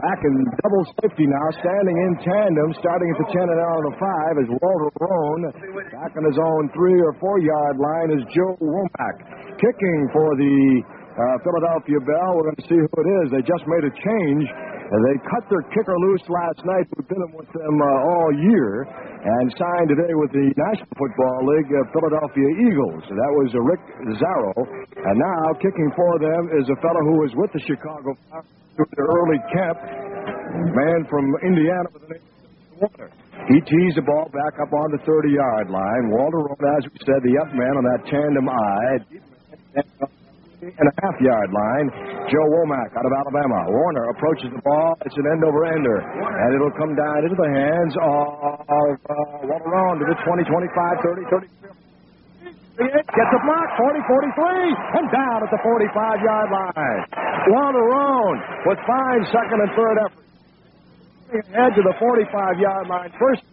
Back in double safety now, standing in tandem, starting at the 10 and out on the 5 is Walter Roan. Back on his own 3 or 4 yard line is Joe Womack. Kicking for the Philadelphia Bell. We're going to see who it is. They just made a change. They cut their kicker loose last night. We've been with them all year and signed today with the National Football League Philadelphia Eagles. That was Rick Zarrow. And now kicking for them is a fellow who was with the Chicago Fire through their early camp, man from Indiana with the name of Walter. He tees the ball back up on the 30-yard line. Walter Roan, as we said, the up man on that tandem eye. And a half-yard line. Joe Womack out of Alabama. Warner approaches the ball. It's an end-over-ender. And it'll come down into the hands of Walter Roan to the 20, 25, 30, 30. Gets a block, 40, 43, and down at the 45-yard line. Walter Roan with fine second and third effort. Ahead to the 45-yard line. First.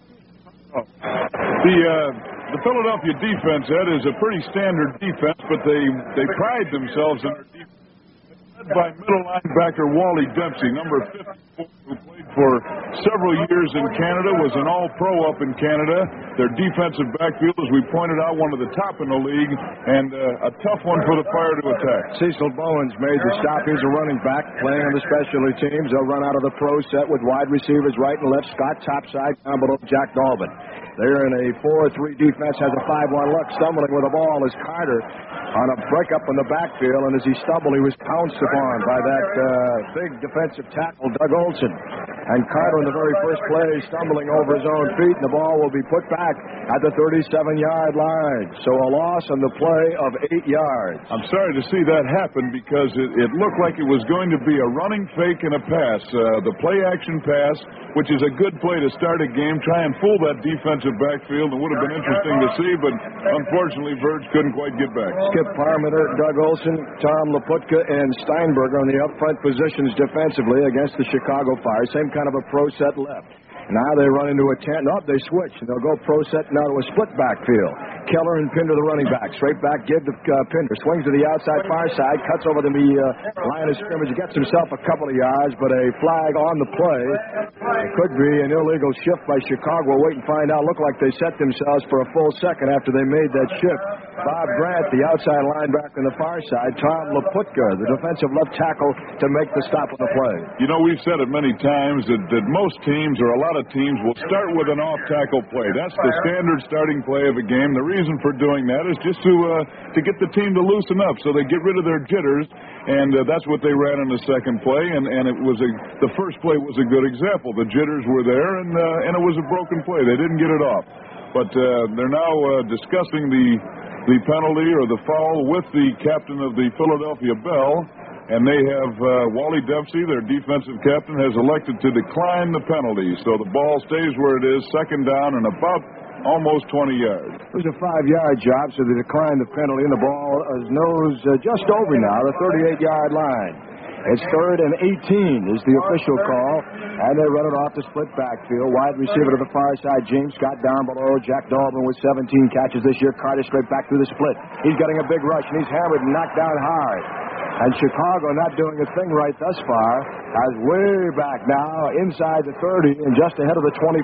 The Philadelphia defense, Ed, is a pretty standard defense, but they pride themselves in their defense. Led by middle linebacker Wally Dempsey, number 54, who played for several years in Canada, was an all-pro up in Canada. Their defensive backfield, as we pointed out, one of the top in the league, and a tough one for the Fire to attack. Cecil Bowens made the stop. He's a running back playing on the specialty teams. They'll run out of the pro set with wide receivers right and left. Scott topside down below Jack Dalvin. They're in a 4-3 defense, has a 5-1 look. Stumbling with the ball is Carter on a breakup in the backfield, and as he stumbled, he was pounced upon by that big defensive tackle, Doug Olson. And Carter in the very first play stumbling over his own feet, and the ball will be put back at the 37-yard line. So a loss on the play of 8 yards. I'm sorry to see that happen because it looked like it was going to be a running fake and a pass. The play-action pass, which is a good play to start a game, try and fool that defensive backfield. It would have been interesting to see, but unfortunately, Verge couldn't quite get back. Skip Parmenter, Doug Olson, Tom Laputka, and Steinberger on the up-front positions defensively against the Chicago Fire. Same kind of a pro set left. Now they run into a 10. No, they switch. They'll go pro set now to a split backfield. Keller and Pinder the running back. Straight back, give to Pinder. Swings to the outside far side. Cuts over to the line of scrimmage. Gets himself a couple of yards, but a flag on the play. It could be an illegal shift by Chicago. We'll wait and find out. Look like they set themselves for a full second after they made that shift. Bob Grant, the outside linebacker on the far side. Tom Laputka, the defensive left tackle, to make the stop on the play. You know, we've said it many times that most teams, or a lot of teams, will start with an off-tackle play. That's the standard starting play of a game. The reason for doing that is just to get the team to loosen up so they get rid of their jitters, and that's what they ran in the second play, and it was the first play was a good example. The jitters were there, and it was a broken play. They didn't get it off. But they're now discussing the penalty or the foul with the captain of the Philadelphia Bell, and they have Wally Dempsey, their defensive captain, has elected to decline the penalty. So the ball stays where it is, second down and about almost 20 yards. It was a 5-yard job, so they declined the penalty, and the ball is nose just over now, the 38-yard line. It's 3rd and 18 is the official call, and they run it off the split backfield. Wide receiver to the far side, James Scott down below. Jack Dalvin with 17 catches this year. Carter straight back through the split. He's getting a big rush, and he's hammered and knocked down hard. And Chicago not doing a thing right thus far, as way back now, inside the 30 and just ahead of the 25.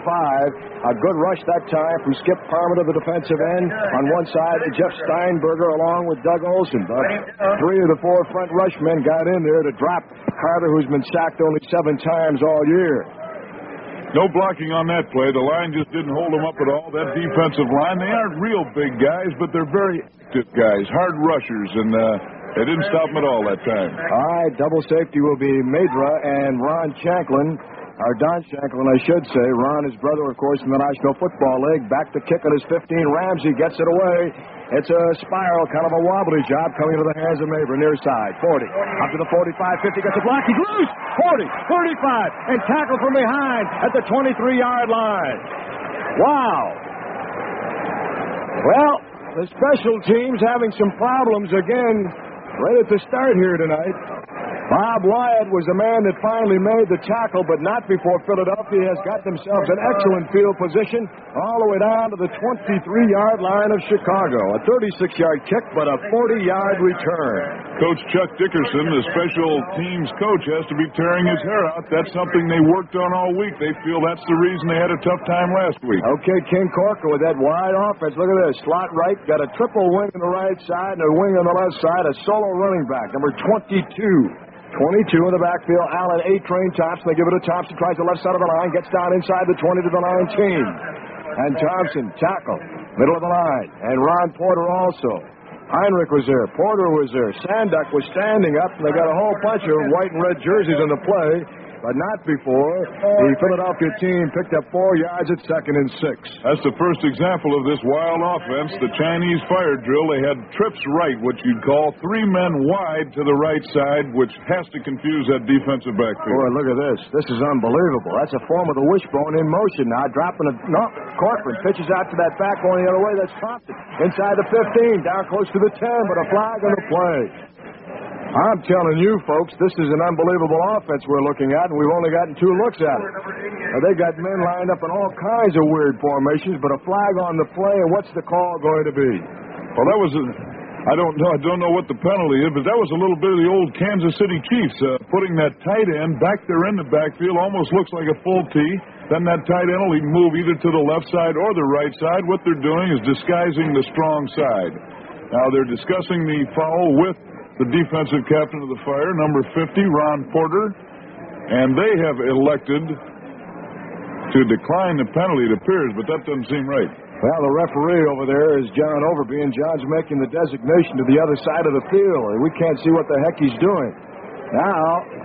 A good rush that time from Skip Parmenter, the defensive end. On one side, Jeff Steinberger along with Doug Olson. But 3 of the 4 front rushmen got in there to drop Carter, who's been sacked only 7 times all year. No blocking on that play. The line just didn't hold them up at all. That defensive line, they aren't real big guys, but they're very active guys, hard rushers, and they didn't stop him at all that time. All right, double safety will be Madra and Ron Shanklin. Or Don Shanklin, I should say. Ron, his brother, of course, in the National Football League. Back to kick at his 15. Ramsey gets it away. It's a spiral, kind of a wobbly job coming to the hands of Mabry, near side. 40. Up to the 45, 50, gets a block. He's loose. 40, 35, and tackled from behind at the 23-yard line. Wow. Well, the special teams having some problems again right at the start here tonight. Bob Wyatt was the man that finally made the tackle, but not before Philadelphia has got themselves an excellent field position all the way down to the 23-yard line of Chicago. A 36-yard kick, but a 40-yard return. Coach Chuck Dickerson, the special teams coach, has to be tearing his hair out. That's something they worked on all week. They feel that's the reason they had a tough time last week. Okay, King Corcoran with that wide offense. Look at this. Slot right, got a triple wing on the right side and a wing on the left side. A solo running back, number 22. 22 in the backfield. Allen, A-Train Thompson. They give it to Thompson. Tries the left side of the line. Gets down inside the 20 to the 19. And Thompson, tackle, middle of the line. And Ron Porter also. Heinrich was there. Porter was there. Sanduck was standing up. And they got a whole bunch of white and red jerseys in the play. But not before the Philadelphia team picked up 4 yards at 2nd and 6. That's the first example of this wild offense, the Chinese fire drill. They had trips right, what you'd call 3 men wide to the right side, which has to confuse that defensive backfield. Boy, look at this. This is unbelievable. That's a form of the wishbone in motion now. Dropping a... No, Corcoran pitches out to that back going the other way. That's Thompson. Inside the 15, down close to the 10, but a flag on the play. I'm telling you, folks, this is an unbelievable offense we're looking at, and we've only gotten 2 looks at it. They got men lined up in all kinds of weird formations, but a flag on the play, and what's the call going to be? Well, that was I don't know what the penalty is, but that was a little bit of the old Kansas City Chiefs putting that tight end back there in the backfield. Almost looks like a full T. Then that tight end will move either to the left side or the right side. What they're doing is disguising the strong side. Now they're discussing the foul with the defensive captain of the Fire, number 50, Ron Porter, and they have elected to decline the penalty, it appears, but that doesn't seem right. Well, the referee over there is John Overby, and John's making the designation to the other side of the field. We can't see what the heck he's doing. Now,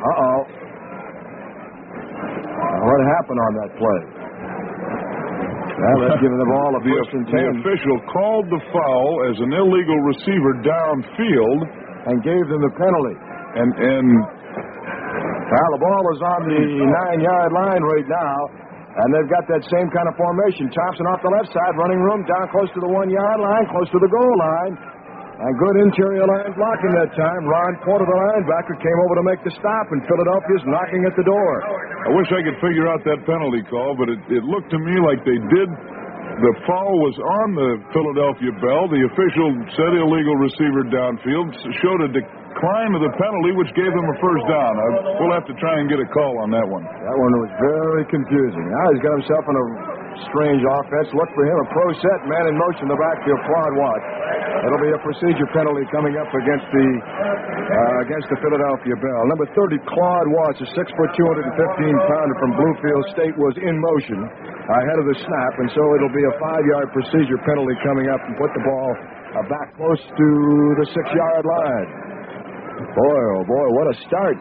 what happened on that play? Well, let's give the ball a first and 10. The official called the foul as an illegal receiver downfield and gave them the penalty. And well, the ball is on the 9-yard line right now, and they've got that same kind of formation. Thompson off the left side, running room, down close to the 1-yard line, close to the goal line. And good interior line blocking that time. Ron Porter, the linebacker, came over to make the stop, and Philadelphia's knocking at the door. I wish I could figure out that penalty call, but it looked to me like they did. The foul was on the Philadelphia bell. The official said illegal receiver downfield, showed a decline of the penalty, which gave them a first down. We'll have to try and get a call on that one. That one was very confusing. Now he's got himself in a strange offense. Look for him, a pro set, man in motion in the backfield, Claude Watts. It'll be a procedure penalty coming up against the Philadelphia Bell. Number 30, Claude Watts, a 6', 215-pounder from Bluefield State, was in motion ahead of the snap, and so it'll be a 5-yard procedure penalty coming up and put the ball back close to the 6-yard line. Boy, oh boy, what a start.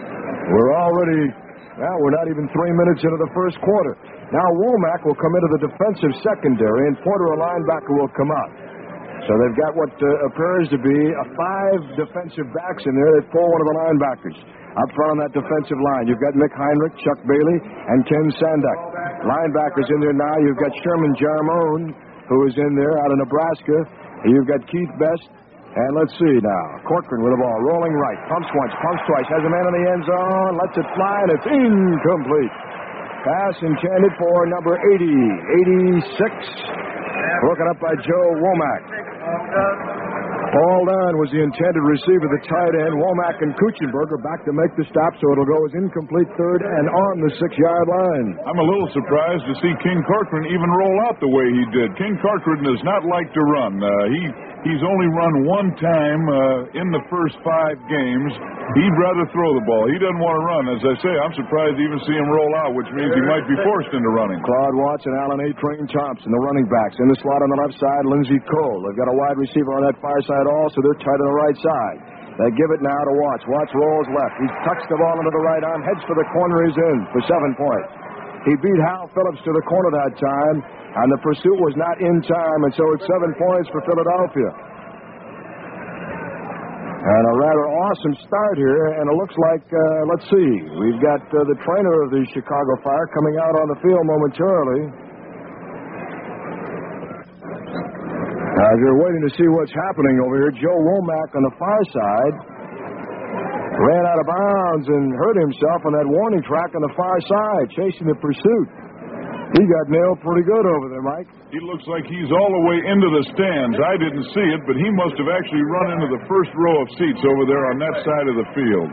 We're not even 3 minutes into the first quarter. Now Womack will come into the defensive secondary, and Porter, a linebacker, will come up. So they've got what appears to be 5 defensive backs in there that pull one of the linebackers. Up front on that defensive line, you've got Mick Heinrich, Chuck Bailey, and Ken Sanduck. Linebackers in there now, you've got Sherman Jarmone, who is in there out of Nebraska. You've got Keith Best. And let's see now. Corcoran with the ball, rolling right. Pumps once, pumps twice. Has a man in the end zone. Lets it fly, and it's incomplete. Pass intended for number 86. Broken up by Joe Womack. Paul Dunn was the intended receiver, the tight end. Womack and Kuchenberger back to make the stop, so it'll go as incomplete third and on the 6-yard line. I'm a little surprised to see King Corcoran even roll out the way he did. King Corcoran does not like to run. He's only run one time in the first 5 games. He'd rather throw the ball. He doesn't want to run. As I say, I'm surprised to even see him roll out, which means he might be forced into running. Claude Watts and Allen A-Train Thompson, the running backs. In the slot on the left side, Lindsey Cole. They've got a wide receiver on that far side also. They're tight on the right side. They give it now to Watts. Watts rolls left. He tucks the ball into the right arm, heads for the corner. He's in for 7 points. He beat Hal Phillips to the corner that time, and the pursuit was not in time, and so it's 7 points for Philadelphia. And a rather awesome start here, and it looks like, let's see, we've got the trainer of the Chicago Fire coming out on the field momentarily. As you're waiting to see what's happening over here, Joe Womack on the far side ran out of bounds and hurt himself on that warning track on the far side, chasing the pursuit. He got nailed pretty good over there, Mike. He looks like he's all the way into the stands. I didn't see it, but he must have actually run into the first row of seats over there on that side of the field.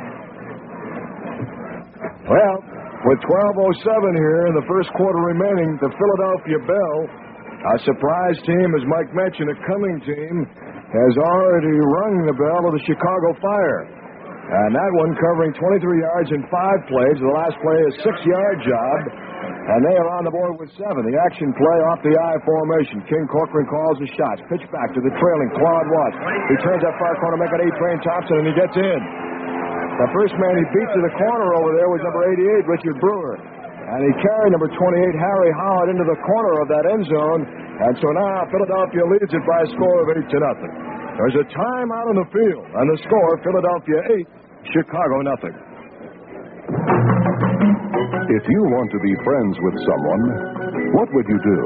Well, with 12:07 here in the first quarter remaining, the Philadelphia Bell, a surprise team, as Mike mentioned, a coming team, has already rung the bell of the Chicago Fire. And that one covering 23 yards in 5 plays. The last play is a 6-yard job. And they are on the board with 7. The action play off the I formation. King Corcoran calls the shots. Pitch back to the trailing Claude Watts. He turns that far corner, make it A-Train Thompson, and he gets in. The first man he beat to the corner over there was number 88, Richard Brewer. And he carried number 28, Harry Howard, into the corner of that end zone. And so now Philadelphia leads it by a score of 8-0. There's a timeout on the field. And the score, Philadelphia 8, Chicago 0. If you want to be friends with someone, what would you do?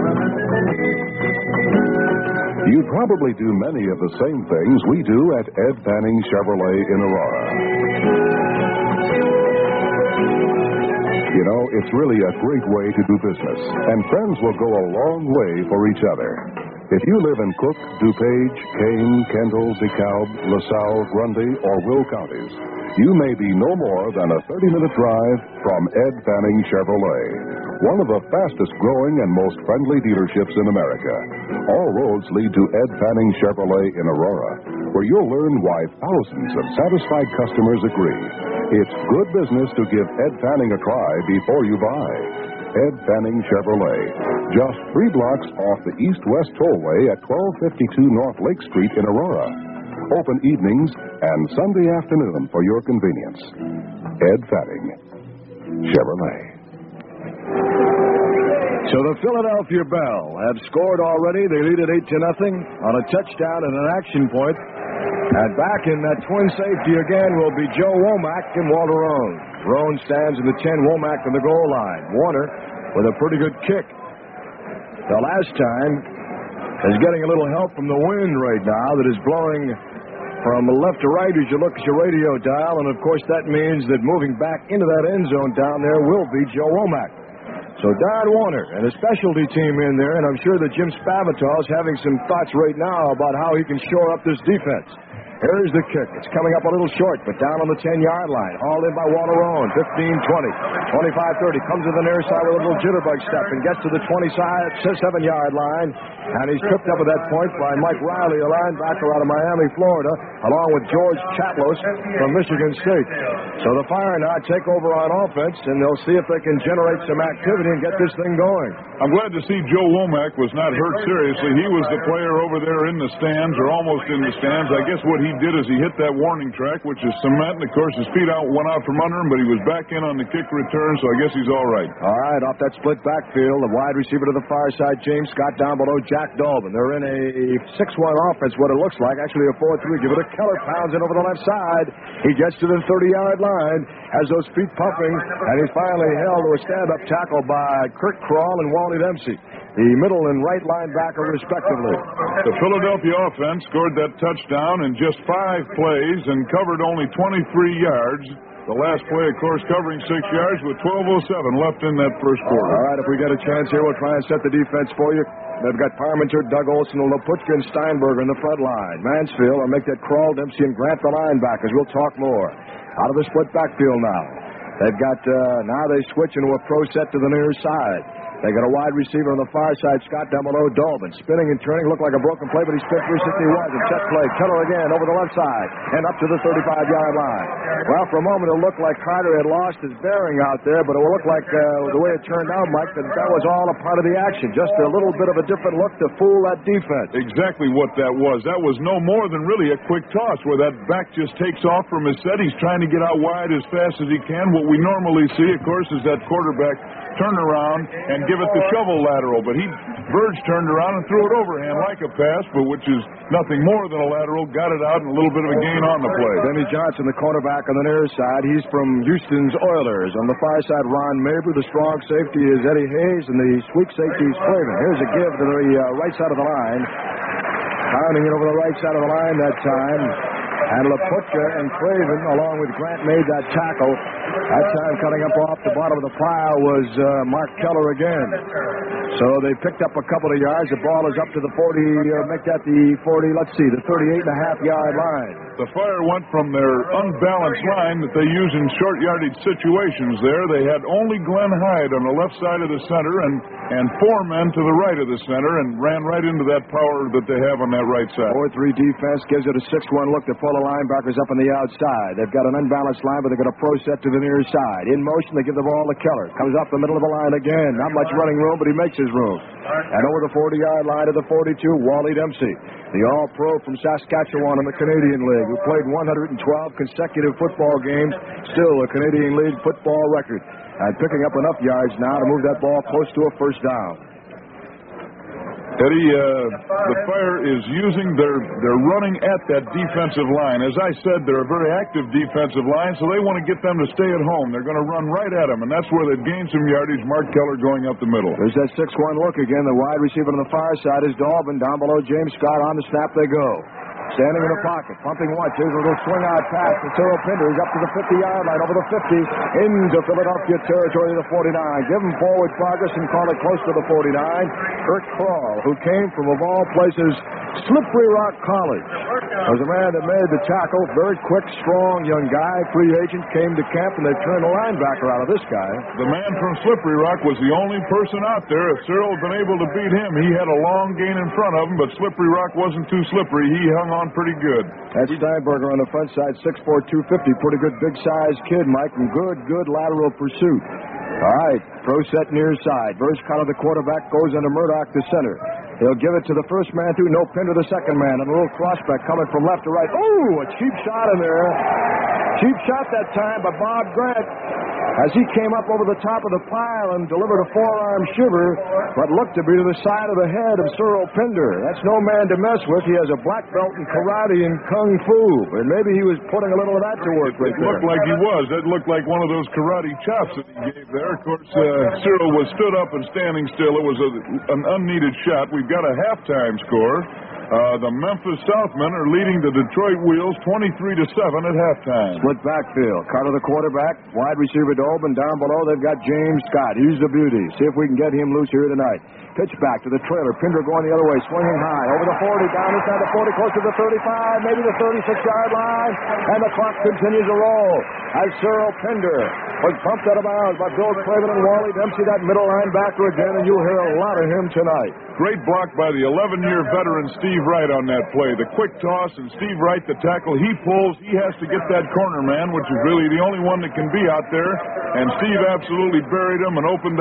You'd probably do many of the same things we do at Ed Fanning Chevrolet in Aurora. You know, it's really a great way to do business, and friends will go a long way for each other. If you live in Cook, DuPage, Kane, Kendall, DeKalb, LaSalle, Grundy, or Will counties, you may be no more than a 30-minute drive from Ed Fanning Chevrolet, one of the fastest growing and most friendly dealerships in America. All roads lead to Ed Fanning Chevrolet in Aurora, where you'll learn why thousands of satisfied customers agree. It's good business to give Ed Fanning a try before you buy. Ed Fanning Chevrolet, just 3 blocks off the east-west tollway at 1252 North Lake Street in Aurora. Open evenings and Sunday afternoon for your convenience. Ed Fanning Chevrolet. So the Philadelphia Bell have scored already. They lead at 8-0 on a touchdown and an action point. And back in that twin safety again will be Joe Womack and Walter Roan. Roan stands in the 10, Womack in the goal line. Warner with a pretty good kick. The last time is getting a little help from the wind right now that is blowing from left to right as you look at your radio dial. And, of course, that means that moving back into that end zone down there will be Joe Womack. So Don Warner and a specialty team in there, and I'm sure that Jim Spavital is having some thoughts right now about how he can shore up this defense. Here's the kick. It's coming up a little short, but down on the 10-yard line. Hauled in by Walter Roan. 15-20. 25-30. Comes to the near side with a little jitterbug step and gets to the 27-yard line. And he's tripped up at that point by Mike Riley, a linebacker out of Miami, Florida, along with George Chatlos from Michigan State. So the Fire now take over on offense, and they'll see if they can generate some activity and get this thing going. I'm glad to see Joe Womack was not hurt seriously. He was the player over there in the stands, or almost in the stands. I guess what he did is he hit that warning track, which is cement, and of course his feet went out from under him, but he was back in on the kick return, so I guess he's all right. All right, off that split backfield, the wide receiver to the far side, James Scott, down below Jack Dolbin. They're in a 6-1 offense, what it looks like, actually a 4-3. Give it to Keller, pounds it over the left side. He gets to the 30-yard line, has those feet pumping, and he's finally held to a stand-up tackle by Kurt Kroll and Wally Dempsey, the middle and right linebacker, respectively. The Philadelphia offense scored that touchdown in just 5 plays and covered only 23 yards. The last play, of course, covering 6 yards with 12:07 left in that first quarter. All right, if we get a chance here, we'll try and set the defense for you. They've got Parmenter, Doug Olson, Laputka, and Steinberger in the front line. Mansfield will make that Kroll, Dempsey, and Grant the linebackers. We'll talk more. Out of the split backfield now. They've got, now they switch into a pro set to the near side. They got a wide receiver on the far side, Scott down below Dolbin. Spinning and turning, looked like a broken play, but he spit 360 wide. And check play. Keller again over the left side and up to the 35-yard line. Well, for a moment it looked like Carter had lost his bearing out there, but it looked like the way it turned out, Mike, that was all a part of the action. Just a little bit of a different look to fool that defense. Exactly what that was. That was no more than really a quick toss where that back just takes off from his set. He's trying to get out wide as fast as he can. What we normally see, of course, is that quarterback turn around and give it the shovel lateral, but Verge turned around and threw it overhand like a pass, but which is nothing more than a lateral, got it out and a little bit of a gain on the play. Benny Johnson, the cornerback on the near side, he's from Houston's Oilers. On the far side, Ron Mabry. The strong safety is Eddie Hayes, and the weak safety is Craven. Here's a give to the right side of the line. Pounding it over the right side of the line that time And Laputka and Craven, along with Grant, made that tackle. That time coming up off the bottom of the pile was Mark Keller again. So they picked up a couple of yards. The ball is up to the 40, make that the 40, let's see, the 38.5-yard line. The Fire went from their unbalanced line that they use in short yardage situations there. They had only Glenn Hyde on the left side of the center and four men to the right of the center and ran right into that power that they have on that right side. 4-3 defense gives it a 6-1 look to pull the linebackers up on the outside. They've got an unbalanced line, but they've got a pro set to the near side. In motion, they give the ball to Keller. Comes up the middle of the line again. Not much running room, but he makes his room. And over the 40-yard line to the 42, Wally Dempsey, the All-Pro from Saskatchewan in the Canadian League, who played 112 consecutive football games, still a Canadian League football record. And picking up enough yards now to move that ball close to a first down. Eddie, the Fire is using they're running at that defensive line. As I said, they're a very active defensive line, so they want to get them to stay at home. They're going to run right at them, and that's where they've gained some yardage. Mark Keller going up the middle. There's that 6-1 look again. The wide receiver on the far side is Dalvin. Down below James Scott. On the snap they go. Standing in the pocket, pumping once. Here's a little swing-out pass to Cyril Pinder. He's up to the 50-yard line, over the 50, into Philadelphia territory to the 49. Give him forward progress and call it close to the 49. Kurt Kroll, who came from, of all places, Slippery Rock College, was a man that made the tackle. Very quick, strong young guy. Free agent, came to camp, and they turned the linebacker out of this guy. The man from Slippery Rock was the only person out there. If Cyril had been able to beat him, he had a long gain in front of him, but Slippery Rock wasn't too slippery. He hung on pretty good. That's Steinberger on the front side, 6'4", 250. Pretty good big-sized kid, Mike, and good lateral pursuit. All right, pro set near side. Verge Carter, the quarterback, goes into Murdoch, the center. He'll give it to the first man through, no pin to the second man, and a little crossback coming from left to right. Ooh, a cheap shot in there. Cheap shot that time by Bob Grant as he came up over the top of the pile and delivered a forearm shiver, but looked to be to the side of the head of Cyril Pinder. That's no man to mess with. He has a black belt in karate and kung fu, and maybe he was putting a little of that to work right there. It looked like he was. That looked like one of those karate chops that he gave there. Of course, Cyril was stood up and standing still. It was an unneeded shot. We've got a halftime score. The Memphis Southmen are leading the Detroit Wheels 23-7 at halftime. Split backfield. Carter the quarterback. Wide receiver Dolben. Down below they've got James Scott. He's the beauty. See if we can get him loose here tonight. Pitch back to the trailer. Pinder going the other way. Swinging high. Over the 40. Down inside the 40. Close to the 35. Maybe the 36-yard line. And the clock continues to roll as Cyril Pinder was bumped out of bounds by Bill Craven and Wally Dempsey, that middle linebacker again, and you'll hear a lot of him tonight. Great block by the 11-year veteran Steve Wright on that play. The quick toss, and Steve Wright, the tackle, he pulls. He has to get that corner man, which is really the only one that can be out there. And Steve absolutely buried him and opened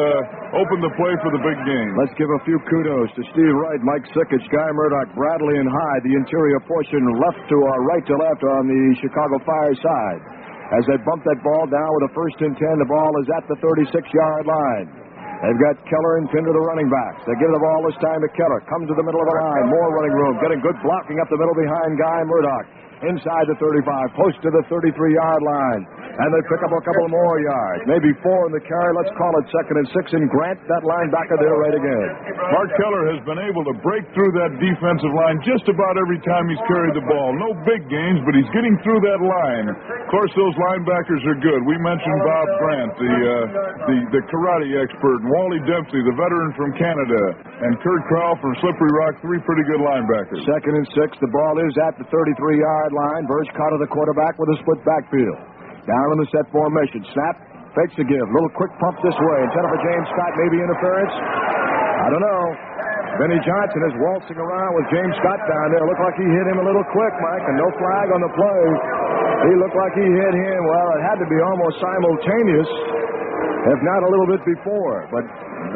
the play for the big game. Let's give a few kudos to Steve Wright, Mike Sickich, Guy Murdoch, Bradley, and Hyde, the interior portion left to right to left on the Chicago Fire side. As they bump that ball down with a 1st and 10, the ball is at the 36-yard line. They've got Keller and Pinder, the running backs. They give the ball this time to Keller. Comes to the middle of the line. More running room. Getting good blocking up the middle behind Guy Murdoch. Inside the 35. Close to the 33-yard line. And they pick up a couple more yards. Maybe 4 in the carry. Let's call it 2nd and 6. And Grant, that linebacker there right again. Mark Keller has been able to break through that defensive line just about every time he's carried the ball. No big gains, but he's getting through that line. Of course, those linebackers are good. We mentioned Bob Grant, the karate expert, and Wally Dempsey, the veteran from Canada, and Kurt Kroll from Slippery Rock, 3 pretty good linebackers. 2nd and 6. The ball is at the 33-yard line. Verge Carter, the quarterback, with a split backfield. Down in the set formation. Snap. Fakes the give. Little quick pump this way. Intended for James Scott. Maybe interference. I don't know. Benny Johnson is waltzing around with James Scott down there. Looked like he hit him a little quick, Mike, and no flag on the play. He looked like he hit him. Well, it had to be almost simultaneous, if not a little bit before. But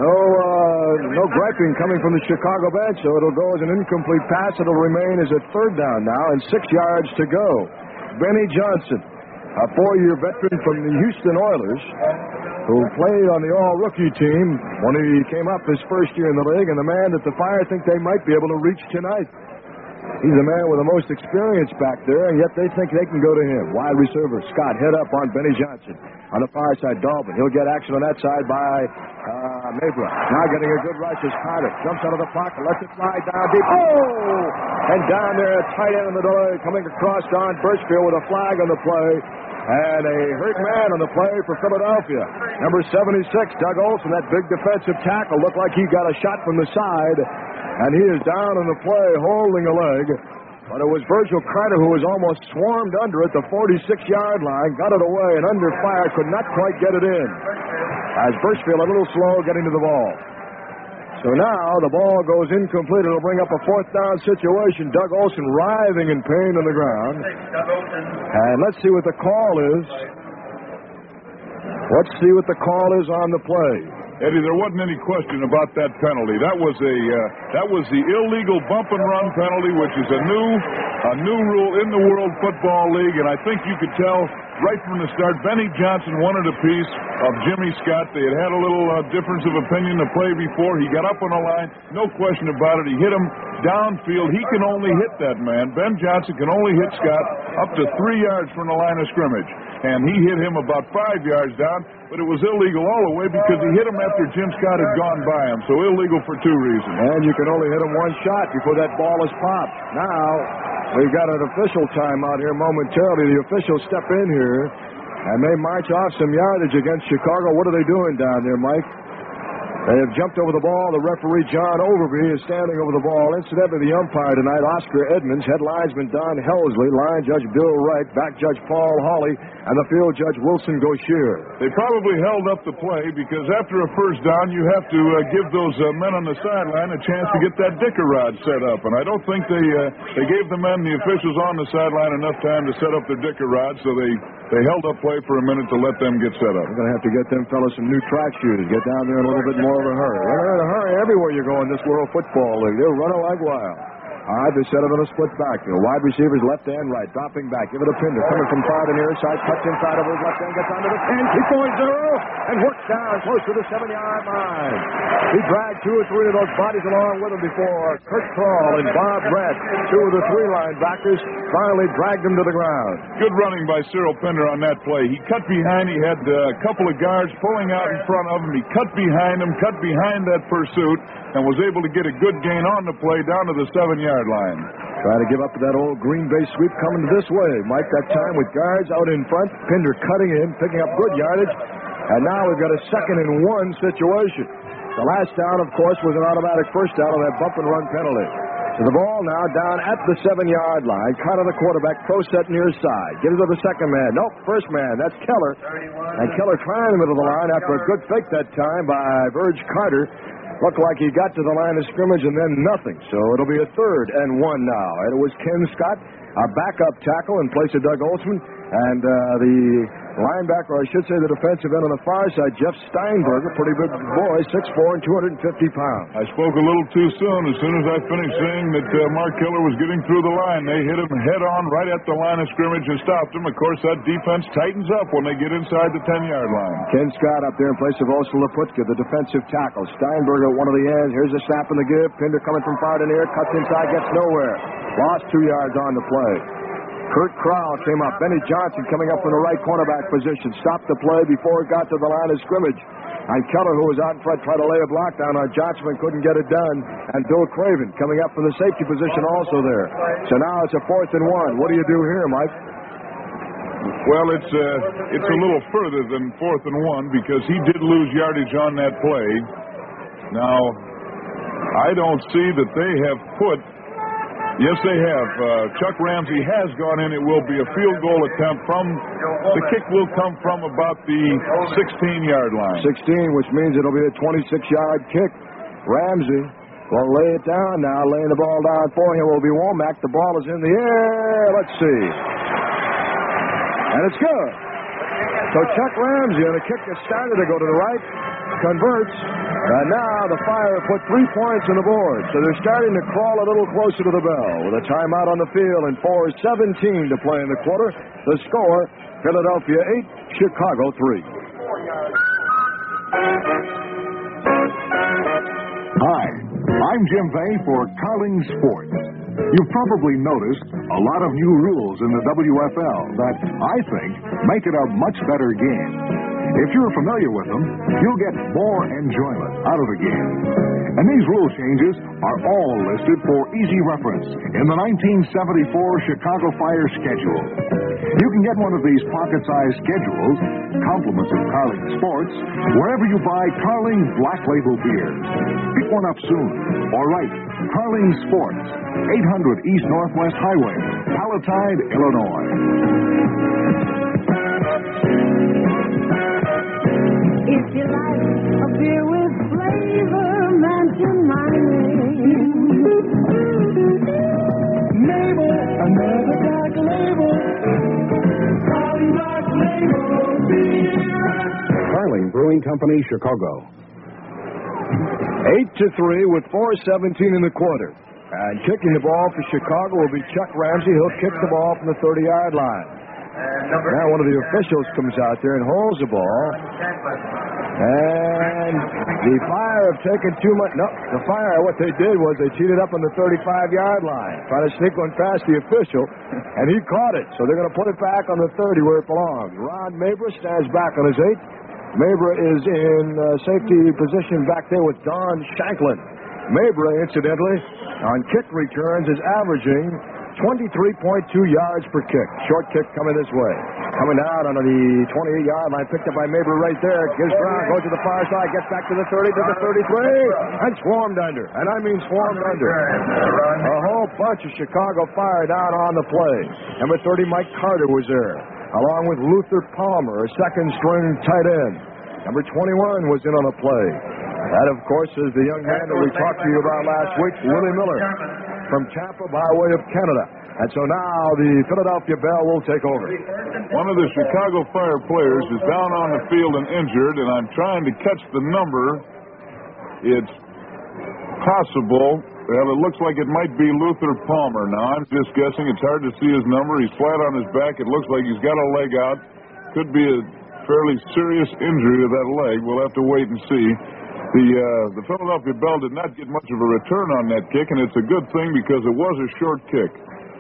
no griping coming from the Chicago bench, so it'll go as an incomplete pass. It'll remain as a 3rd down now and 6 yards to go. Benny Johnson, a 4-year veteran from the Houston Oilers, who played on the all-rookie team when he came up his first year in the league, and the man that the Fire think they might be able to reach tonight. He's the man with the most experience back there, and yet they think they can go to him. Wide receiver, Scott, head up on Benny Johnson. On the far side, Dalvin. He'll get action on that side by Mabra. Now getting a good rush is Carter. Jumps out of the pocket, lets it fly down deep. Oh! And down there, tight end in the delay, coming across Don Birchfield with a flag on the play. And a hurt man on the play for Philadelphia. Number 76, Doug Olson, that big defensive tackle, looked like he got a shot from the side. And he is down on the play, holding a leg. But it was Virgil Carter who was almost swarmed under at the 46-yard line, got it away, and under fire, could not quite get it in. As Birchfield a little slow getting to the ball. So now the ball goes incomplete. It'll bring up a fourth down situation. Doug Olson writhing in pain on the ground. And let's see what the call is. Let's see what the call is on the play. Eddie, there wasn't any question about that penalty. That was the illegal bump and run penalty, which is a new rule in the World Football League, and I think you could tell right from the start, Benny Johnson wanted a piece of Jimmy Scott. They had a little difference of opinion the play before. He got up on the line, no question about it. He hit him downfield. He can only hit that man. Ben Johnson can only hit Scott up to 3 yards from the line of scrimmage. And he hit him about 5 yards down, but it was illegal all the way because he hit him after Jim Scott had gone by him. So illegal for two reasons. And you can only hit him one shot before that ball is popped. Now, we've got an official timeout here momentarily. The officials step in here, and they march off some yardage against Chicago. What are they doing down there, Mike? They have jumped over the ball. The referee, John Overby, is standing over the ball. Incidentally, the umpire tonight, Oscar Edmonds, head linesman Don Helsley, line judge Bill Wright, back judge Paul Hawley, and the field judge Wilson Gauchier. They probably held up the play because after a first down, you have to give those men on the sideline a chance to get that dicker rod set up. And I don't think they gave the men, the officials on the sideline, enough time to set up their dicker rod, so they held up play for a minute to let them get set up. We're going to have to get them fellas some new track shoes. Get down there in a little bit more of a hurry. They're in a hurry everywhere you go in this World Football League. They're running like wild. All right, they set it on a split backfield. Wide receivers left and right, dropping back. Give it to Pinder. Coming from far to near side, cuts inside of his left hand, gets onto the 10, keeps going zero, and works down close to the 7-yard line. He dragged 2 or 3 of those bodies along with him before Kurt Kroll and Bob Brett, 2 of the 3 linebackers, finally dragged him to the ground. Good running by Cyril Pinder on that play. He cut behind. He had a couple of guards pulling out in front of him. He cut behind him, cut behind that pursuit, and was able to get a good gain on the play down to the 7-yard line. Trying to give up to that old Green Bay sweep coming this way. Mike, that time with guards out in front, Pinder cutting in, picking up good yardage, and now we've got a 2nd-and-1 situation. The last down, of course, was an automatic first down on that bump and run penalty. So the ball now down at the 7-yard line. Carter, the quarterback, throw set near side. Gives it to the second man. Nope, first man. That's Keller. And Keller trying the middle of the line after a good fake that time by Verge Carter. Looked like he got to the line of scrimmage and then nothing. So it'll be a 3rd-and-1 now. And it was Ken Scott, a backup tackle in place of Doug Olson. And the linebacker, or I should say the defensive end on the far side, Jeff Steinberger, pretty big boy, 6'4" and 250 pounds. I spoke a little too soon. As soon as I finished saying that Mark Keller was getting through the line, they hit him head on right at the line of scrimmage and stopped him. Of course, that defense tightens up when they get inside the 10-yard line. Ken Scott up there in place of Osa Laputka, the defensive tackle. Steinberger at one of the ends. Here's a snap in the give. Pinder coming from far to near, cuts inside, gets nowhere. Lost 2 yards on the play. Kurt Kroll came up. Benny Johnson coming up from the right cornerback position. Stopped the play before it got to the line of scrimmage. And Keller, who was out in front, tried to lay a block down on Johnson and couldn't get it done. And Bill Craven coming up from the safety position also there. So now it's a 4th-and-1. What do you do here, Mike? Well, it's a little further than 4th-and-1 because he did lose yardage on that play. Now, I don't see that they have put... Yes, they have. Chuck Ramsey has gone in. It will be a field goal attempt from... The kick will come from about the 16-yard line. 16, which means it'll be a 26-yard kick. Ramsey will lay it down now, laying the ball down for him will be Womack. The ball is in the air. Let's see. And it's good. So Chuck Ramsey on a kick that started to go to the right, converts, and now the Fire put 3 points on the board. So they're starting to crawl a little closer to the bell. With a timeout on the field and 4:17 to play in the quarter. The score, Philadelphia 8, Chicago 3. Hi, I'm Jim Vay for Carling Sports. You've probably noticed a lot of new rules in the WFL that, I think, make it a much better game. If you're familiar with them, you'll get more enjoyment out of the game. And these rule changes are all listed for easy reference in the 1974 Chicago Fire schedule. You can get one of these pocket-sized schedules, compliments of Carling Sports, wherever you buy Carling Black Label beers. Pick one up soon, or write Carling Sports, 800 East Northwest Highway, Palatine, Illinois. If you like a beer with flavor, mention my name. Mabel, another Black Label. Carling Black Label beer. Carling Brewing Company, Chicago. 8-3 with 4:17 in the quarter. And kicking the ball for Chicago will be Chuck Ramsey. He'll kick the ball from the 30-yard line. Now one of the officials comes out there and holds the ball. And the Fire have taken too much. No, the Fire, what they did was they cheated up on the 35-yard line, trying to sneak one past the official, and he caught it. So they're going to put it back on the 30 where it belongs. Ron Mabra stands back on his 8. Mabra is in safety position back there with Don Shanklin. Mabra, incidentally, on kick returns is averaging 23.2 yards per kick. Short kick coming this way. Coming out on the 28-yard line, picked up by Mabra right there. Gives ground, goes to the far side, gets back to the 30, to the 33, and swarmed under. And I mean swarmed under. A whole bunch of Chicago Fire down on the play. Number 30, Mike Carter was there, along with Luther Palmer, a second-string tight end. Number 21 was in on the play. That, of course, is the young man that we talked to you about last week, Willie Miller, from Tampa by way of Canada. And so now the Philadelphia Bell will take over. One of the Chicago Fire players is down on the field and injured, and I'm trying to catch the number. It's possible. Well, it looks like it might be Luther Palmer. Now, I'm just guessing. It's hard to see his number. He's flat on his back. It looks like he's got a leg out. Could be a fairly serious injury to that leg. We'll have to wait and see. The Philadelphia Bell did not get much of a return on that kick, and it's a good thing because it was a short kick.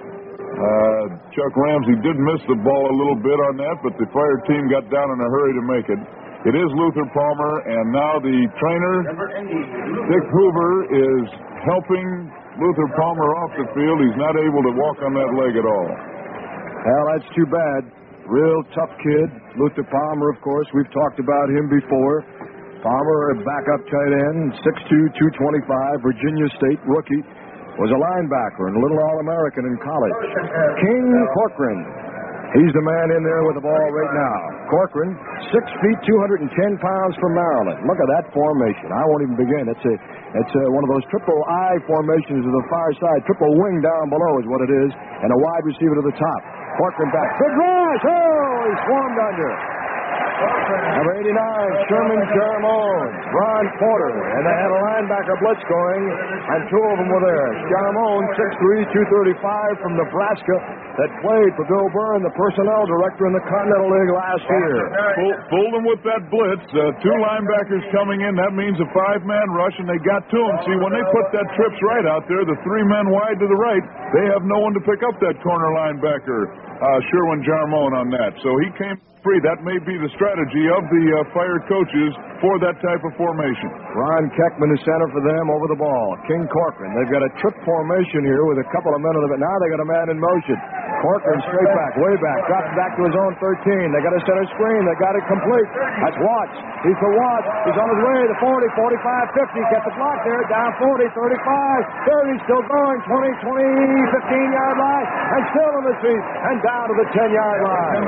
Chuck Ramsey did miss the ball a little bit on that, but the Fire team got down in a hurry to make it. It is Luther Palmer, and now the trainer, Dick Hoover, is helping Luther Palmer off the field. He's not able to walk on that leg at all. Well, that's too bad. Real tough kid. Luther Palmer, of course. We've talked about him before. Palmer, a backup tight end, 6'2", 225, Virginia State rookie. Was a linebacker and a little All-American in college. King Corcoran. He's the man in there with the ball right now. Corcoran, 6 feet, 210 pounds from Maryland. Look at that formation. I won't even begin. It's one of those triple I formations to the far side. Triple wing down below is what it is, and a wide receiver to the top. Corcoran back. Big rush! Oh, he swarmed under. Number 89, Sherman Jaramone, Ron Porter, and they had a linebacker blitz going, and two of them were there. Jaramone, 6'3", 235 from Nebraska, that played for Bill Byrne, the personnel director in the Continental League last year. Fooled them with that blitz. Two linebackers coming in. That means a five-man rush, and they got to him. See, when they put that trips right out there, the three men wide to the right, they have no one to pick up that corner linebacker, Sherwin Jaramone, on that. So he came free. That may be the strategy of the Fire coaches for that type of formation. Ron Keckman is center for them over the ball. King Corcoran. They've got a trip formation here with a couple of men of it. Now they got a man in motion. Corcoran straight back, way back, drops back to his own 13. They got a center screen. They got it complete. That's Watts. He's for Watts. He's on his way to 40, 45, 50. Gets the block there. Down 40, 35, 30. Still going. 20, 15-yard line. And still on the feet. And down to the 10-yard line.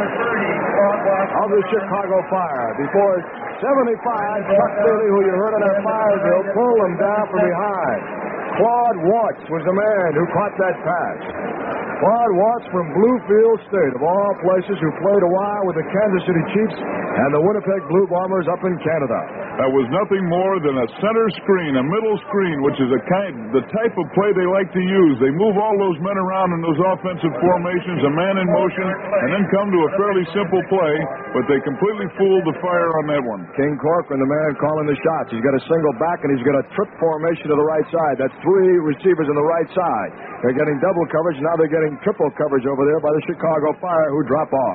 Of the Chicago Fire. Before 75, Chuck Daly, who you heard on that fire drill, pulled him down from behind. Claude Watts was the man who caught that pass. Claude Watts from Bluefield State, of all places, who played a while with the Kansas City Chiefs and the Winnipeg Blue Bombers up in Canada. That was nothing more than a center screen, a middle screen, which is the type of play they like to use. They move all those men around in those offensive formations, a man in motion, and then come to a fairly simple play, but they completely fooled the Fire on that one. King Corcoran, the man calling the shots. He's got a single back, and he's got a trip formation to the right side. That's three receivers on the right side. They're getting double coverage. Now they're getting triple coverage over there by the Chicago Fire, who drop off.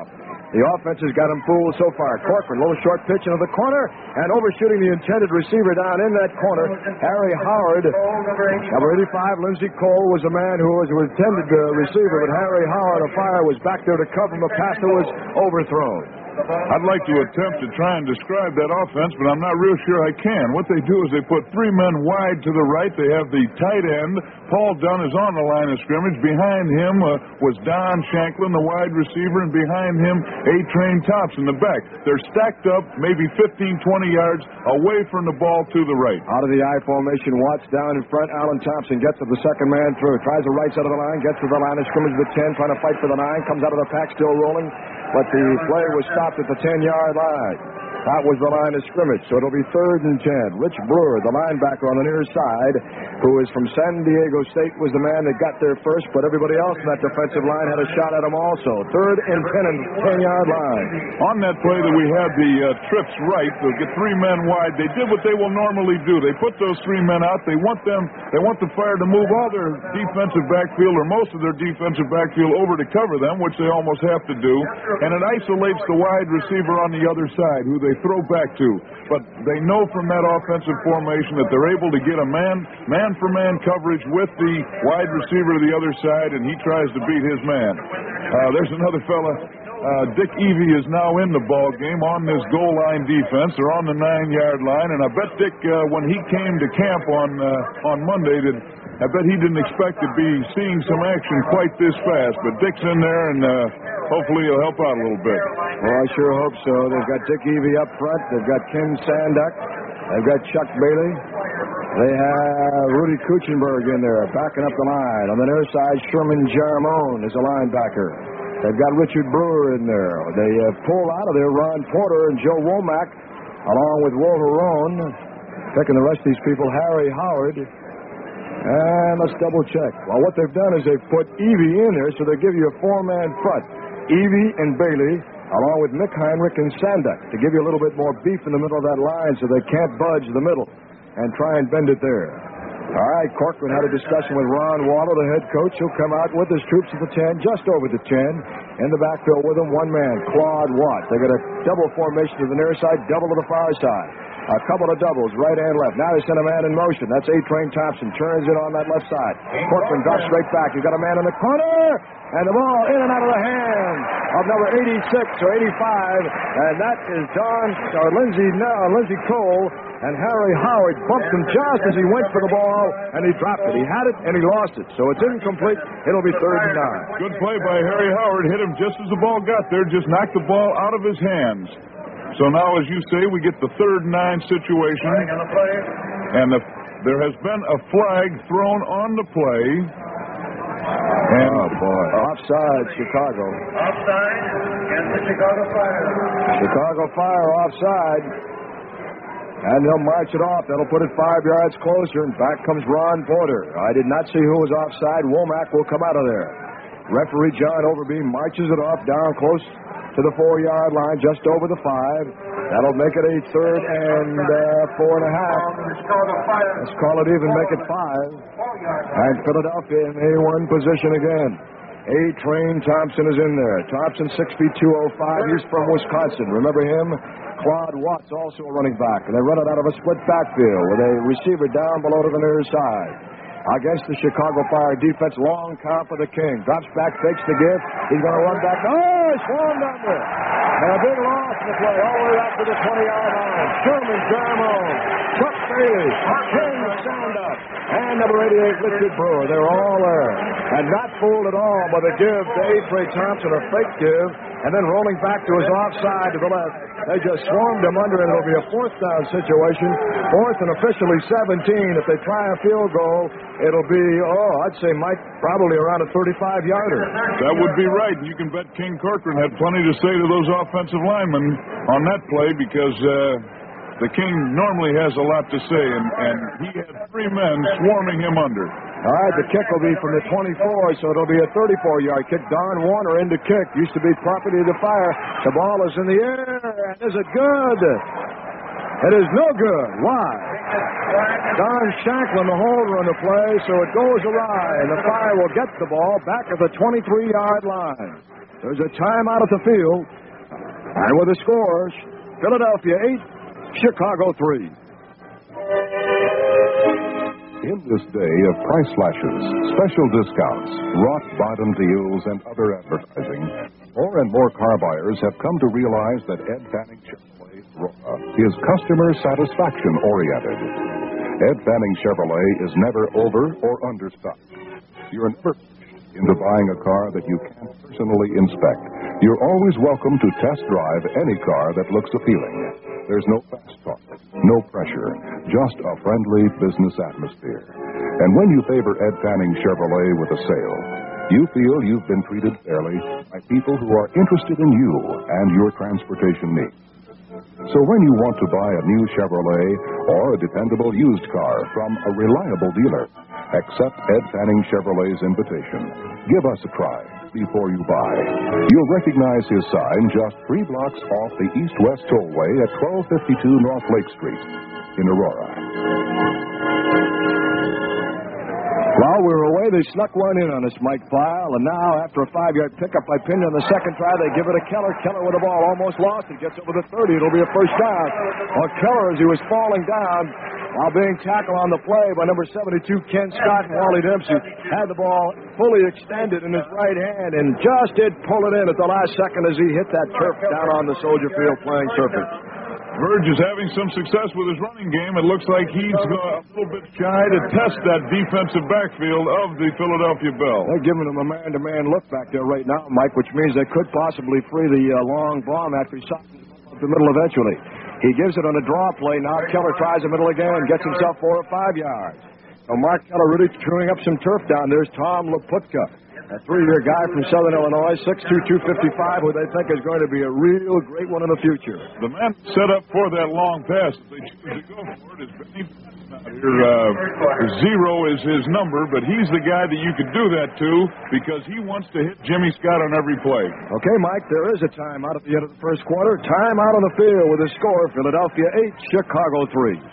The offense has got him fooled so far. Corcoran, little short pitch into the corner, and overshooting the intended receiver down in that corner, Harry Howard. Number 85, Lindsey Cole, was the man who was intended receiver, but Harry Howard, a fire, was back there to cover him. The pass that was overthrown. I'd like to attempt to try and describe that offense, but I'm not real sure I can. What they do is they put three men wide to the right. They have the tight end. Paul Dunn is on the line of scrimmage. Behind him was Don Shanklin, the wide receiver, and behind him, A-Train Thompson, the back. They're stacked up maybe 15, 20 yards away from the ball to the right. Out of the I formation, Watts down in front. Allen Thompson gets to the second man through. Tries the right side of the line, gets to the line of scrimmage with 10, trying to fight for the 9. Comes out of the pack, still rolling. But the play was stopped at the 10-yard line. That was the line of scrimmage, so it'll be 3rd and 10. Rich Brewer, the linebacker on the near side, who is from San Diego State, was the man that got there first, but everybody else in that defensive line had a shot at him also. 3rd and 10 and 10-yard line. On that play that we had the trips right, they'll get three men wide. They did what they will normally do. They put those three men out. They want the Fire to move all their defensive backfield, or most of their defensive backfield, over to cover them, which they almost have to do. And it isolates the wide receiver on the other side, who they throw back to. But they know from that offensive formation that they're able to get a man-for-man coverage with the wide receiver to the other side, and he tries to beat his man. There's another fella. Dick Evey is now in the ball game on this goal line defense. They're on the 9-yard line, and I bet Dick, when he came to camp on Monday, I bet he didn't expect to be seeing some action quite this fast. But Dick's in there, and hopefully he'll help out a little bit. Well, I sure hope so. They've got Dick Evey up front. They've got Ken Sanduck. They've got Chuck Bailey. They have Rudy Kuchenberg in there backing up the line. On the near side, Sherman Jarmone is a linebacker. They've got Richard Brewer in there. They pull out of there Ron Porter and Joe Womack, along with Walter Roan. Picking the rest of these people, Harry Howard. And let's double check. Well, what they've done is they've put Evey in there, so they give you a 4-man front. Evey and Bailey, along with Mick Heinrich and Sanduck, to give you a little bit more beef in the middle of that line so they can't budge the middle and try and bend it there. All right, Corcoran had a discussion with Ron Waller, the head coach. He'll come out with his troops at the 10, just over the 10. In the backfield with him, one man, Claude Watts. They got a double formation to the near side, double to the far side. A couple of doubles, right and left. Now they send a man in motion. That's A-Train Thompson. Turns it on that left side. Corcoran drops straight back. He's got a man in the corner. And the ball in and out of the hands of number 86 or 85. And that is Lindsey Cole. And Harry Howard bumped him just as he went for the ball, and he dropped it. He had it, and he lost it. So it's incomplete. It'll be 3rd and 9. Good play by Harry Howard. Hit him just as the ball got there. Just knocked the ball out of his hands. So now, as you say, we get the 3rd and 9 situation. And there has been a flag thrown on the play. And oh, boy. Offside, Chicago. Offside against the Chicago Fire. Chicago Fire offside. And they'll march it off. That'll put it 5 yards closer, and back comes Ron Porter. I did not see who was offside. Womack will come out of there. Referee John Overby marches it off down close to the 4-yard line, just over the 5. That'll make it a 3rd and 4.5. Let's call it even, make it 5. And Philadelphia in A1 position again. A-Train Thompson is in there. Thompson, 6 feet 205. He's from Wisconsin. Remember him? Claude Watts, also a running back. And they run it out of a split backfield with a receiver down below to the near side. Against the Chicago Fire defense, long count for the King. Drops back, takes the give. He's going to run back. Oh, he's swarmed under. And a big loss in the play all the way back to the 20-yard line. Sherman Jarmone, Chuck Bailey, King Sanduck, and number 88, Richard Brewer. They're all there. And not fooled at all by the give to A-Train Thompson, a fake give, and then rolling back to his offside to the left. They just swarmed him under, and it'll be a 4th down situation. 4th and officially 17. If they try a field goal, it'll be, I'd say, Mike, probably around a 35-yarder. That would be right. You can bet King Corcoran had plenty to say to those offensive linemen on that play, because the King normally has a lot to say, and he had 3 men swarming him under. All right, the kick will be from the 24, so it'll be a 34-yard kick. Don Warner in to kick. Used to be property of the Fire. The ball is in the air, and is it good? It is no good. Why? Don Shanklin, the holder on the play, so it goes awry, and the Fire will get the ball back at the 23-yard line. There's a timeout at the field. And with the scores, Philadelphia 8, Chicago 3. In this day of price slashes, special discounts, rock-bottom deals, and other advertising, more and more car buyers have come to realize that Ed Fanning Chevrolet Aurora is customer satisfaction oriented. Ed Fanning Chevrolet is never over or understocked. You're never into buying a car that you can't personally inspect. You're always welcome to test drive any car that looks appealing. There's no fast talk, no pressure, just a friendly business atmosphere. And when you favor Ed Fanning Chevrolet with a sale, you feel you've been treated fairly by people who are interested in you and your transportation needs. So when you want to buy a new Chevrolet or a dependable used car from a reliable dealer, accept Ed Fanning Chevrolet's invitation. Give us a try before you buy. You'll recognize his sign just 3 blocks off the east-west tollway at 1252 North Lake Street in Aurora. While we were away, they snuck one in on us, Mike Pyle, and now, after a 5-yard pickup by Pinion on the second try, they give it to Keller. Keller with the ball, almost lost it, gets over the 30. It'll be a first down. Well, Keller, as he was falling down, while being tackled on the play by number 72, Ken Scott, and Wally Dempsey, had the ball fully extended in his right hand and just did pull it in at the last second as he hit that turf down on the Soldier Field playing surface. Verge is having some success with his running game. It looks like he's a little bit shy to test that defensive backfield of the Philadelphia Bell. They're giving him a man-to-man look back there right now, Mike, which means they could possibly free the long bomb after he softens up the middle eventually. He gives it on a draw play. Now Keller tries the middle again, gets himself 4 or 5 yards. So Mark Keller really chewing up some turf down. There's Tom Laputka, a 3-year guy from Southern Illinois, 6'2", 255, who they think is going to be a real great one in the future. The man set up for that long pass. They choose to go for it. Is Benny Zero is his number, but he's the guy that you could do that to because he wants to hit Jimmy Scott on every play. Okay, Mike, there is a timeout at the end of the first quarter. Timeout on the field with a score, Philadelphia 8, Chicago 3.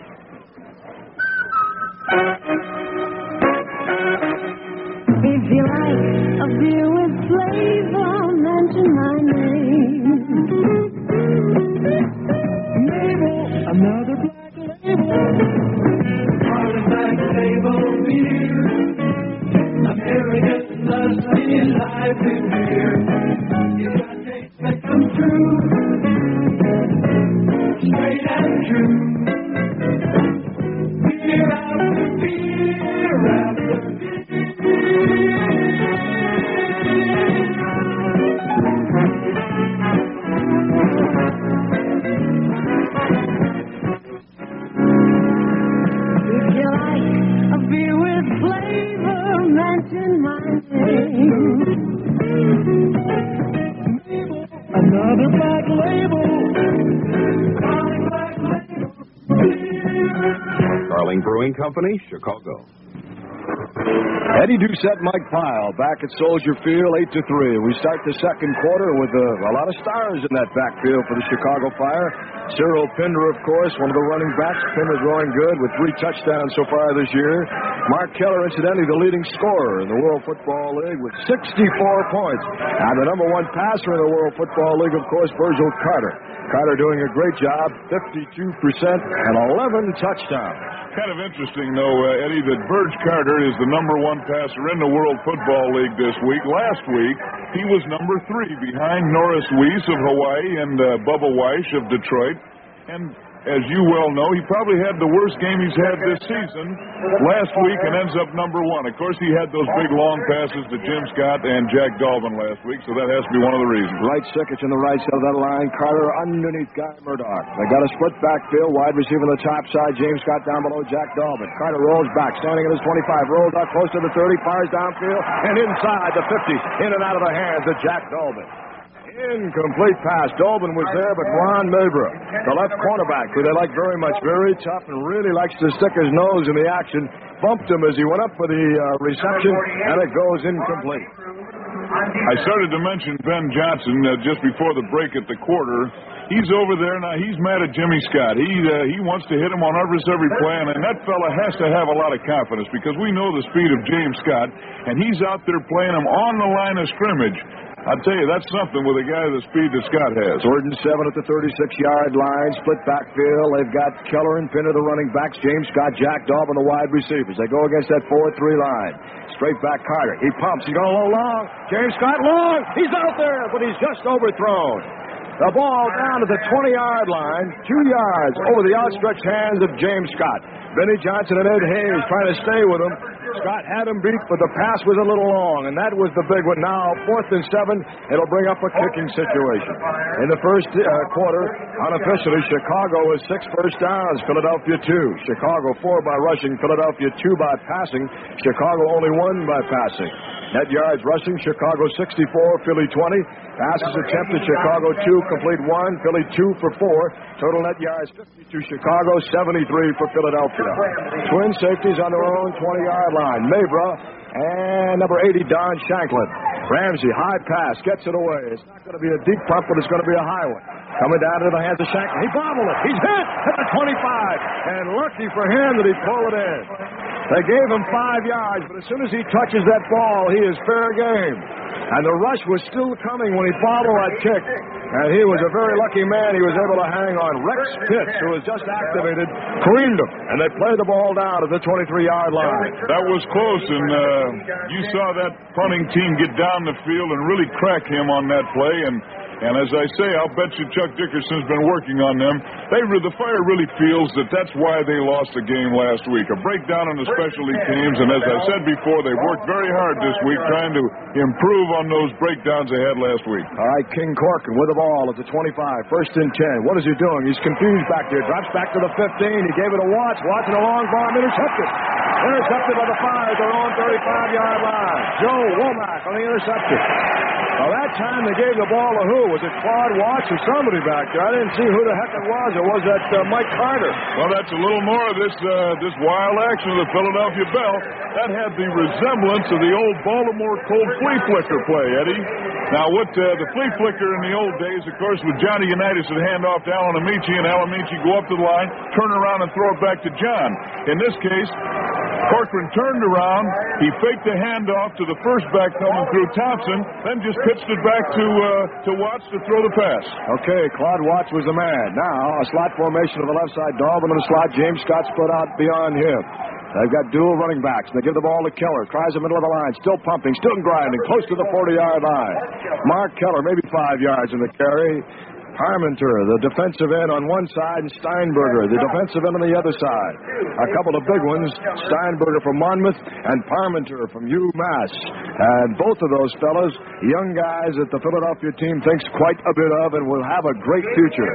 If you like a beer with flavor, mention my name. Mabel, another black label beer. American lusty life is here. It's got taste that comes true, straight and true. Beer after beer after beer. If you like a beer with flavor, mention my name. Another black label. Carling Brewing Company, Chicago. Eddie Doucette, Mike Pyle, back at Soldier Field, 8-3. We start the second quarter with a lot of stars in that backfield for the Chicago Fire. Cyril Pinder, of course, one of the running backs. Pinder's going good with 3 touchdowns so far this year. Mark Keller, incidentally, the leading scorer in the World Football League with 64 points. And the number 1 passer in the World Football League, of course, Virgil Carter. Carter doing a great job, 52% and 11 touchdowns. Kind of interesting, though, Eddie, that Verge Carter is the number 1 passer in the World Football League this week. Last week, he was number 3 behind Norris Weiss of Hawaii and Bubba Weiss of Detroit. And as you well know, he probably had the worst game he's had this season last week and ends up number 1. Of course, he had those big long passes to Jim Scott and Jack Dolvin last week, so that has to be one of the reasons. Right Sikich on the right side of that line. Carter underneath Guy Murdoch. They got a split backfield. Wide receiver on the top side. James Scott down below Jack Dolvin. Carter rolls back, standing at his 25. Rolls out close to the 30. Fires downfield and inside the 50. In and out of the hands of Jack Dolvin. Incomplete pass. Dolvin was there, but Ron Milbra, the left cornerback, who they like very much, very tough and really likes to stick his nose in the action, bumped him as he went up for the reception, and it goes incomplete. I started to mention Ben Johnson just before the break at the quarter. He's over there now. He's mad at Jimmy Scott. He wants to hit him on every play, and that fella has to have a lot of confidence because we know the speed of James Scott, and he's out there playing him on the line of scrimmage. I'll tell you, that's something with a guy the speed that Scott has. 3rd and 7 at the 36-yard line. Split backfield. They've got Keller and Pinner, the running backs. James Scott, Jack Daubin, the wide receivers. They go against that 4-3 line. Straight back Carter. He pumps. He's going a little long. James Scott long. He's out there, but he's just overthrown. The ball down to the 20-yard line. 2 yards over the outstretched hands of James Scott. Benny Johnson and Ed Hayes trying to stay with him. Scott had him beat, but the pass was a little long, and that was the big one. Now, 4th and 7, it'll bring up a kicking situation. In the first quarter, unofficially, Chicago was 6 first downs, Philadelphia 2. Chicago 4 by rushing, Philadelphia 2 by passing. Chicago only 1 by passing. Net yards rushing, Chicago 64, Philly 20. Passes attempted, Chicago 2, complete 1, Philly 2 for 4. Total net yards 52 Chicago, 73 for Philadelphia. Twin safeties on their own 20-yard line. Mabra and number 80, Don Shanklin. Ramsey, high pass, gets it away. It's not going to be a deep pump, but it's going to be a high one. Coming down into the hands of Shanklin. He bobbled it. He's hit at the 25. And lucky for him that he pulled it in. They gave him 5 yards, but as soon as he touches that ball, he is fair game. And the rush was still coming when he bobbled that kick. And he was a very lucky man. He was able to hang on. Rex Pitts, who was just activated, careened him. And they played the ball down at the 23-yard line. That was close, and you saw that punting team get down the field and really crack him on that play. And as I say, I'll bet you Chuck Dickerson's been working on them. The Fire really feels that that's why they lost the game last week. A breakdown in the specialty teams, and as I said before, they worked very hard this week trying to improve on those breakdowns they had last week. All right, King Corcoran with the ball at the 25, 1st and 10. What is he doing? He's confused back there. Drops back to the 15. He gave it to Watts. Watts in a long bomb, intercepted. Intercepted by the Fire at their own 35-yard line. Joe Womack on the interception. Well, that time they gave the ball to who? Was it Claude Watts or somebody back there? I didn't see who the heck it was. Or was that Mike Carter? Well, that's a little more of this wild action of the Philadelphia Bell. That had the resemblance of the old Baltimore Colt flea flicker play, Eddie. Now, what the flea flicker in the old days, of course, with Johnny Unitas would hand off to Alan Amici, and Alan Amici go up to the line, turn around, and throw it back to John. In this case, Corcoran turned around, he faked the handoff to the first back coming through Thompson, then just pitched it back to Watts to throw the pass. Okay, Claude Watts was the man. Now, a slot formation to the left side. Daubin in the slot. James Scott split out beyond him. They've got dual running backs. They give the ball to Keller. Tries the middle of the line. Still pumping. Still grinding. Close to the 40-yard line. Mark Keller, maybe 5 yards in the carry. Parmenter, the defensive end on one side, and Steinberger, the defensive end on the other side. A couple of big ones, Steinberger from Monmouth and Parmenter from UMass. And both of those fellas, young guys that the Philadelphia team thinks quite a bit of and will have a great future.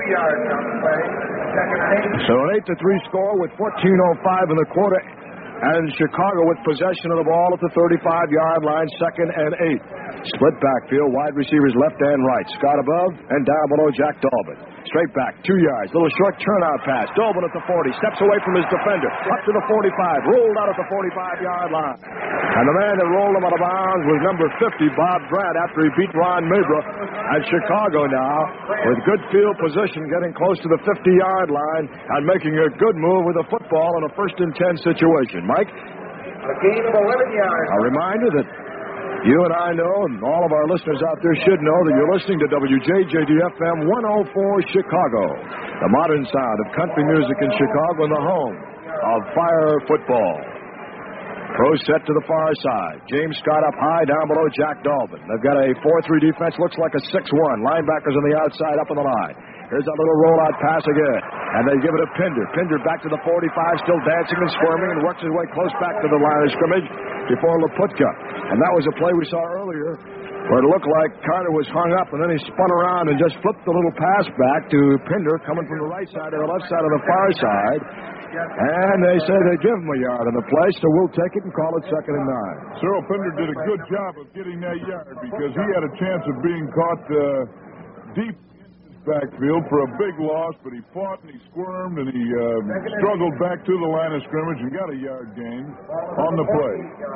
So an 8-3 score with 14:05 in the quarter. And Chicago with possession of the ball at the 35-yard line, 2nd and 8. Split backfield, wide receivers left and right. Scott above and down below Jack Daubin. Straight back, 2 yards. Little short turnout pass. Daubin at the 40. Steps away from his defender. Up to the 45. Rolled out at the 45-yard line. And the man that rolled him out of bounds was number 50, Bob Grant, after he beat Ron Mabra. And Chicago now, with good field position, getting close to the 50-yard line and making a good move with the football in a 1st and 10 situation. Mike? A gain of 11 yards. A reminder that you and I know, and all of our listeners out there should know, that you're listening to WJJD-FM 104 Chicago, the modern sound of country music in Chicago and the home of Fire football. Pro set to the far side. James Scott up high, down below Jack Daubin. They've got a 4-3 defense, looks like a 6-1. Linebackers on the outside, up on the line. Here's that little rollout pass again. And they give it to Pinder. Pinder back to the 45, still dancing and squirming, and works his way close back to the line of scrimmage before Laputka. And that was a play we saw earlier where it looked like Carter was hung up, and then he spun around and just flipped the little pass back to Pinder, coming from the right side to the left side of the far side. And they say they give him a yard on the play, so we'll take it and call it 2nd and 9. Cyril Pinder did a good job of getting that yard because he had a chance of being caught deep backfield for a big loss, but he fought and he squirmed and he struggled back to the line of scrimmage and got a yard gain on the play.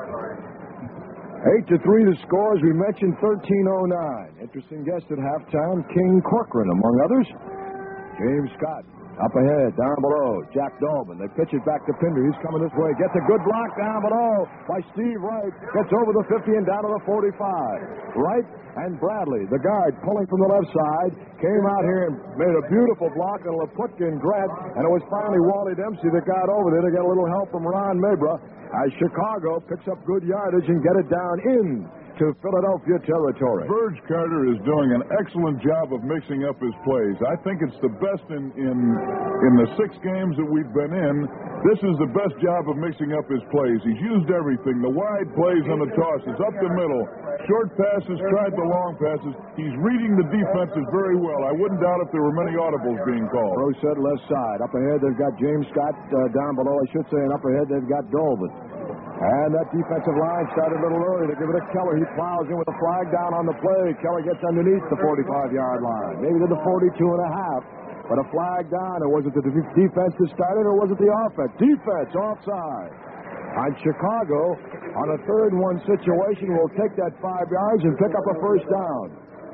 8-3 the score, as we mentioned, 13:09. Interesting guest at halftime, King Corcoran, among others. James Scott Up ahead, down below, Jack Dolman. They pitch it back to Pinder. He's coming this way. Gets a good block down below by Steve Wright. Gets over the 50 and down to the 45. Wright and Bradley, the guard, pulling from the left side, came out here and made a beautiful block on Laputkin Grant, and it was finally Wally Dempsey that got over there to get a little help from Ron Mabra as Chicago picks up good yardage and get it down in to Philadelphia territory. Verge Carter is doing an excellent job of mixing up his plays. I think it's the best in the 6 games that we've been in. This is the best job of mixing up his plays. He's used everything. The wide plays on the tosses, up the middle, short passes, tried the long passes. He's reading the defenses very well. I wouldn't doubt if there were many audibles being called. Rose said left side. Up ahead, they've got James Scott. Down below, I should say, and up ahead, they've got Dolman. And that defensive line started a little early. They give it to Keller. He plows in with a flag down on the play. Keller gets underneath the 45-yard line, maybe to the 42.5. But a flag down. Or was it the defense that started, or was it the offense? Defense offside. On Chicago, on a 3rd and 1 situation, will take that 5 yards and pick up a first down.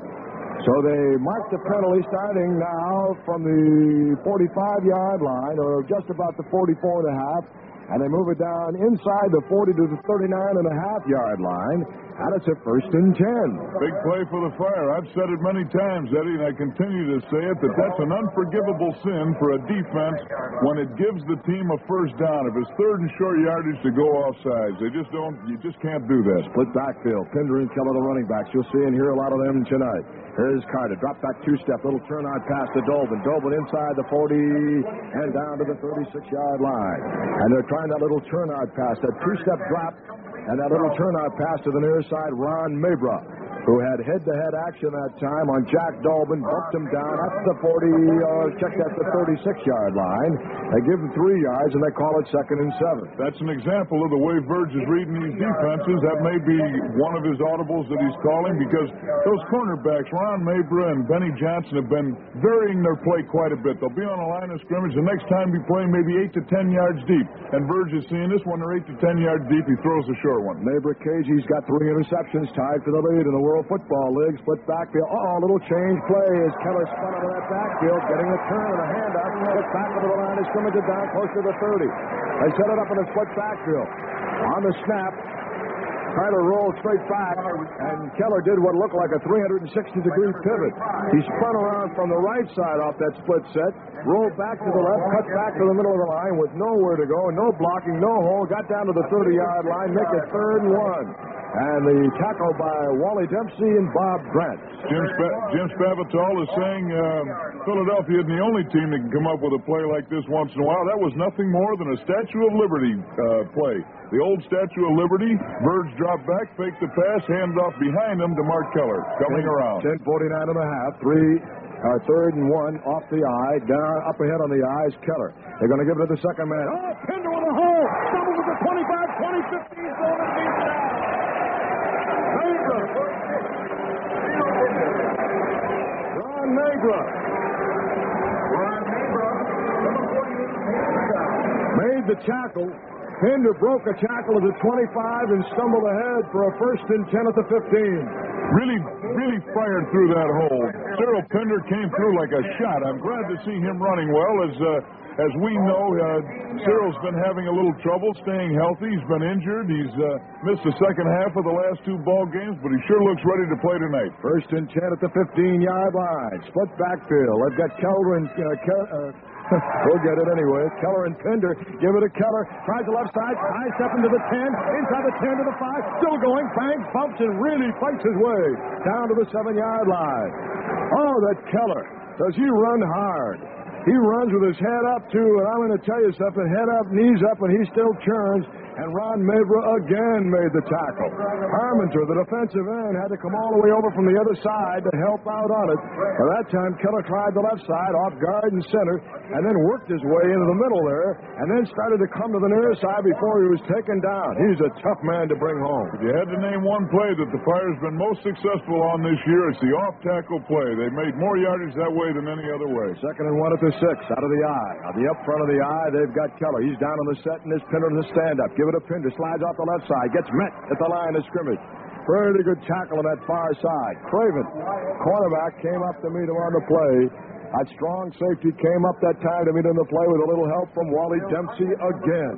So they mark the penalty starting now from the 45-yard line, or just about the 44.5. And they move it down inside the 40 to the 39.5-yard line. And it's a 1st and 10. Big play for the Fire. I've said it many times, Eddie, and I continue to say it, that that's an unforgivable sin for a defense when it gives the team a first down. If it's 3rd and short yardage to go offsides, you just can't do that. Split backfield. Pinder and Keller, the running backs. You'll see and hear a lot of them tonight. Here's Carter. Drop back 2-step. Little turnout pass to Dolman. Dolman inside the 40 and down to the 36-yard line. And they're trying that little turnout pass, that 2-step drop, and that little turnout pass to the near side, Ron Mabra, who had head-to-head action that time on Jack Dolman, bumped him down up the 40, checked at the 36-yard line. They give him 3 yards, and they call it 2nd and 7. That's an example of the way Verge is reading these defenses. That may be one of his audibles that he's calling, because those cornerbacks, Ron Mabra and Benny Johnson, have been varying their play quite a bit. They'll be on a line of scrimmage. The next time be playing maybe 8 to 10 yards deep. And Verge is seeing this when they're 8 to 10 yards deep. He throws a short one. Mabra Cage's got 3 interceptions, tied for the lead in the World Football League. Split backfield. Little change play as Keller spun out of that backfield, getting a turn and a handoff. It's back over the line of scrimmage and down close to the 30. They set it up in a split backfield. On the snap, Carter rolled straight back, and Keller did what looked like a 360-degree pivot. He spun around from the right side off that split set, rolled back to the left, cut back to the middle of the line with nowhere to go, no blocking, no hole, got down to the 30-yard line, make it 3rd and 1. And the tackle by Wally Dempsey and Bob Grant. Jim Spavital is saying Philadelphia isn't the only team that can come up with a play like this once in a while. That was nothing more than a Statue of Liberty play. The old Statue of Liberty. Verge dropped back, faked the pass, hands off behind him to Mark Keller. Coming around. 10:49.5. 3rd and 1 off the eye. Down up ahead on the eye is Keller. They're going to give it to the second man. Pinder with a hole. Double with the 25, 20, 15. Ron Mabra made the tackle. Pinder broke a tackle at the 25 and stumbled ahead for a 1st and 10 at the 15. Really fired through that hole. Cyril Pinder came through like a shot. I'm glad to see him running well. As we know, Cyril's been having a little trouble staying healthy. He's been injured. He's missed the second half of the last 2 ball games, but he sure looks ready to play tonight. 1st and 10 at the 15-yard line. Split backfield. I've got Keller and we'll get it anyway. Keller and Pinder give it to Keller. Tries the left side. High step into the 10. Inside the 10 to the 5. Still going. Bangs, bumps, and really fights his way down to the 7-yard line. That Keller. Does he run hard? He runs with his head up, too, and I'm going to tell you something. Head up, knees up, and he still churns. And Ron Mabra again made the tackle. Harmonter, the defensive end, had to come all the way over from the other side to help out on it. By that time, Keller tried the left side, off guard and center, and then worked his way into the middle there, and then started to come to the near side before he was taken down. He's a tough man to bring home. If you had to name one play that the Fire's been most successful on this year, it's the off-tackle play. They've made more yardage that way than any other way. 2nd and 1 at the 6, out of the eye. On the up front of the eye, they've got Keller. He's down on the set, and his Pinder in the stand-up. Give it to Pinder. Slides off the left side. Gets met at the line of scrimmage. Pretty good tackle on that far side. Craven, cornerback, came up to meet him on the play. That strong safety came up that time to meet in the play with a little help from Wally Dempsey again.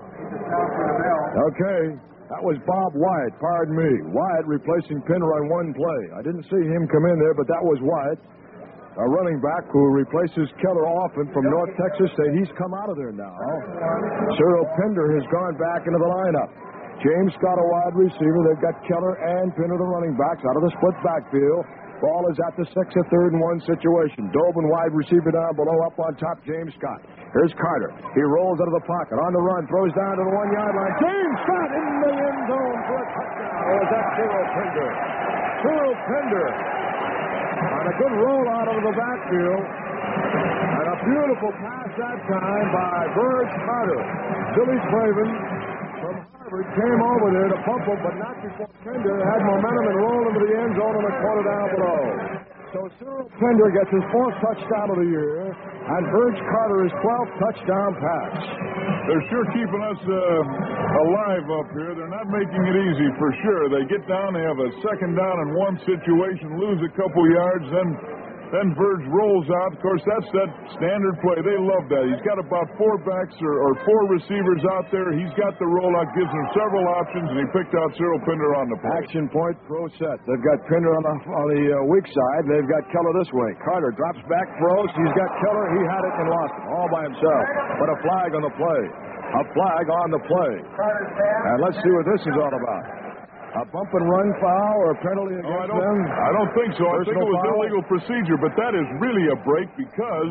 Okay, that was Bob Wyatt, pardon me. Wyatt replacing Pinder on one play. I didn't see him come in there, but that was Wyatt, a running back who replaces Keller often from North Texas State. He's come out of there now. Cyril Pinder has gone back into the lineup. James Scott, a wide receiver. They've got Keller and Pinder, the running backs, out of the split backfield. Ball is at the 6, a 3rd and 1 situation. Dobin, wide receiver down below, up on top, James Scott. Here's Carter. He rolls out of the pocket, on the run, throws down to the 1-yard line. James Scott in the end zone for a touchdown. Or is that Cyril Pinder? Cyril Pinder on a good roll out of the backfield. And a beautiful pass that time by Burge Carter. Billy Craven from Harvard came over there to pump him, but not before Pinder had momentum and rolled into the end zone in the corner down below. So Cyril Pinder gets his 4th touchdown of the year, and Burge Carter his 12th touchdown pass. They're sure keeping us alive up here. They're not making it easy for sure. They get down, they have a 2nd down and 1 situation, lose a couple yards, then Burge rolls out. Of course, that's that standard play. They love that. He's got about 4 backs or 4 receivers out there. He's got the rollout, gives him several options, and he picked out Cyril Pinder on the play. Action point, throw set. They've got Pinder on the weak side. They've got Keller this way. Carter drops back, throws. He's got Keller. He had it and lost it all by himself. But a flag on the play. A flag on the play. And let's see what this is all about. A bump and run foul or a penalty against them? I don't think so. I think it was illegal procedure, but that is really a break because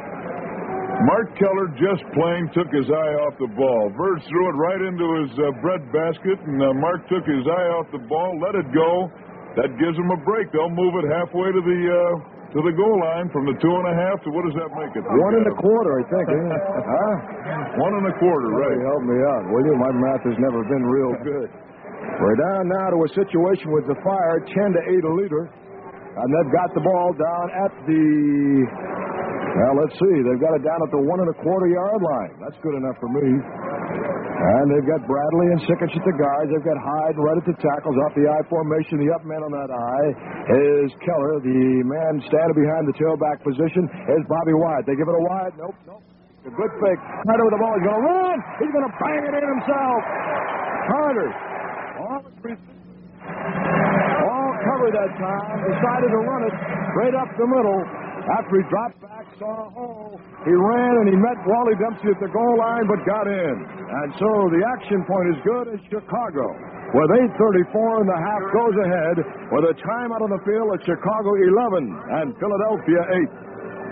Mark Keller just plain took his eye off the ball. Burge threw it right into his bread basket, and Mark took his eye off the ball, let it go. That gives him a break. They'll move it halfway to the goal line from the 2.5 to what does that make it? 1 1/4, I think. Huh? 1 1/4, right? Help me out, will you? My math has never been real good. We're down now to a situation with the Fire, 10 to 8 a leader. And they've got the ball down at the, well, let's see. They've got it down at the 1 1/4-yard line. That's good enough for me. And they've got Bradley and Sickich at the guards. They've got Hyde right at the tackles off the I formation. The up man on that I is Keller. The man standing behind the tailback position is Bobby Wyatt. They give it a Wyatt. Nope. A good fake. Carter with the ball. He's going to run. He's going to bang it in himself. Carter. All covered that time. Decided to run it straight up the middle. After he dropped back, saw a hole. He ran and he met Wally Dempsey at the goal line, but got in. And so the action point is good as Chicago, with 8:34 in the half, goes ahead with a timeout on the field at Chicago 11 and Philadelphia 8.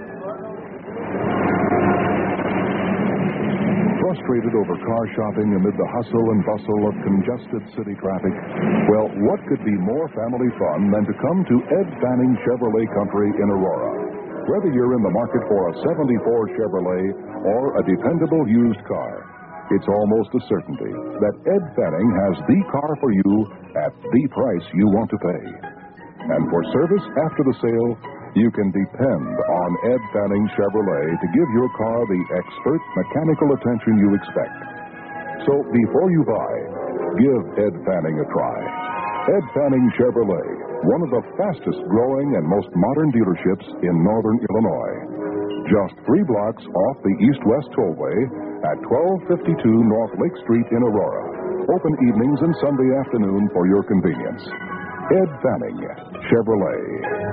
Frustrated over car shopping amid the hustle and bustle of congested city traffic? Well, what could be more family fun than to come to Ed Fanning Chevrolet Country in Aurora? Whether you're in the market for a 74 Chevrolet or a dependable used car, it's almost a certainty that Ed Fanning has the car for you at the price you want to pay. And for service after the sale, you can depend on Ed Fanning Chevrolet to give your car the expert mechanical attention you expect. So before you buy, give Ed Fanning a try. Ed Fanning Chevrolet, one of the fastest growing and most modern dealerships in northern Illinois. Just 3 blocks off the east-west tollway at 1252 North Lake Street in Aurora. Open evenings and Sunday afternoon for your convenience. Ed Fanning Chevrolet.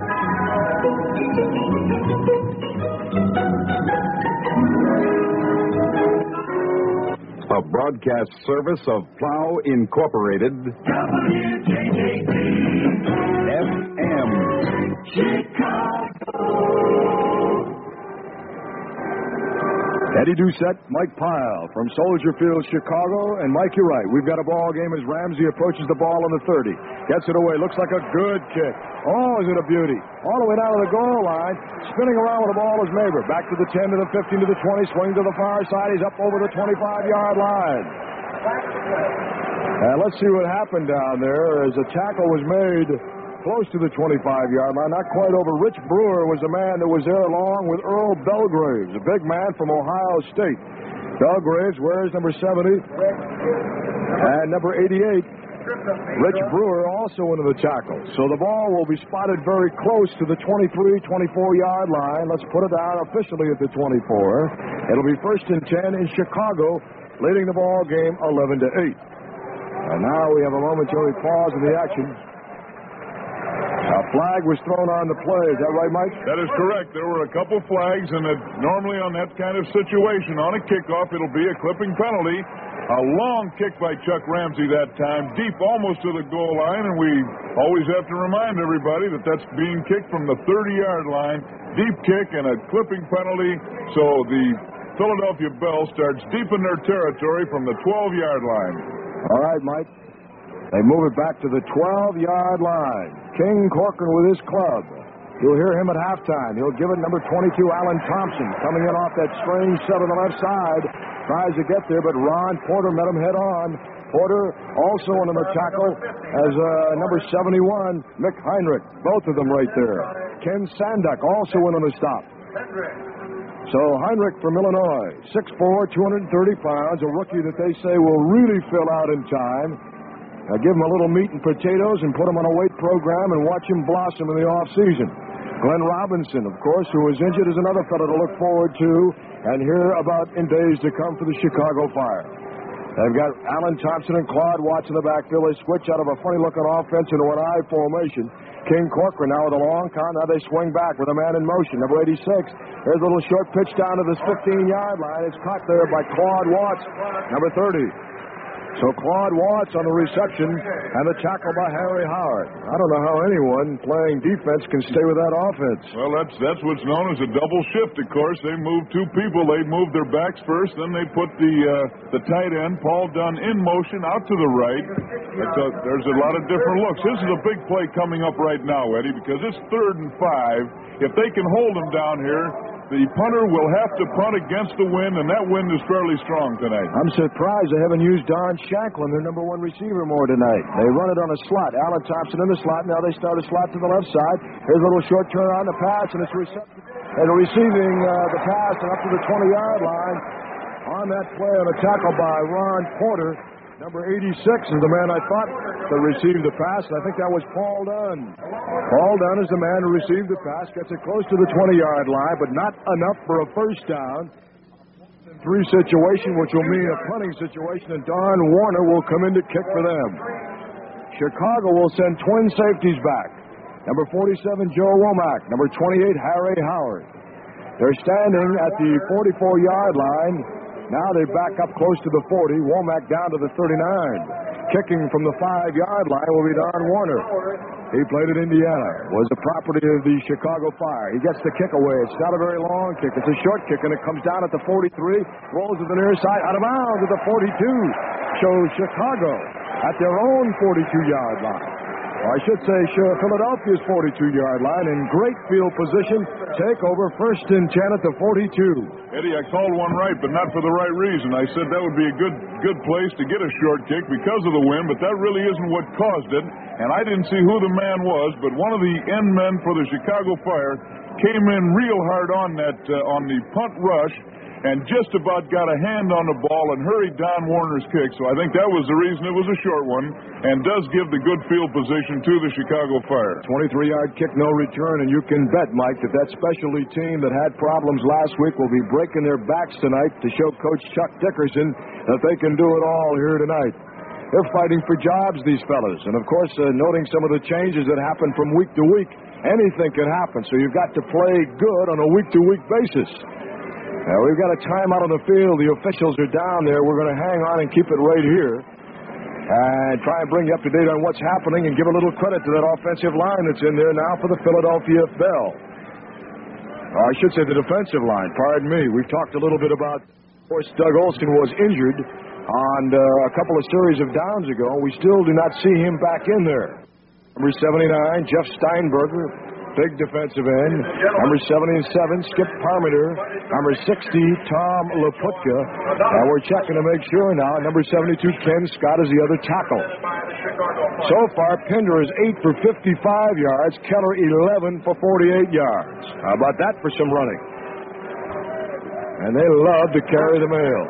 A broadcast service of Plow Incorporated. WJJD FM. Chicago. Eddie Doucette, Mike Pyle from Soldier Field, Chicago. And Mike, you're right. We've got a ball game as Ramsey approaches the ball on the 30. Gets it away. Looks like a good kick. Oh, is it a beauty. All the way down to the goal line. Spinning around with the ball is Maber. Back to the 10, to the 15, to the 20. Swing to the far side. He's up over the 25-yard line. And let's see what happened down there as a tackle was made close to the 25-yard line, not quite over. Rich Brewer was the man that was there along with Earl Belgraves, a big man from Ohio State. Belgraves wears number 70 and number 88. Rich Brewer also into the tackle. So the ball will be spotted very close to the 23, 24-yard line. Let's put it down officially at the 24. It'll be 1st and 10 in Chicago, leading the ball game 11-8. And now we have a momentary pause in the action. A flag was thrown on the play. Is that right, Mike? That is correct. There were a couple flags, and normally on that kind of situation, on a kickoff, it'll be a clipping penalty. A long kick by Chuck Ramsey that time, deep almost to the goal line, and we always have to remind everybody that that's being kicked from the 30-yard line. Deep kick and a clipping penalty, so the Philadelphia Bell starts deep in their territory from the 12-yard line. All right, Mike. They move it back to the 12-yard line. King Corcoran with his club. You'll hear him at halftime. He'll give it number 22, Alan Thompson, coming in off that strange set on the left side. Tries to get there, but Ron Porter met him head on. Porter also on the tackle as number 71, Mick Heinrich. Both of them right there. Ken Sandak also in on the stop. So Heinrich from Illinois, 6'4", 230 pounds, a rookie that they say will really fill out in time. Give him a little meat and potatoes and put him on a weight program and watch him blossom in the offseason. Glenn Robinson, of course, who was injured, is another fellow to look forward to and hear about in days to come for the Chicago Fire. They've got Alan Thompson and Claude Watts in the backfield. They switch out of a funny-looking offense into an I formation. King Corcoran now with a long count. Now they swing back with a man in motion. Number 86. There's a little short pitch down to this 15-yard line. It's caught there by Claude Watts, number 30. So Claude Watts on the reception and the tackle by Harry Howard. I don't know how anyone playing defense can stay with that offense. Well, that's what's known as a double shift, of course. They move two people. They move their backs first, then they put the tight end, Paul Dunn, in motion out to the right. There's a lot of different looks. This is a big play coming up right now, Eddie, because it's 3rd and 5. If they can hold them down here, the punter will have to punt against the wind, and that wind is fairly strong tonight. I'm surprised they haven't used Don Shanklin, their number 1 receiver, more tonight. They run it on a slot. Alan Thompson in the slot. Now they start a slot to the left side. Here's a little short turn on the pass, and it's receiving the pass and up to the 20-yard line. On that play on a tackle by Ron Porter. Number 86 is the man I thought that received the pass, and I think that was Paul Dunn. Paul Dunn is the man who received the pass, gets it close to the 20-yard line, but not enough for a first down. 3 situation, which will mean a punting situation, and Don Warner will come in to kick for them. Chicago will send twin safeties back. Number 47, Joe Womack. Number 28, Harry Howard. They're standing at the 44-yard line. Now they back up close to the 40. Womack down to the 39. Kicking from the 5-yard line will be Don Warner. He played at Indiana. Was the property of the Chicago Fire. He gets the kick away. It's not a very long kick. It's a short kick, and it comes down at the 43. Rolls to the near side. Out of bounds at the 42. Shows Chicago at their own 42-yard line. Or I should say Philadelphia's 42-yard line in great field position. Take over 1st and 10 at the 42. Eddie, I called one right, but not for the right reason. I said that would be a good place to get a short kick because of the wind, but that really isn't what caused it. And I didn't see who the man was, but one of the end men for the Chicago Fire came in real hard on on the punt rush and just about got a hand on the ball and hurried Don Warner's kick. So I think that was the reason it was a short one and does give the good field position to the Chicago Fire. 23-yard kick, no return, and you can bet, Mike, that specialty team that had problems last week will be breaking their backs tonight to show Coach Chuck Dickerson that they can do it all here tonight. They're fighting for jobs, these fellas, and of course, noting some of the changes that happen from week to week, anything can happen, so you've got to play good on a week-to-week basis. Now, we've got a timeout on the field. The officials are down there. We're going to hang on and keep it right here and try and bring you up to date on what's happening and give a little credit to that offensive line that's in there now for the Philadelphia Bell. Or I should say the defensive line. Pardon me. We've talked a little bit about, of course, Doug Olson was injured on a couple of series of downs ago. We still do not see him back in there. Number 79, Jeff Steinberger. Big defensive end. Number 77, Skip Parmenter. Number 60, Tom Laputka. And we're checking to make sure now. Number 72, Ken Scott is the other tackle. So far, Pinder is 8 for 55 yards. Keller 11 for 48 yards. How about that for some running? And they love to carry the mail.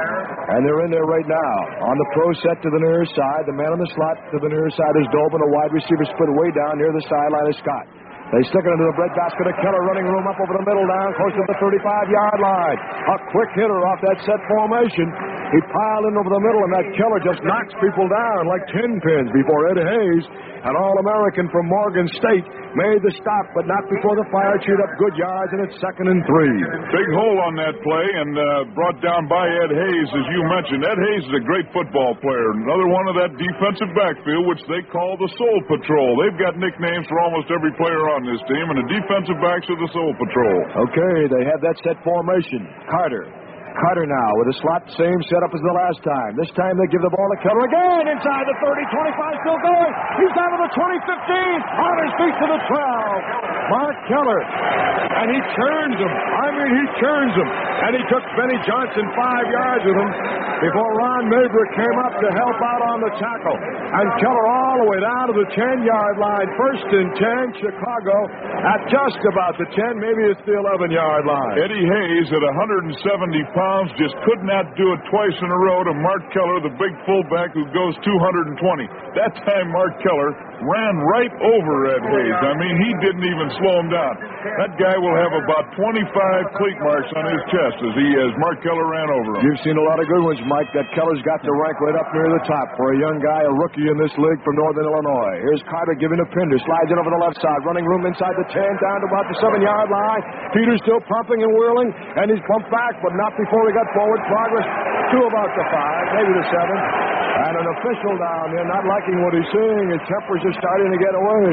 And they're in there right now. On the pro set to the near side. The man on the slot to the near side is Dolben. A wide receiver split way down near the sideline is Scott. They stick it into the breadbasket of Keller, running room up over the middle, down close to the 35-yard line. A quick hitter off that set formation. He piled in over the middle, and that Keller just knocks people down like 10 pins before Ed Hayes, an All-American from Morgan State, made the stop, but not before the Fire chewed up good yards, and it's 2nd and 3. Big hole on that play, and brought down by Ed Hayes, as you mentioned. Ed Hayes is a great football player. Another one of that defensive backfield, which they call the Soul Patrol. They've got nicknames for almost every player on this team, and the defensive backs are the Soul Patrol. Okay, they have that set formation. Carter now with a slot, same setup as the last time. This time they give the ball to Keller again, inside the 30, 25, still going. He's down to the 20, 15, on his feet to the 12. Mark Keller, and he turns him. He turns him. And he took Benny Johnson 5 yards with him before Ron Mabry came up to help out on the tackle. And Keller all the way down to the 10-yard line. 1st and 10, Chicago at just about the 10, maybe it's the 11-yard line. Eddie Hayes at 170 pounds just could not do it twice in a row to Mark Keller, the big fullback who goes 220. That time Mark Keller ran right over Ed Hayes. I mean, he didn't even slow him down. That guy will have about 25 cleat marks on his chest as Mark Keller ran over him. You've seen a lot of good ones, Mike. That Keller's got to rank right up near the top for a young guy, a rookie in this league from Northern Illinois. Here's Carter giving to Pinder. Slides it over the left side. Running room inside the 10, down to about the 7-yard line. Peter's still pumping and whirling, and he's pumped back, but not before he got forward progress to about the 5, maybe the 7. And an official down there not liking what he's seeing. His tempers are starting to get away.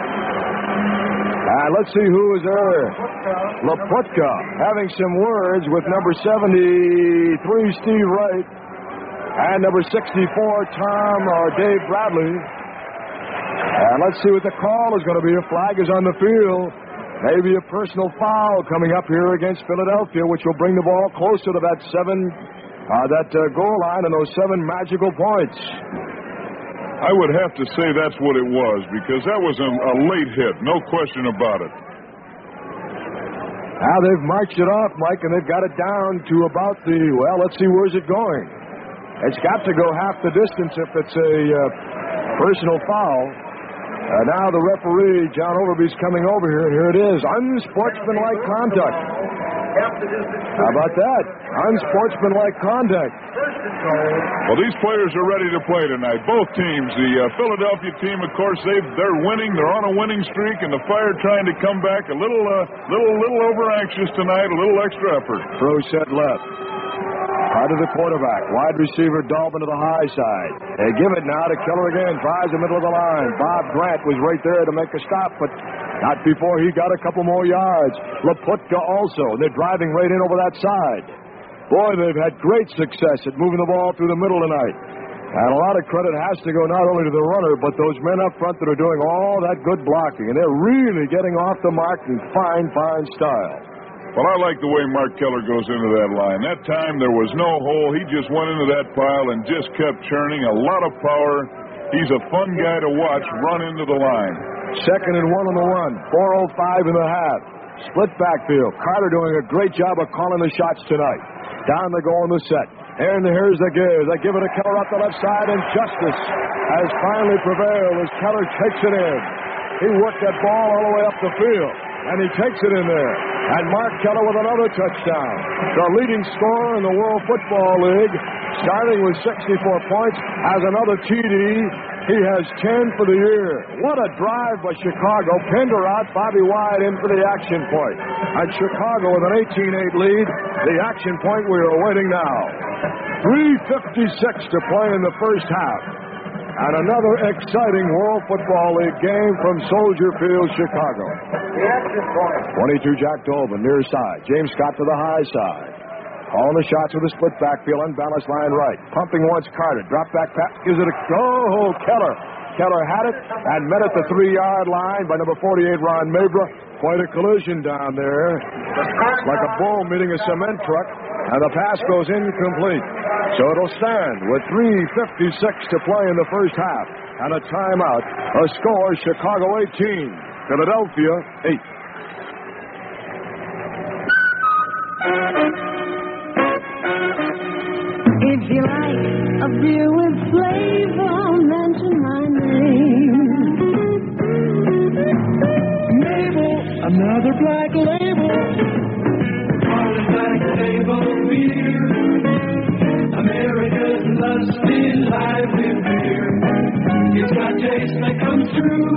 And let's see who is there. Laputka having some words with number 73, Steve Wright, and number 64, Dave Bradley. And let's see what the call is going to be. A flag is on the field. Maybe a personal foul coming up here against Philadelphia, which will bring the ball closer to that goal line and those 7 magical points. I would have to say that's what it was, because that was a late hit, no question about it. Now they've marched it off, Mike, and they've got it down to about let's see, where's it going? It's got to go half the distance if it's a personal foul. Now the referee, John Overby's coming over here, and here it is. Unsportsmanlike conduct. How about that? Unsportsmanlike conduct. Well, these players are ready to play tonight. Both teams. The Philadelphia team, of course, they're winning. They're on a winning streak, and the Fire trying to come back a little over anxious tonight. A little extra effort. Throw set left. Out of the quarterback. Wide receiver Dolben to the high side. They give it now to Keller again. Tries the middle of the line. Bob Grant was right there to make a stop, but not before he got a couple more yards. Laputka also. They're driving right in over that side. Boy, they've had great success at moving the ball through the middle tonight. And a lot of credit has to go not only to the runner, but those men up front that are doing all that good blocking. And they're really getting off the mark in fine style. Well, I like the way Mark Keller goes into that line. That time there was no hole. He just went into that pile and just kept churning. A lot of power. He's a fun guy to watch run into the line. 2nd and 1 on the run. 4:05 in the half. Split backfield. Carter doing a great job of calling the shots tonight. Down they go on the set. And here's the give. They give it to Keller up the left side, and justice has finally prevailed as Keller takes it in. He worked that ball all the way up the field, and he takes it in there. And Mark Keller with another touchdown. The leading scorer in the World Football League, starting with 64 points, has another TD. He has 10 for the year. What a drive by Chicago. Pinder out, Bobby Wyatt in for the action point. And Chicago with an 18-8 lead. The action point we are awaiting now. 3:56 to play in the first half. And another exciting World Football League game from Soldier Field, Chicago. 22 Jack Dolben, near side. James Scott to the high side. Calling the shots with a split backfield, unbalanced line right. Pumping once Carter. Drop back pass. Gives it a go. Keller. Keller had it and met at the 3-yard line by number 48, Ron Mabry. Quite a collision down there. Like a bull meeting a cement truck. And the pass goes incomplete. So it'll stand with 3:56 to play in the first half. And a timeout. A score, Chicago 18, Philadelphia 8. If you like a beer with flavor, mention my name. Mabel, another Black Label. Call it Black Label beer. America's lusty, lively beer. It's got taste that comes through.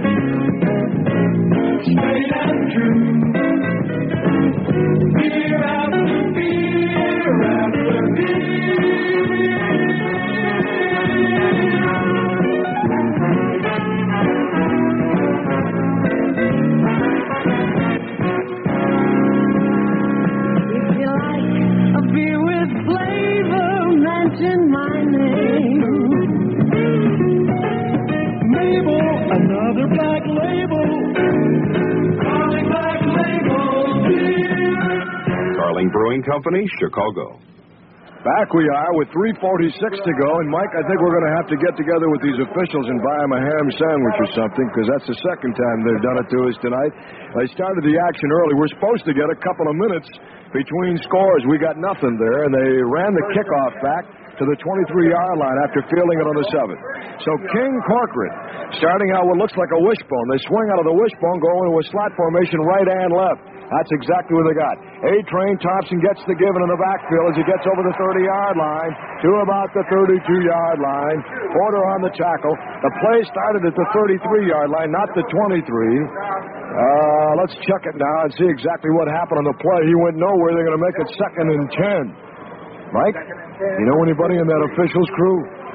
Straight and true. Beer after beer after beer. If you like a beer with flavor, mention my name. Mabel, another Black Label. Calling Black Label beer. Carling Brewing Company, Chicago. Back we are with 3:46 to go, and Mike, I think we're going to have to get together with these officials and buy them a ham sandwich or something, because that's the second time they've done it to us tonight. They started the action early. We're supposed to get a couple of minutes between scores. We got nothing there, and they ran the kickoff back to the 23-yard line after fielding it on the 7th. So King Corcoran, starting out what looks like a wishbone. They swing out of the wishbone, go into a slot formation right and left. That's exactly what they got. A-Train Thompson gets the given in the backfield as he gets over the 30-yard line to about the 32-yard line. Porter on the tackle. The play started at the 33-yard line, not the 23. Let's check it now and see exactly what happened on the play. He went nowhere. They're going to make it 2nd and 10. Mike, you know anybody in that officials crew?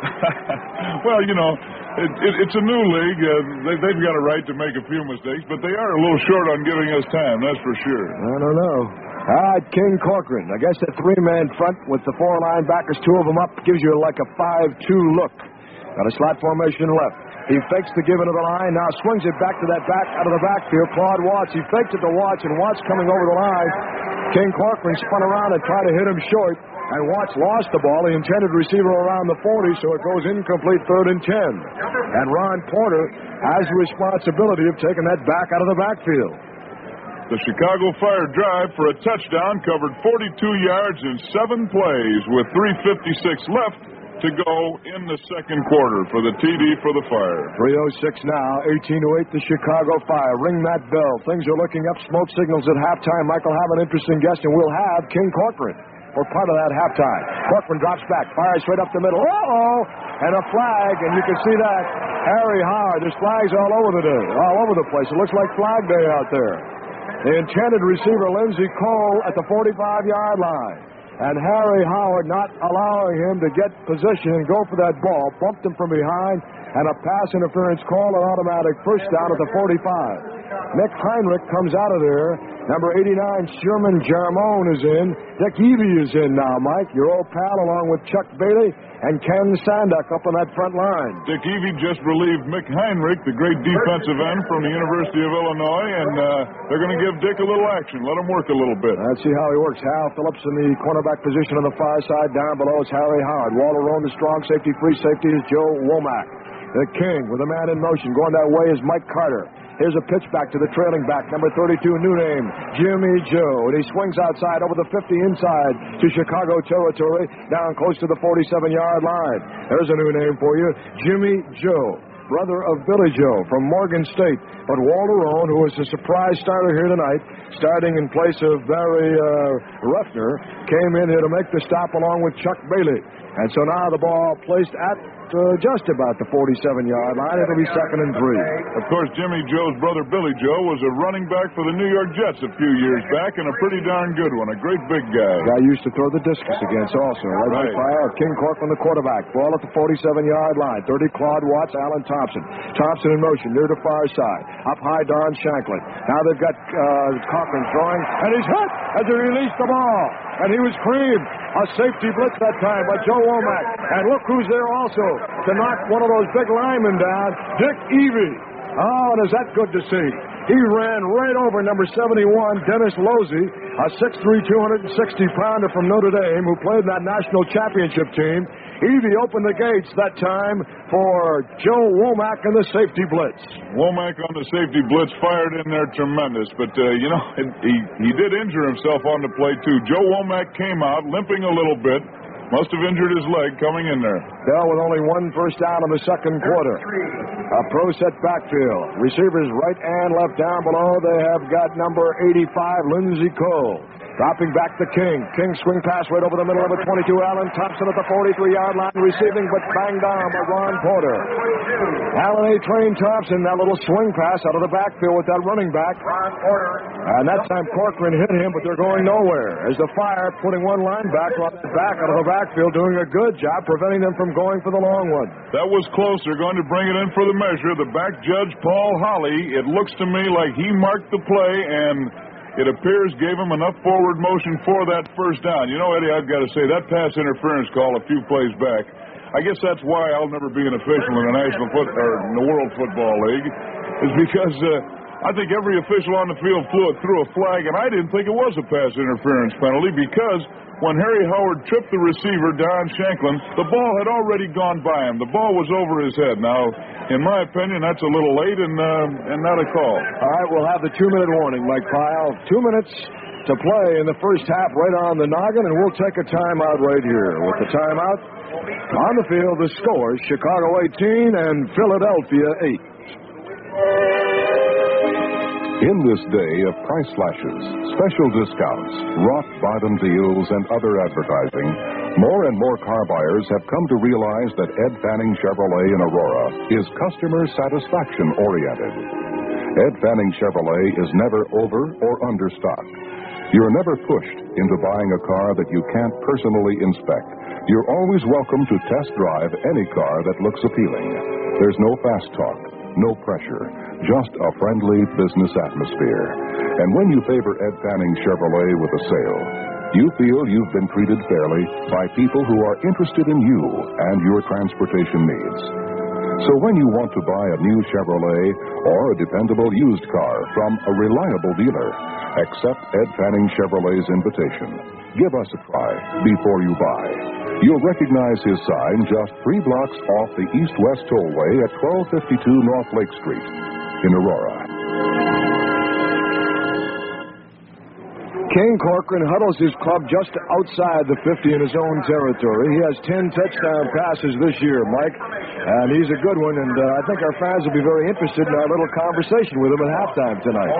Well, you know, it's a new league. They've got a right to make a few mistakes, but they are a little short on giving us time, that's for sure. I don't know. All right, King Corcoran. I guess that 3-man front with the 4 linebackers, 2 of them up, gives you like a 5-2 look. Got a slot formation left. He fakes the give into the line, now swings it back to that back out of the backfield. Claude Watts, he faked it to Watts, and Watts coming over the line. King Corcoran spun around and tried to hit him short, and Watts lost the ball. The intended receiver around the 40, so it goes incomplete 3rd and 10. And Ron Porter has the responsibility of taking that back out of the backfield. The Chicago Fire drive for a touchdown covered 42 yards in 7 plays with 3:56 left to go in the second quarter for the TD for the Fire. 3:06 now, 18-8 the Chicago Fire. Ring that bell. Things are looking up. Smoke signals at halftime. Michael have an interesting guest, and we'll have King Corcoran for part of that halftime. Corcoran drops back, fires straight up the middle. Uh-oh! And a flag, and you can see that. Harry Howard. There's flags all over the place. It looks like Flag Day out there. The intended receiver, Lindsey Cole, at the 45-yard line. And Harry Howard not allowing him to get position and go for that ball. Bumped him from behind, and a pass interference call, an automatic first down at the 45. Nick Heinrich comes out of there. Number 89, Sherman Jarmone is in. Dick Evey is in now, Mike. Your old pal, along with Chuck Bailey and Ken Sanduck up on that front line. Dick Evey just relieved Mick Heinrich, the great defensive end from the University of Illinois, and they're going to give Dick a little action. Let him work a little bit. Let's see how he works. Hal Phillips in the cornerback position on the far side. Down below is Harry Howard. Walter Roan, the strong safety. Free safety is Joe Womack. The King with a man in motion. Going that way is Mike Carter. Here's a pitch back to the trailing back, number 32, new name, Jimmy Joe. And he swings outside over the 50 inside to Chicago territory, down close to the 47-yard line. There's a new name for you, Jimmy Joe, brother of Billy Joe from Morgan State. But Walter Roan, who is a surprise starter here tonight, starting in place of Barry Ruffner, came in here to make the stop along with Chuck Bailey. And so now the ball placed at just about the 47-yard line. It'll be 2nd and 3. Of course, Jimmy Joe's brother Billy Joe was a running back for the New York Jets a few years back, and a pretty darn good one. A great big guy. Guy used to throw the discus against also. Right. Fire of King Corcoran, the quarterback. Ball at the 47-yard line. 30, Claude Watts, Alan Thompson. Thompson in motion near the far side. Up high, Don Shanklin. Now they've got Corcoran throwing, and he's hit as he released the ball. And he was creamed. A safety blitz that time by Joe Womack. And look who's there also to knock one of those big linemen down, Dick Evey. Oh, and is that good to see? He ran right over number 71, Dennis Losey, a 6'3", 260-pounder from Notre Dame who played in that national championship team. Evey opened the gates that time for Joe Womack in the safety blitz. Womack on the safety blitz fired in there tremendous, but, you know, he did injure himself on the play, too. Joe Womack came out limping a little bit, Must have injured his leg coming in there. Dell with only one first down in the second quarter. A pro set backfield. Receivers right and left down below. They have got number 85, Lindsey Cole. Dropping back to King. King swing pass right over the middle of the 22. Allen Thompson at the 43-yard line receiving, but banged down by Ron Porter. Allen A. Train Thompson, that little swing pass out of the backfield with that running back. And that time Corcoran hit him, but they're going nowhere. As the Fire putting one linebacker on the back out of the backfield, doing a good job preventing them from going for the long one. That was close. They're going to bring it in for the measure. The back judge, Paul Holly, it looks to me like he marked the play and it appears gave him enough forward motion for that first down. You know, Eddie, I've got to say, that pass interference call a few plays back, I guess that's why I'll never be an official in the in the World Football League, is because I think every official on the field threw a flag, and I didn't think it was a pass interference penalty because when Harry Howard tripped the receiver, Don Shanklin, the ball had already gone by him. The ball was over his head. Now, in my opinion, that's a little late and not a call. All right, we'll have the 2-minute warning, Mike Pyle. 2 minutes to play in the first half right on the noggin, and we'll take a timeout right here. With the timeout, on the field, the scores, Chicago 18 and Philadelphia 8. In this day of price slashes, special discounts, rock bottom deals, and other advertising, more and more car buyers have come to realize that Ed Fanning Chevrolet in Aurora is customer satisfaction oriented. Ed Fanning Chevrolet is never over or understocked. You're never pushed into buying a car that you can't personally inspect. You're always welcome to test drive any car that looks appealing. There's no fast talk, no pressure, just a friendly business atmosphere. And when you favor Ed Fanning Chevrolet with a sale, you feel you've been treated fairly by people who are interested in you and your transportation needs. So when you want to buy a new Chevrolet or a dependable used car from a reliable dealer, accept Ed Fanning Chevrolet's invitation. Give us a try before you buy. You'll recognize his sign just 3 blocks off the east-west tollway at 1252 North Lake Street in Aurora. King Corcoran huddles his club just outside the 50 in his own territory. He has 10 touchdown passes this year, Mike, and he's a good one, and I think our fans will be very interested in our little conversation with him at halftime tonight.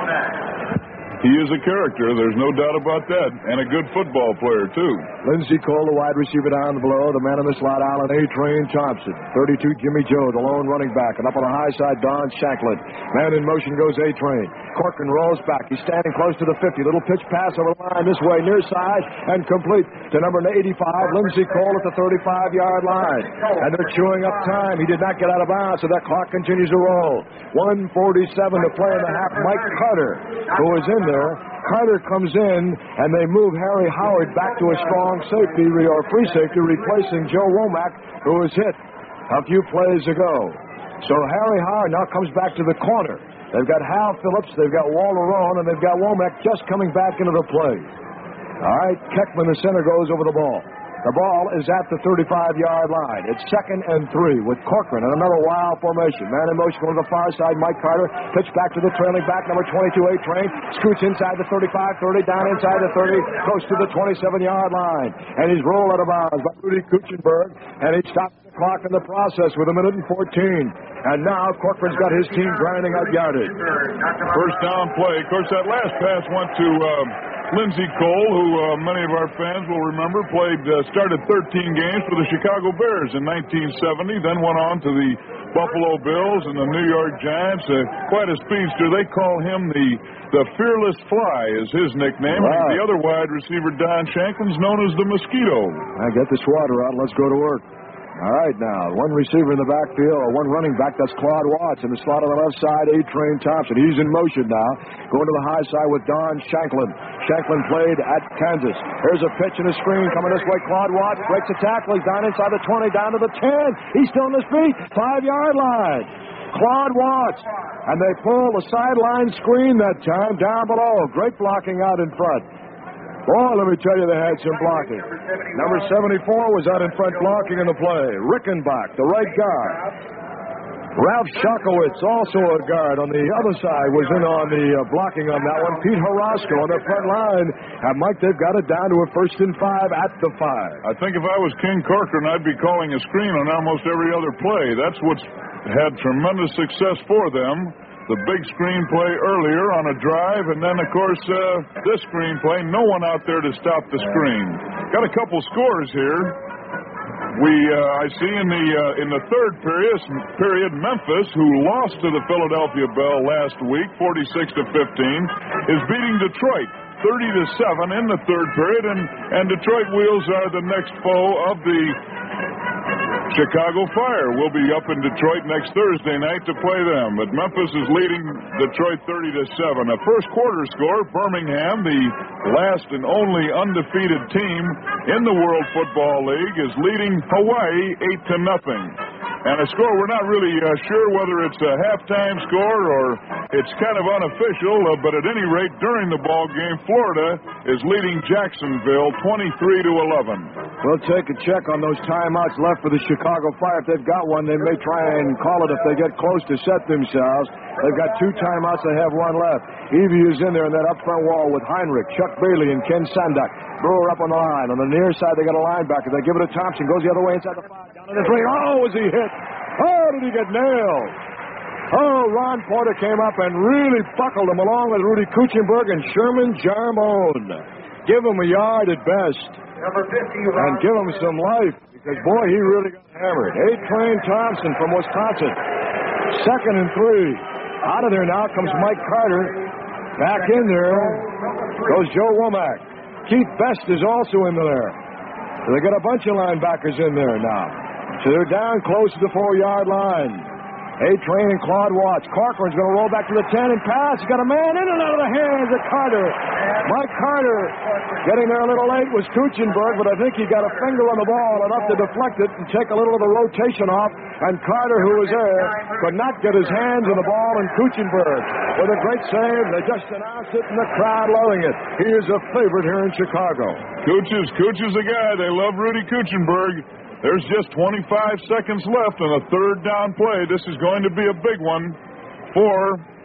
He is a character, there's no doubt about that, and a good football player, too. Lindsey Cole, the wide receiver down below, the man in the slot, Allen A. Train Thompson. 32, Jimmy Joe, the lone running back, and up on the high side, Don Shanklin. Man in motion goes A. Train. Corcoran rolls back. He's standing close to the 50. Little pitch pass over the line this way, near side, and complete to number 85, Lindsey Cole at the 35-yard line. And they're chewing up time. He did not get out of bounds, so that clock continues to roll. 1:47 to play in the half. Mike Carter, who is in there. Carter comes in, and they move Harry Howard back to a strong safety or free safety, replacing Joe Womack, who was hit a few plays ago. So Harry Howard now comes back to the corner. They've got Hal Phillips, they've got Walter Rowan, and they've got Womack just coming back into the play. All right, Keckman, the center, goes over the ball. The ball is at the 35-yard line. It's 2nd and 3 with Corcoran and another wild formation. Man in motion on the far side, Mike Carter. Pitch back to the trailing back, number 22, A. Train. Scoots inside the 35-30, down inside the 30, close to the 27-yard line. And he's rolled out of bounds by Rudy Kuchenberg, and he stops the clock in the process with 1:14. And now Corcoran's got his team grinding out yardage. First down play. Of course, that last pass went to Lindsey Cole, who many of our fans will remember, started 13 games for the Chicago Bears in 1970, then went on to the Buffalo Bills and the New York Giants. Quite a speedster. They call him the Fearless Fly is his nickname. Wow. The other wide receiver, Don Shanklin's known as the Mosquito. Get the swatter out. Let's go to work. All right, now, one receiver in the backfield, or one running back, that's Claude Watts. In the slot on the left side, A. Train Thompson. He's in motion now, going to the high side with Don Shanklin. Shanklin played at Kansas. Here's a pitch and a screen coming this way. Claude Watts breaks a tackle. He's down inside the 20, down to the 10. He's still on his feet. 5-yard line. Claude Watts. And they pull the sideline screen that time down below. Great blocking out in front. Boy, let me tell you, they had some blocking. Number 74 was out in front blocking in the play. Rickenbach, the right guard. Ralph Shakowitz, also a guard on the other side, was in on the blocking on that one. Pete Harasco on the front line. And, Mike, they've got it down to a 1st and 5 at the 5. I think if I was King Corcoran, I'd be calling a screen on almost every other play. That's what's had tremendous success for them. The big screen play earlier on a drive, and then, of course, this screen play. No one out there to stop the screen. Got a couple scores here. I see in the third period, Memphis, who lost to the Philadelphia Bell last week, 46-15, is beating Detroit 30-7 in the third period, and Detroit Wheels are the next foe of the Chicago Fire. Will be up in Detroit next Thursday night to play them. But Memphis is leading Detroit 30-7. A first quarter score, Birmingham, the last and only undefeated team in the World Football League, is leading Hawaii 8-0. And a score we're not really sure whether it's a halftime score or it's kind of unofficial, but at any rate, during the ball game, Florida is leading Jacksonville 23-11. We'll take a check on those timeouts left for the Chicago Fire. If they've got one, they may try and call it if they get close to set themselves. They've got 2 timeouts. They have 1 left. Evie is in there in that up front wall with Heinrich, Chuck Bailey, and Ken Sandak. Brewer up on the line. On the near side, they got a linebacker. They give it to Thompson. Goes the other way inside the 5. Down in the 3. Oh, was he hit? Oh, did he get nailed? Oh, Ron Porter came up and really buckled him along with Rudy Kuchenberg and Sherman Jarmone. Give him a yard at best. Number 50, and give him some life, because, boy, he really got hammered. A-Train Thompson from Wisconsin. 2nd and 3. Out of there now comes Mike Carter. Back in there goes Joe Womack. Keith Best is also in there. So they got a bunch of linebackers in there now. So they're down close to the 4-yard line. A-Train and Claude Watts. Corcoran's going to roll back to the 10 and pass. He's got a man in and out of the hands of Carter. Mike Carter getting there a little late was Kuchenberg, but I think he got a finger on the ball enough to deflect it and take a little of the rotation off. And Carter, who was there, could not get his hands on the ball, and Kuchenberg with a great save. They just announced it, and the crowd loving it. He is a favorite here in Chicago. Cooch is the guy. They love Rudy Kuchenberg. There's just 25 seconds left on a 3rd down play. This is going to be a big one for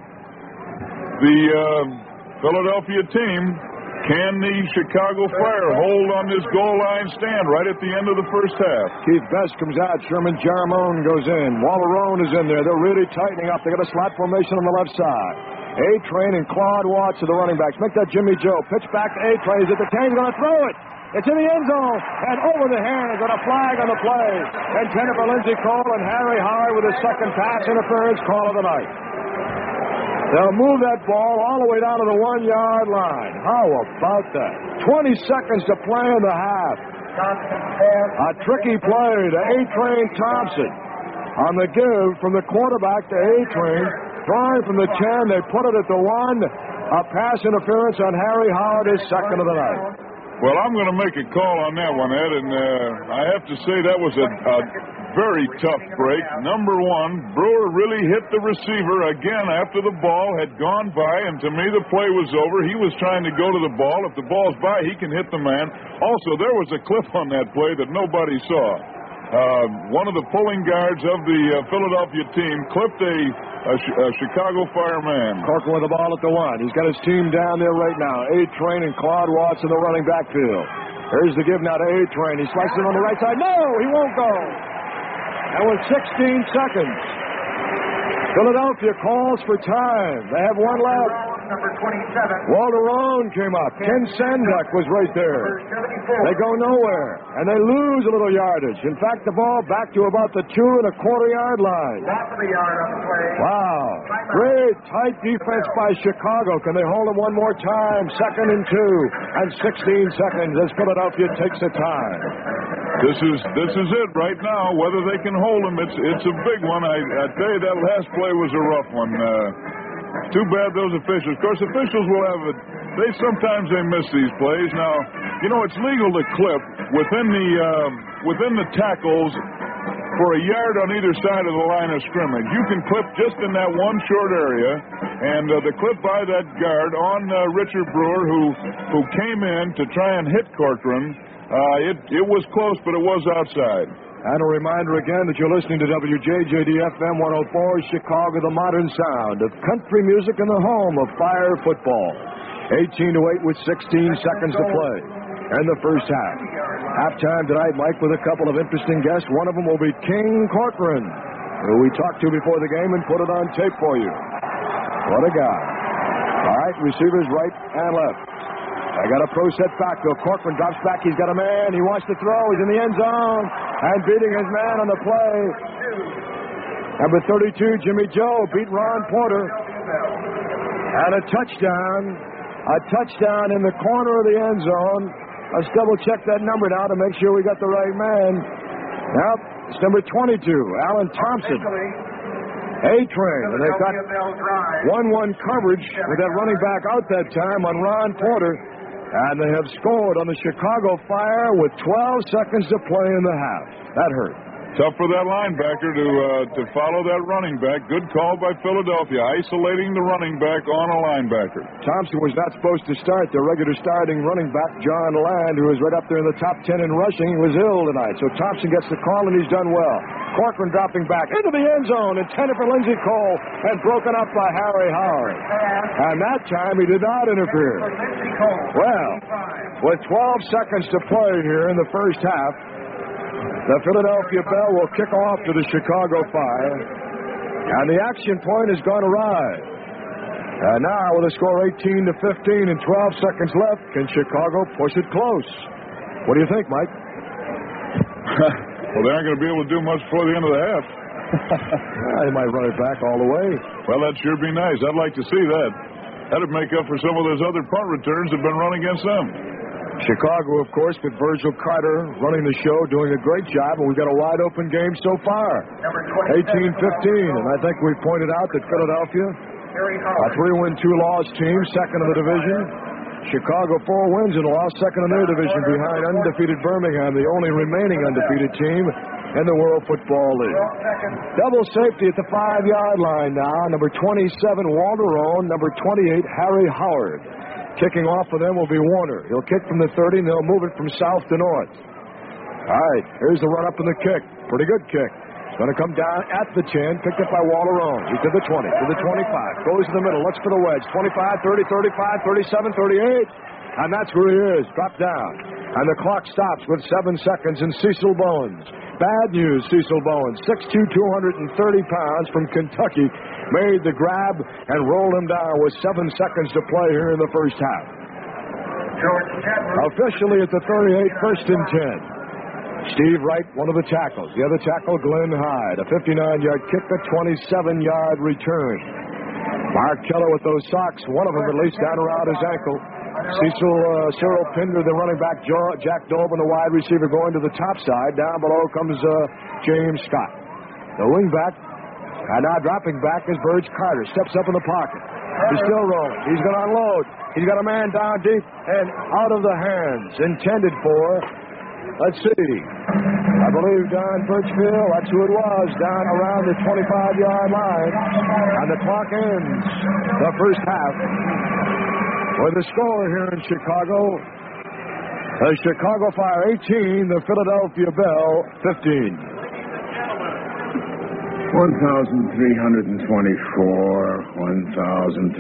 the Philadelphia team. Can the Chicago Fire hold on this goal line stand right at the end of the first half? Keith Best comes out. Sherman Jarmone goes in. Walter Roan is in there. They're really tightening up. They got a slot formation on the left side. A-Train and Claude Watts are the running backs. Make that Jimmy Joe. Pitch back to A-Train. He's at the 10. He's going to throw it. It's in the end zone and over the hands and a flag on the play. And Jennifer Lindsay Cole and Harry Howard with his second pass interference call of the night. They'll move that ball all the way down to the 1-yard line. How about that? 20 seconds to play in the half. A tricky play to A-Train Thompson. On the give from the quarterback to A-Train. Drawing from the 10, they put it at the 1. A pass interference on Harry Howard, his second of the night. Well, I'm going to make a call on that one, Ed, and I have to say that was a very tough break. Number 1, Brewer really hit the receiver again after the ball had gone by, and to me the play was over. He was trying to go to the ball. If the ball's by, he can hit the man. Also, there was a clip on that play that nobody saw. One of the pulling guards of the Philadelphia team clipped a Chicago Fire man. Corcoran with the ball at the 1. He's got his team down there right now. A-Train and Claude Watts in the running backfield. Here's the give now to A-Train. He slices it on the right side. No, he won't go. And with 16 seconds, Philadelphia calls for time. They have 1 left. Number 27. Walter Roan came up. Ken Sandak was right there. They go nowhere, and they lose a little yardage. In fact, the ball back to about the 2.25-yard line. Lots of a yard on the play. Wow. Great tight defense by Chicago. Can they hold him one more time? 2nd and 2, and 16 seconds as Philadelphia takes the time. This is it right now. Whether they can hold him, it's a big one. I tell you, that last play was a rough one. Too bad those officials. Of course, officials will have it. Sometimes they miss these plays. Now, you know, it's legal to clip within the tackles for a yard on either side of the line of scrimmage. You can clip just in that one short area, and the clip by that guard on Richard Brewer, who came in to try and hit Corcoran, it was close, but it was outside. And a reminder again that you're listening to WJJD-FM 104, Chicago, the modern sound of country music in the home of Fire football. 18-8 with 16 seconds to play in the first half. Halftime tonight, Mike, with a couple of interesting guests. One of them will be King Corcoran, who we talked to before the game and put it on tape for you. What a guy. All right, receivers right and left. I got a pro set backfield. Corcoran drops back. He's got a man. He wants to throw. He's in the end zone and beating his man on the play. Number 32, Jimmy Joe, beat Ron Porter. And a touchdown. A touchdown in the corner of the end zone. Let's double-check that number now to make sure we got the right man. Now, it's number 22, Alan Thompson. A-Train. And they've got 1-1 coverage with that running back out that time on Ron Porter. And they have scored on the Chicago Fire with 12 seconds to play in the half. That hurt. Tough for that linebacker to follow that running back. Good call by Philadelphia, isolating the running back on a linebacker. Thompson was not supposed to start. The regular starting running back, John Land, who was right up there in the top 10 in rushing, was ill tonight. So Thompson gets the call, and he's done well. Corcoran dropping back into the end zone, intended for Lindsey Cole, and broken up by Harry Howard. And that time he did not interfere. Well, with 12 seconds to play here in the first half, the Philadelphia Bell will kick off to the Chicago Fire. And the action point has gone awry. And now with a score 18-15 and 12 seconds left, can Chicago push it close? What do you think, Mike? Well, they aren't going to be able to do much before the end of the half. They might run it back all the way. Well, that'd sure be nice. I'd like to see that. That'd make up for some of those other punt returns that have been run against them. Chicago, of course, with Virgil Carter running the show, doing a great job, and we've got a wide-open game so far. 18-15, and I think we pointed out that Philadelphia, a 3-win, 2-loss team, second in the division. Chicago, 4 wins and a loss, second in their division behind undefeated Birmingham, the only remaining undefeated team in the World Football League. Double safety at the 5-yard line now. Number 27, Walter Roan. Number 28, Harry Howard. Kicking off for them will be Warner. He'll kick from the 30, and they'll move it from south to north. All right, here's the run-up and the kick. Pretty good kick. It's going to come down at the 10, picked up by Walter Roan. He's to the 20, to the 25. Goes to the middle, looks for the wedge. 25, 30, 35, 37, 38. And that's where he is, dropped down. And the clock stops with 7 seconds, and Cecil Bowens. Bad news, Cecil Bowens, 6'2", 230 pounds from Kentucky, made the grab and rolled him down with 7 seconds to play here in the first half. Officially at the 38, first and 10. Steve Wright, one of the tackles. The other tackle, Glenn Hyde. A 59-yard kick, a 27-yard return. Mark Keller with those socks, one of them at least down around his ankle. Cyril Pinder, the running back, Jack Dolben, the wide receiver, going to the top side. Down below comes James Scott. The wing back, and now dropping back is Burge Carter. Steps up in the pocket. He's still rolling. He's going to unload. He's got a man down deep and out of the hands. Intended for, let's see, I believe Don Birchfield, that's who it was, down around the 25-yard line. And the clock ends the first half with a score here in Chicago. The Chicago Fire 18, the Philadelphia Bell 15. 1,324, 1,325,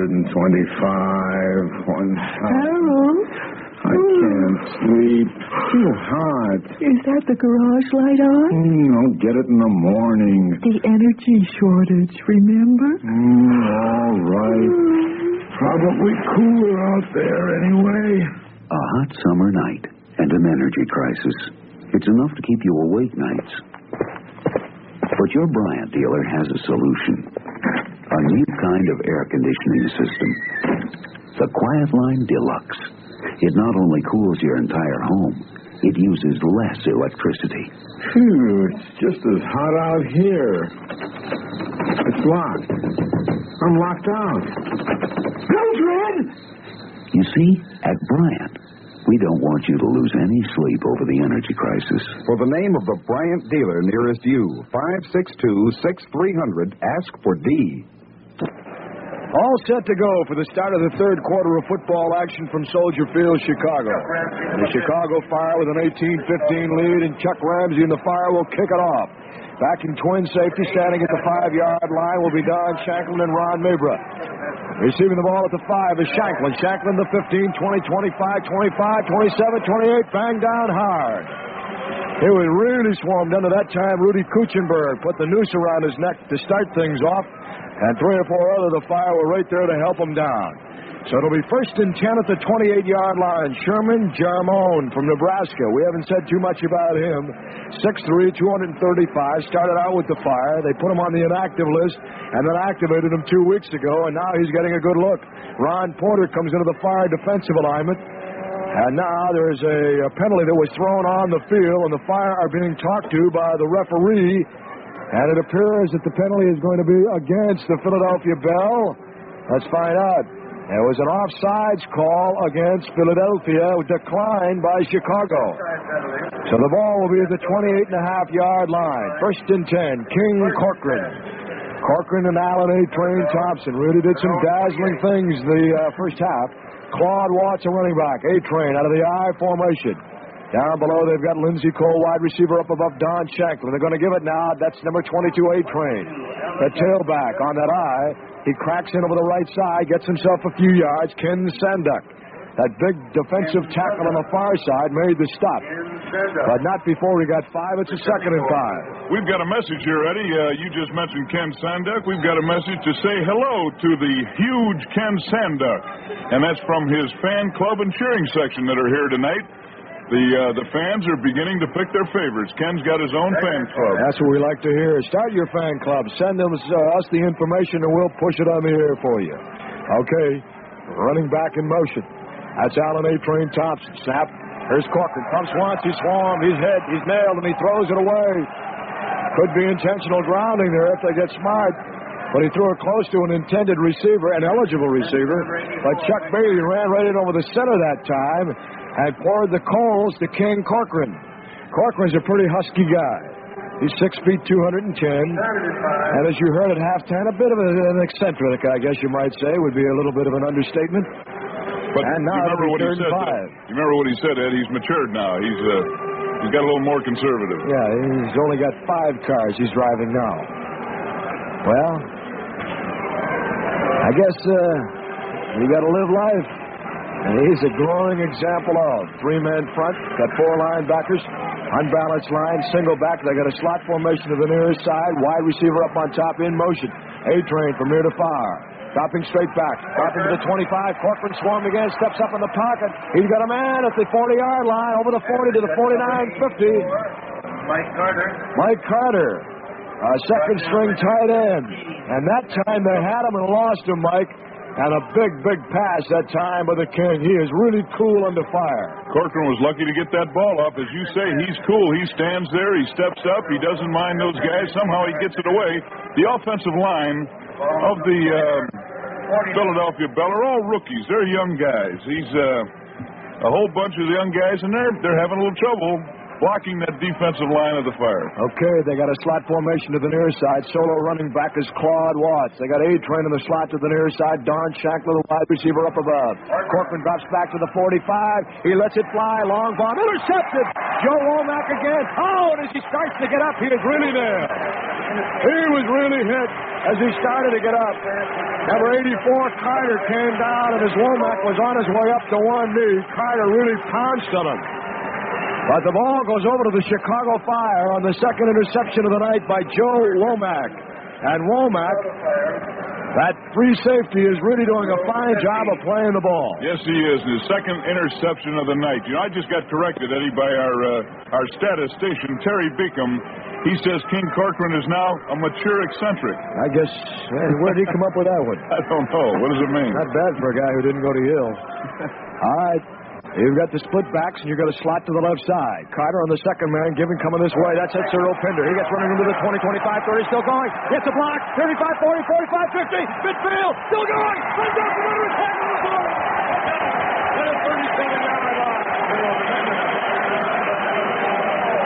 Harold? I can't sleep. Too hot. Is that the garage light on? I'll get it in the morning. The energy shortage, remember? All right. Probably cooler out there anyway. A hot summer night and an energy crisis. It's enough to keep you awake nights. But your Bryant dealer has a solution. A new kind of air conditioning system. The Quiet Line Deluxe. It not only cools your entire home, it uses less electricity. Phew, it's just as hot out here. It's locked. I'm locked out. Mildred! You see, at Bryant, we don't want you to lose any sleep over the energy crisis. For the name of the Bryant dealer nearest you, 562-6300, ask for D. All set to go for the start of the third quarter of football action from Soldier Field, Chicago. The Chicago Fire with an 18-15 lead, and Chuck Ramsey and the Fire will kick it off. Back in twin safety, standing at the 5-yard line will be Don Shanklin and Ron Mabra. Receiving the ball at the 5 is Shanklin. Shanklin the 15, 20, 25, 25, 27, 28, banged down hard. It was really swarmed under that time. Rudy Kuchenberg put the noose around his neck to start things off, and 3 or 4 other of the Fire were right there to help him down. So it'll be 1st and 10 at the 28-yard line. Sherman Jarmone from Nebraska. We haven't said too much about him. 6'3", 235. Started out with the Fire. They put him on the inactive list and then activated him 2 weeks ago, and now he's getting a good look. Ron Porter comes into the Fire defensive alignment. And now there's a penalty that was thrown on the field, and the Fire are being talked to by the referee. And it appears that the penalty is going to be against the Philadelphia Bell. Let's find out. There was an offsides call against Philadelphia, declined by Chicago. So the ball will be at the 28.5-yard line. 1st and 10, King Corcoran. Corcoran and Allen A. Train Thompson really did some dazzling things the first half. Claude Watts, a running back. A. Train out of the I formation. Down below, they've got Lindsey Cole, wide receiver, up above Don Shanklin. They're going to give it now. That's number 22, A. Train. The tailback on that I. He cracks in over the right side, gets himself a few yards. Ken Sanduck, that big defensive tackle on the far side, made the stop. But not before he got 5. It's a 2nd and 5. We've got a message here, Eddie. You just mentioned Ken Sanduck. We've got a message to say hello to the huge Ken Sanduck. And that's from his fan club and cheering section that are here tonight. The fans are beginning to pick their favorites. Ken's got his own fan club. That's what we like to hear. Start your fan club. Send them us the information, and we'll push it on the air for you. Okay, running back in motion. That's Allen A. Train Thompson. Snap. Here's Corcoran. Pumps once. He's swarmed. He's hit. He's nailed, and he throws it away. Could be intentional grounding there if they get smart. But he threw it close to an intended receiver, an eligible receiver. But Chuck Bailey ran right in over the center that time and poured the coals to King Corcoran. Corcoran's a pretty husky guy. He's 6 feet, 210. And as you heard at halftime, a bit of an eccentric, I guess you might say, would be a little bit of an understatement. But and now you remember what he said, 5. You remember what he said, Ed? He's matured now. He's got a little more conservative. Yeah, he's only got 5 cars he's driving now. Well, I guess you got to live life. And he's a glowing example of 3-man front, got 4 linebackers, unbalanced line, single back. They got a slot formation to the near side, wide receiver up on top in motion. A-Train from near to far. Dropping straight back. Dropping to the 25. Corcoran swarmed again, steps up in the pocket. He's got a man at the 40-yard line, over the 40 to the 49-50. Mike Carter. A second-string tight end. And that time they had him and lost him, Mike. And a big pass that time by the King. He is really cool under fire. Corcoran was lucky to get that ball up. As you say, he's cool. He stands there. He steps up. He doesn't mind those guys. Somehow he gets it away. The offensive line of the Philadelphia Bell are all rookies. They're young guys. He's a whole bunch of young guys, and they're having a little trouble blocking that defensive line of the Fire. Okay, they got a slot formation to the near side. Solo running back is Claude Watts. They got A-Train in the slot to the near side. Don Shanklin, the wide receiver, up above. Corcoran drops back to the 45. He lets it fly. Long ball. Intercepted. Joe Womack again. Oh, and as he starts to get up, he is really there. He was really hit as he started to get up. Number 84, Carter, came down, and as Womack was on his way up to one knee, Carter really pounced on him. But the ball goes over to the Chicago Fire on the second interception of the night by Joe Womack. And Womack, that free safety, is really doing a fine job of playing the ball. Yes, he is. His second interception of the night. You know, I just got corrected, Eddie, by our statistician, Terry Beacom. He says King Corcoran is now a mature eccentric. I guess, where did he come up with that one? I don't know. What does it mean? Not bad for a guy who didn't go to Yale. All right. You've got the split backs, and you've got a slot to the left side. Carter on the second man, coming this way. That's it, Cyril Pinder. He gets running into the 20, 25, 30, still going. Gets a block. 35, 40, 45, 50. Midfield, still going. Runs up and under attack on the ball. And a 37-yard line.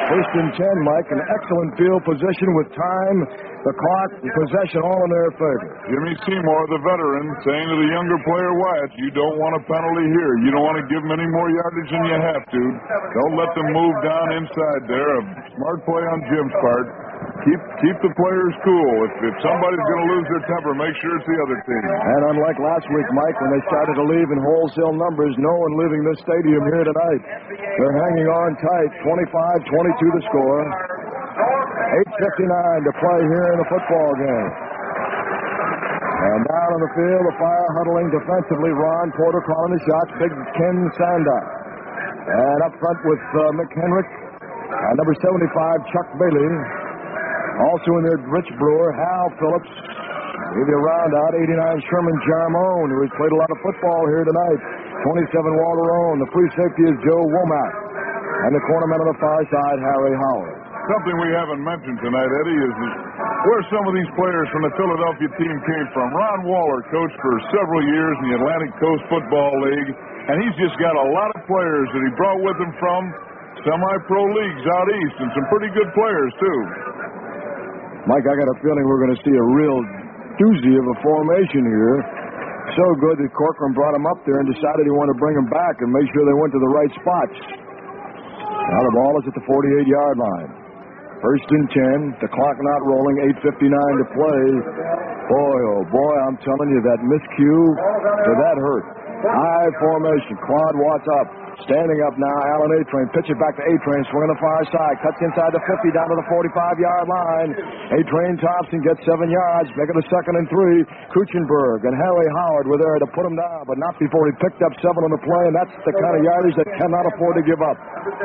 First and 10, Mike. An excellent field position with time, the clock, and possession all in their favor. Jimmy Seymour, the veteran, saying to the younger player, Wyatt, you don't want a penalty here. You don't want to give them any more yardage than you have to. Don't let them move down inside there. A smart play on Jim's part. Keep the players cool. If somebody's going to lose their temper, make sure it's the other team. And unlike last week, Mike, when they started to leave in wholesale numbers, no one leaving this stadium here tonight. They're hanging on tight. 25-22 the score. 8:59 to play here in the football game. And down on the field, the Fire huddling defensively. Ron Porter calling the shots. Big Ken Sanda. And up front with Mick Henrik. And number 75, Chuck Bailey. Also in there, Rich Brewer, Hal Phillips. Maybe a round out. 89, Sherman Jarmone, who has played a lot of football here tonight. 27, Walter Owen. The free safety is Joe Womack. And the cornerman on the far side, Harry Howard. Something we haven't mentioned tonight, Eddie, is where some of these players from the Philadelphia team came from. Ron Waller coached for several years in the Atlantic Coast Football League, and he's just got a lot of players that he brought with him from semi-pro leagues out east, and some pretty good players, too. Mike, I got a feeling we're going to see a real doozy of a formation here. So good that Corcoran brought him up there and decided he wanted to bring him back and make sure they went to the right spots. Now the ball is at the 48-yard line. First and 10, the clock not rolling, 8:59 to play. Boy, oh boy, I'm telling you, that miscue, that hurt. High formation, Claude Watts up. Standing up now, Alan A-Train. Pitch it back to A-Train. Swing on the far side. Cuts inside the 50 down to the 45-yard line. A-Train Thompson gets 7 yards. Make it a 2nd and 3. Kuchenberg and Harry Howard were there to put him down, but not before he picked up 7 on the play, and that's the kind of yardage that cannot afford to give up.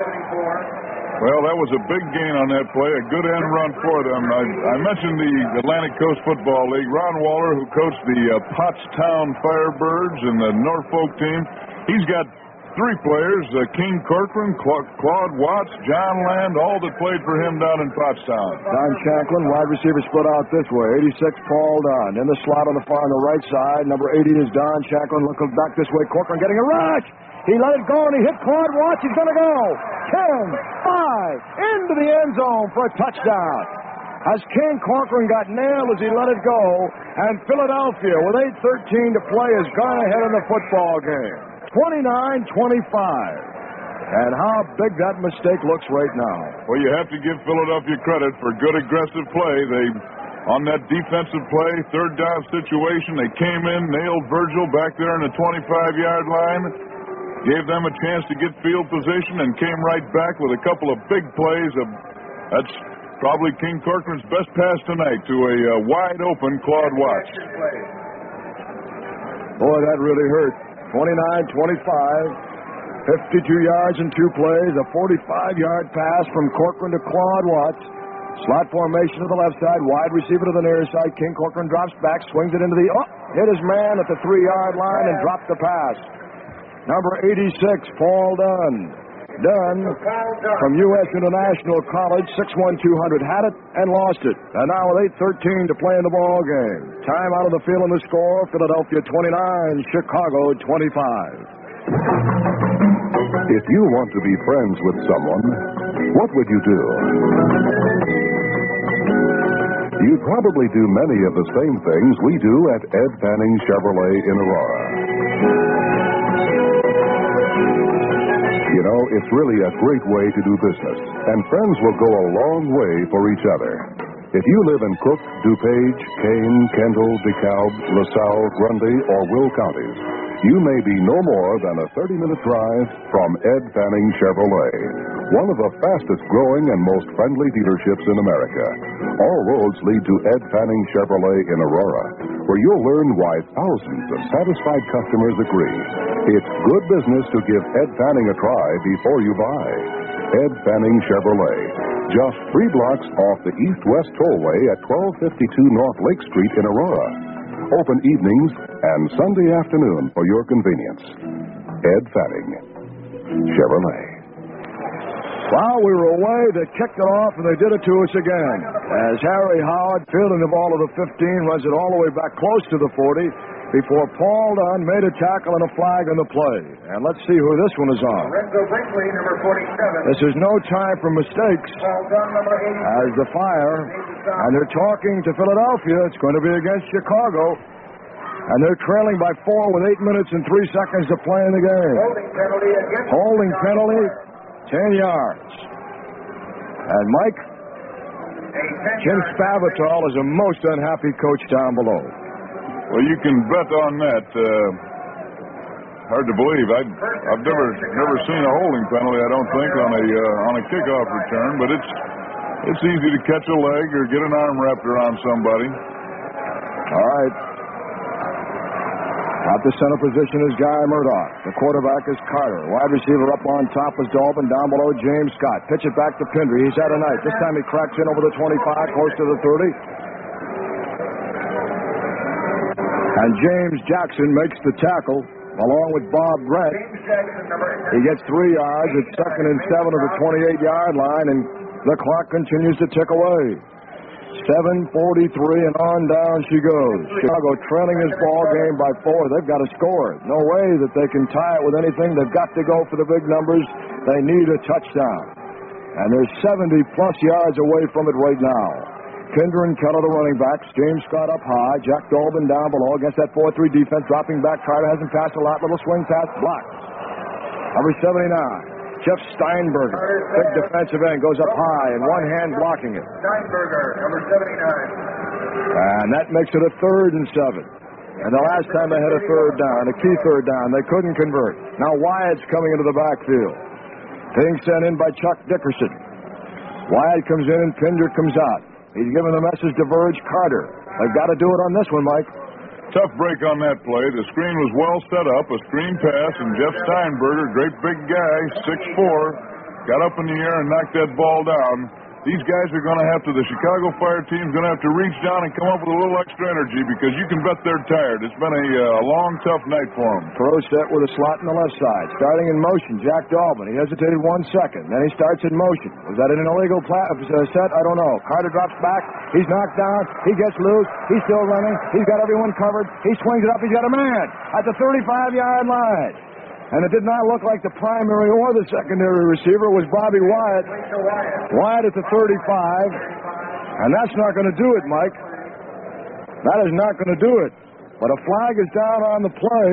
Well, that was a big gain on that play. A good end run for them. I mentioned the Atlantic Coast Football League. Ron Waller, who coached the Pottstown Firebirds and the Norfolk team, he's got 3 players, King Corcoran, Claude Watts, John Land, all that played for him down in Pottstown. Don Shanklin, wide receiver, split out this way. 86, Paul Dunn. In the slot on the far on the right side, number 80 is Don Shanklin. Looking back this way, Corcoran getting a rush. He let it go, and he hit Claude Watts. He's going to go. 10, 5, into the end zone for a touchdown. As King Corcoran got nailed as he let it go, and Philadelphia, with 8:13 to play, has gone ahead in the football game. 29-25. And how big that mistake looks right now. Well, you have to give Philadelphia credit for good aggressive play. They, on that defensive play, 3rd down situation, they came in, nailed Virgil back there in the 25-yard line, gave them a chance to get field position, and came right back with a couple of big plays. That's probably King Corcoran's best pass tonight to a wide-open Claude Watts. Boy, that really hurt. 29-25, 52 yards in 2 plays, a 45-yard pass from Corcoran to Claude Watts. Slot formation to the left side, wide receiver to the near side. King Corcoran drops back, swings it into the, hit his man at the 3-yard line and dropped the pass. Number 86, Paul Dunn. Dunn from U.S. International College, 6'1", 200, had it and lost it. And now with 8:13 to play in the ball game. Time out of the field in the score, Philadelphia 29, Chicago 25. If you want to be friends with someone, what would you do? You'd probably do many of the same things we do at Ed Fanning Chevrolet in Aurora. You know, it's really a great way to do business, and friends will go a long way for each other. If you live in Cook, DuPage, Kane, Kendall, DeKalb, LaSalle, Grundy, or Will counties, you may be no more than a 30-minute drive from Ed Fanning Chevrolet, one of the fastest-growing and most friendly dealerships in America. All roads lead to Ed Fanning Chevrolet in Aurora, where you'll learn why thousands of satisfied customers agree. It's good business to give Ed Fanning a try before you buy. Ed Fanning Chevrolet, just 3 blocks off the east-west tollway at 1252 North Lake Street in Aurora. Open evenings and Sunday afternoon for your convenience. Ed Fanning Chevrolet. While we were away, they kicked it off, and they did it to us again. As Harry Howard, fielding the ball to the 15, runs it all the way back close to the 40. before Paul Dunn made a tackle and a flag on the play. And let's see who this one is on. Lorenzo Brinkley, number 47. This is no time for mistakes. Paul Dunn, number 85. As the Fire, and they're talking to Philadelphia. It's going to be against Chicago. And they're trailing by 4 with 8 minutes and 3 seconds to play in the game. Holding penalty against Holding penalty, 10 yards. And Mike, Jim Spavital is a most unhappy coach down below. Well, you can bet on that. Hard to believe. I've never seen a holding penalty, I don't think, on a kickoff return, but it's easy to catch a leg or get an arm wrapped around somebody. All right. At the center position is Guy Murdoch. The quarterback is Carter. Wide receiver up on top is Dolbin. Down below, James Scott. Pitch it back to Pindry. He's had a night. This time he cracks in over the 25, close to the 30. And James Jackson makes the tackle, along with Bob Grant. He gets 3 yards. It's 2nd and 7 of the 28-yard line, and the clock continues to tick away. 7:43, and on down she goes. Chicago trailing this ball game by 4. They've got to score. No way that they can tie it with anything. They've got to go for the big numbers. They need a touchdown. And they're 70-plus yards away from it right now. Kinder and Keller, the running backs. James Scott up high. Jack Dolbin down below against that 4-3 defense. Dropping back. Carter hasn't passed a lot. Little swing pass. Blocked. Number 79. Jeff Steinberger, big defensive end, goes up high and one hand blocking it. Steinberger, number 79. And that makes it a 3rd and 7. And the last time they had a 3rd down, a key 3rd down, they couldn't convert. Now Wyatt's coming into the backfield. Being sent in by Chuck Dickerson. Wyatt comes in and Pinder comes out. He's giving the message to Verge Carter. They've got to do it on this one, Mike. Tough break on that play. The screen was well set up, a screen pass, and Jeff Steinberger, great big guy, 6'4", got up in the air and knocked that ball down. These guys are going to have to, the Chicago Fire team's going to have to reach down and come up with a little extra energy because you can bet they're tired. It's been a long, tough night for them. Throw set with a slot in the left side. Starting in motion, Jack Dolbin. He hesitated 1 second. Then he starts in motion. Was that an illegal set? I don't know. Carter drops back. He's knocked down. He gets loose. He's still running. He's got everyone covered. He swings it up. He's got a man at the 35-yard line. And it did not look like the primary or the secondary receiver. It was Bobby Wyatt. Wyatt at the 35. And that's not going to do it, Mike. That is not going to do it. But a flag is down on the play.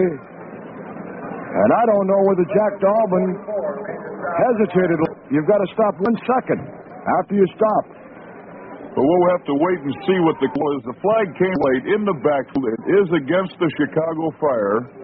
And I don't know whether Jack Dolbin hesitated. You've got to stop 1 second after you stop. But we'll have to wait and see what the call is. The flag came late in the backfield. It is against the Chicago Fire.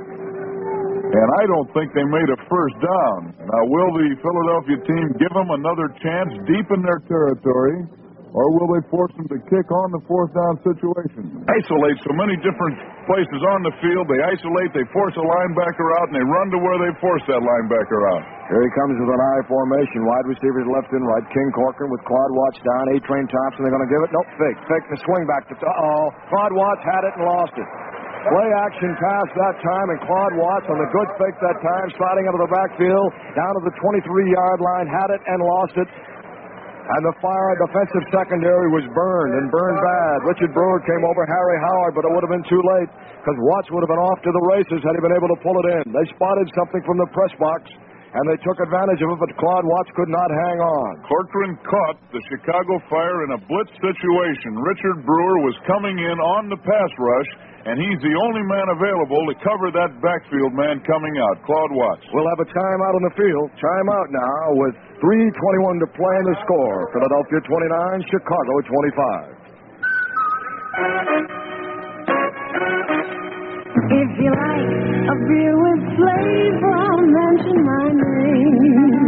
And I don't think they made a first down. Now, will the Philadelphia team give them another chance deep in their territory, or will they force them to kick on the 4th down situation? Isolate so many different places on the field. They isolate, they force a linebacker out, and they run to where they force that linebacker out. Here he comes with an I formation. Wide receivers left and right. King Corcoran with Claude Watts down. A-Train Thompson, they're going to give it. Nope, fake. Fake the swing back to... Claude Watts had it and lost it. Play action pass that time, and Claude Watts on the good fake that time, sliding out of the backfield, down to the 23-yard line, had it and lost it. And the Fire defensive secondary was burned, and burned bad. Richard Brewer came over, Harry Howard, but it would have been too late, because Watts would have been off to the races had he been able to pull it in. They spotted something from the press box, and they took advantage of it, but Claude Watts could not hang on. Corcoran caught the Chicago Fire in a blitz situation. Richard Brewer was coming in on the pass rush, and he's the only man available to cover that backfield man coming out, Claude Watts. We'll have a timeout on the field. Timeout now with 3:21 to play in the score. Philadelphia 29, Chicago 25. If you like a beer with flavor, mention my name.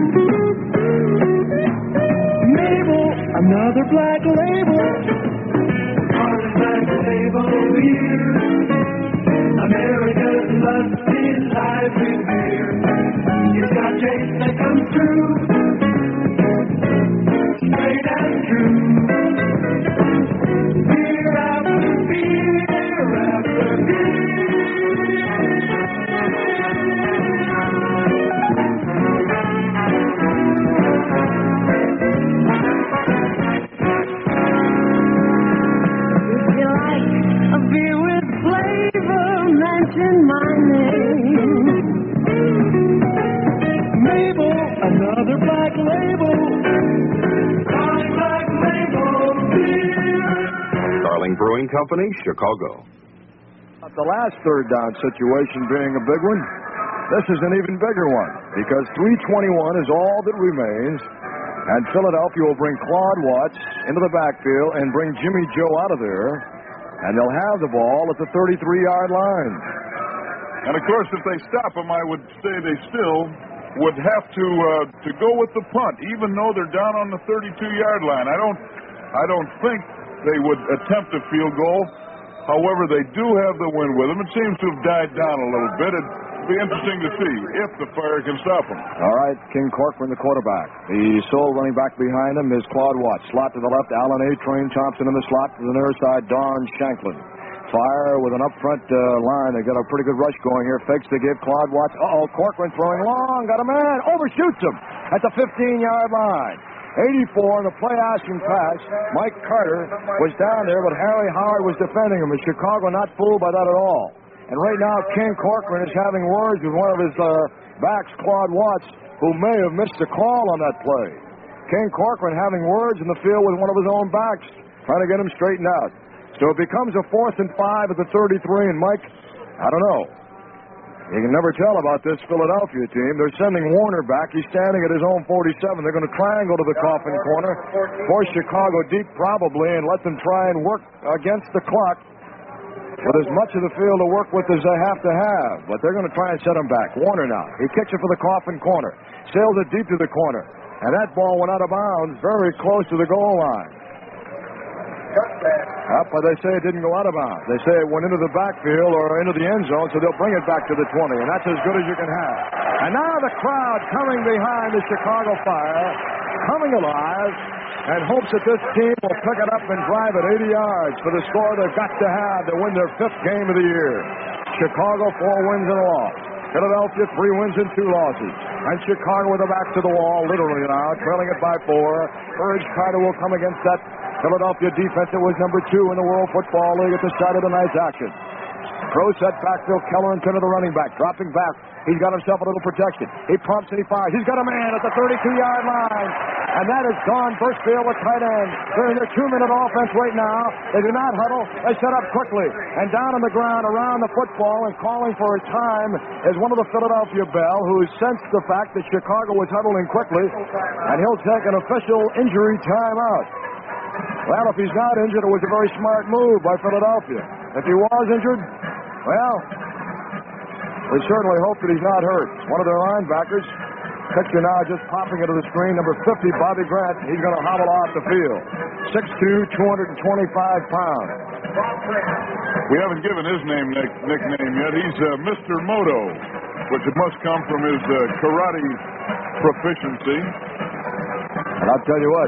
Mabel, another Black Label. Black Label beer. America's lusty lively beer. It's got taste that comes through. Straight and true. Beer after beer after beer. If you like a beer with flavor, Brewing Company, Chicago. The last third down situation being a big one, this is an even bigger one because 3:21 is all that remains, and Philadelphia will bring Claude Watts into the backfield and bring Jimmy Joe out of there, and they'll have the ball at the 33-yard line. And, of course, if they stop them, I would say they still would have to go with the punt, even though they're down on the 32-yard line. I don't think they would attempt a field goal. However, they do have the wind with them. It seems to have died down a little bit. It'd be interesting to see if the Fire can stop them. All right, King Corcoran, the quarterback. The sole running back behind him is Claude Watts. Slot to the left, Alan A. Train Thompson in the slot. To the near side, Don Shanklin. Fire with an up-front line. They got a pretty good rush going here. Fakes to give Claude Watts. Corcoran throwing long. Got a man. Overshoots him at the 15-yard line. 84 in the play-action pass. Mike Carter was down there, but Harry Howard was defending him. And Chicago not fooled by that at all. And right now, King Corcoran is having words with one of his backs, Claude Watts, who may have missed the call on that play. King Corcoran having words in the field with one of his own backs, trying to get him straightened out. So it becomes a 4th and 5 at the 33, and Mike, I don't know. You can never tell about this Philadelphia team. They're sending Warner back. He's standing at his own 47. They're going to triangle to the coffin corner, force Chicago deep probably, and let them try and work against the clock with as much of the field to work with as they have to have. But they're going to try and set him back. Warner now. He kicks it for the coffin corner. Sails it deep to the corner. And that ball went out of bounds very close to the goal line. But they say it didn't go out of bounds. They say it went into the backfield or into the end zone, so they'll bring it back to the 20, and that's as good as you can have. And now the crowd coming behind the Chicago Fire, coming alive, and hopes that this team will pick it up and drive it 80 yards for the score they've got to have to win their 5th game of the year. Chicago 4 wins and a loss. Philadelphia 3 wins and 2 losses. And Chicago with the back to the wall, literally now, trailing it by 4. Urge Carter will come against that Philadelphia defense that was number 2 in the World Football League at the start of the night's action. Crow set backfield, Keller into the running back, dropping back. He's got himself a little protection. He pumps and he fires. He's got a man at the 32-yard line. And that is Don Burstfield with tight end. They're in their 2-minute offense right now. They do not huddle. They set up quickly. And down on the ground around the football and calling for a time is one of the Philadelphia Bell, who sensed the fact that Chicago was huddling quickly. And he'll take an official injury timeout. Well, if he's not injured, it was a very smart move by Philadelphia. If he was injured, well, we certainly hope that he's not hurt. One of their linebackers, picture now just popping into the screen, number 50, Bobby Grant. He's going to hobble off the field. 6'2", 225 pounds. We haven't given his nickname yet. He's Mr. Moto, which it must come from his karate proficiency. And I'll tell you what,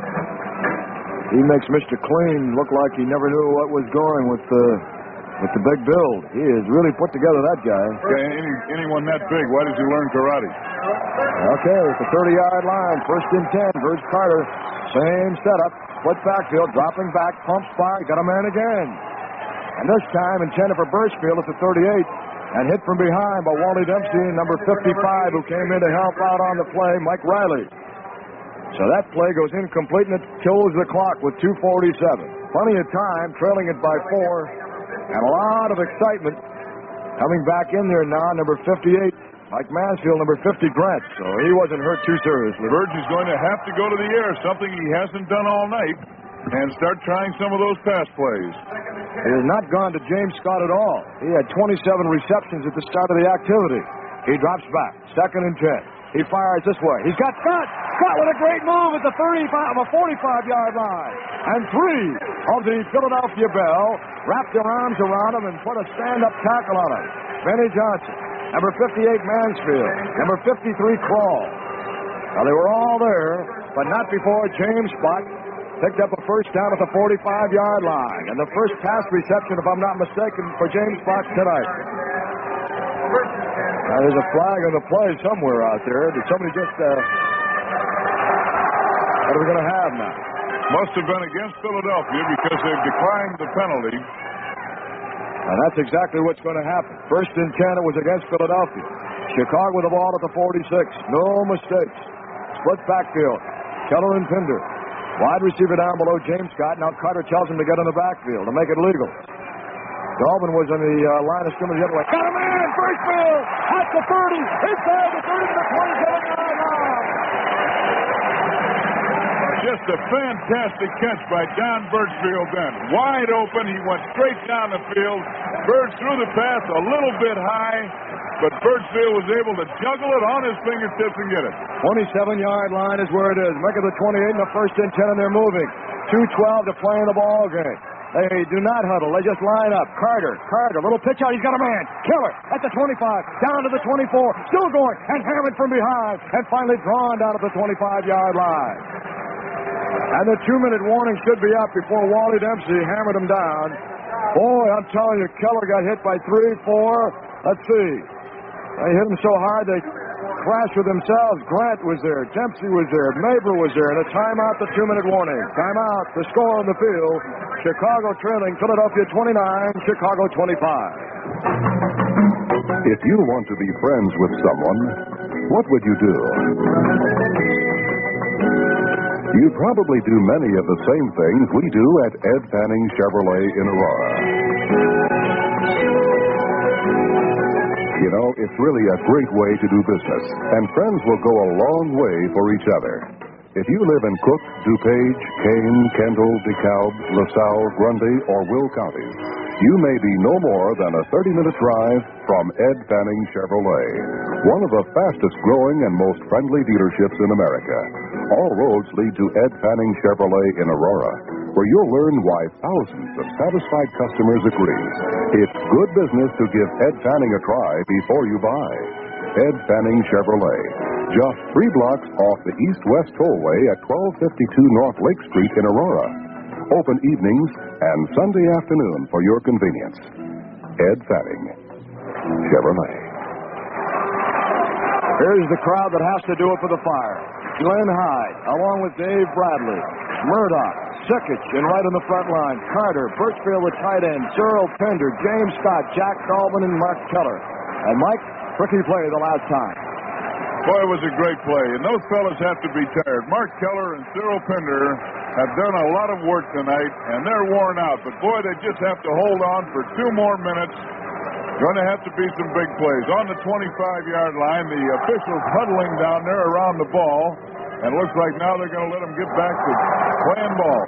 he makes Mr. Clean look like he never knew what was going with the big build. He has really put together, that guy. Okay, anyone that big, why did you learn karate? Okay, it's the 30-yard line. 1st and 10. Urge Carter, same setup. Split backfield, dropping back, pumps fire, got a man again. And this time intended for Burstfield at the 38. And hit from behind by Wally Dempsey, number 55, who came in to help out on the play, Mike Riley. So that play goes incomplete, and it kills the clock with 2:47. Plenty of time, trailing it by 4. And a lot of excitement coming back in there now, number 58, Mike Mansfield, number 50, Grant. So he wasn't hurt too seriously. Burge is going to have to go to the air, something he hasn't done all night, and start trying some of those pass plays. He has not gone to James Scott at all. He had 27 receptions at the start of the activity. He drops back, 2nd and 10. He fires this way. He's got Scott. Scott with a great move at the 45-yard line. And 3 of the Philadelphia Bell wrapped their arms around him and put a stand-up tackle on him. Benny Johnson, number 58 Mansfield, number 53 Kroll. Now, they were all there, but not before James Spott picked up a first down at the 45-yard line. And the first pass reception, if I'm not mistaken, for James Spott tonight. Now, there's a flag on the play somewhere out there. Did somebody just, what are we going to have now? Must have been against Philadelphia because they've declined the penalty. And that's exactly what's going to happen. 1st and 10, it was against Philadelphia. Chicago with the ball at the 46. No mistakes. Split backfield. Keller and Pinder. Wide receiver down below James Scott. Now Carter tells him to get in the backfield to make it legal. Dolvin was in the line of scrimmage the other way. Got a man! Birchfield! At the 30! Inside the 30 to the 27-yard line! Just a fantastic catch by Don Birchfield then. Wide open. He went straight down the field. Bird threw the pass a little bit high, but Birchfield was able to juggle it on his fingertips and get it. 27-yard line is where it is. Make it the 28 and the 1st and 10, and they're moving. 2:12 to play in the ball game. They do not huddle. They just line up. Carter, little pitch out. He's got a man. Keller at the 25, down to the 24, still going, and hammered from behind, and finally drawn down at the 25-yard line. And the 2-minute warning should be up before Wally Dempsey hammered him down. Boy, I'm telling you, Keller got hit by 3, 4. Let's see. They hit him so hard they crashed with themselves. Grant was there. Dempsey was there. Maber was there. And a timeout, the 2-minute warning. Timeout, the score on the field. Chicago trailing Philadelphia 29, Chicago 25. If you want to be friends with someone, what would you do? You probably do many of the same things we do at Ed Fanning Chevrolet in Aurora. You know, it's really a great way to do business, and friends will go a long way for each other. If you live in Cook, DuPage, Kane, Kendall, DeKalb, LaSalle, Grundy, or Will counties, you may be no more than a 30-minute drive from Ed Fanning Chevrolet, one of the fastest growing and most friendly dealerships in America. All roads lead to Ed Fanning Chevrolet in Aurora, where you'll learn why thousands of satisfied customers agree. It's good business to give Ed Fanning a try before you buy. Ed Fanning Chevrolet, just 3 blocks off the east-west tollway at 1252 North Lake Street in Aurora. Open evenings and Sunday afternoon for your convenience. Ed Fanning Chevrolet. Here's the crowd that has to do it for the Fire. Glenn Hyde, along with Dave Bradley, Murdoch, Sickich, and right on the front line, Carter, Birchfield, the tight end, Cyril Pender, James Scott, Jack Dolvin, and Mark Keller. And Mike, rookie play the last time. Boy, it was a great play, and those fellas have to be tired. Mark Keller and Cyril Pender have done a lot of work tonight, and they're worn out. But, boy, they just have to hold on for 2 more minutes. Going to have to be some big plays. On the 25-yard line, the officials huddling down there around the ball, and it looks like now they're going to let them get back to playing ball.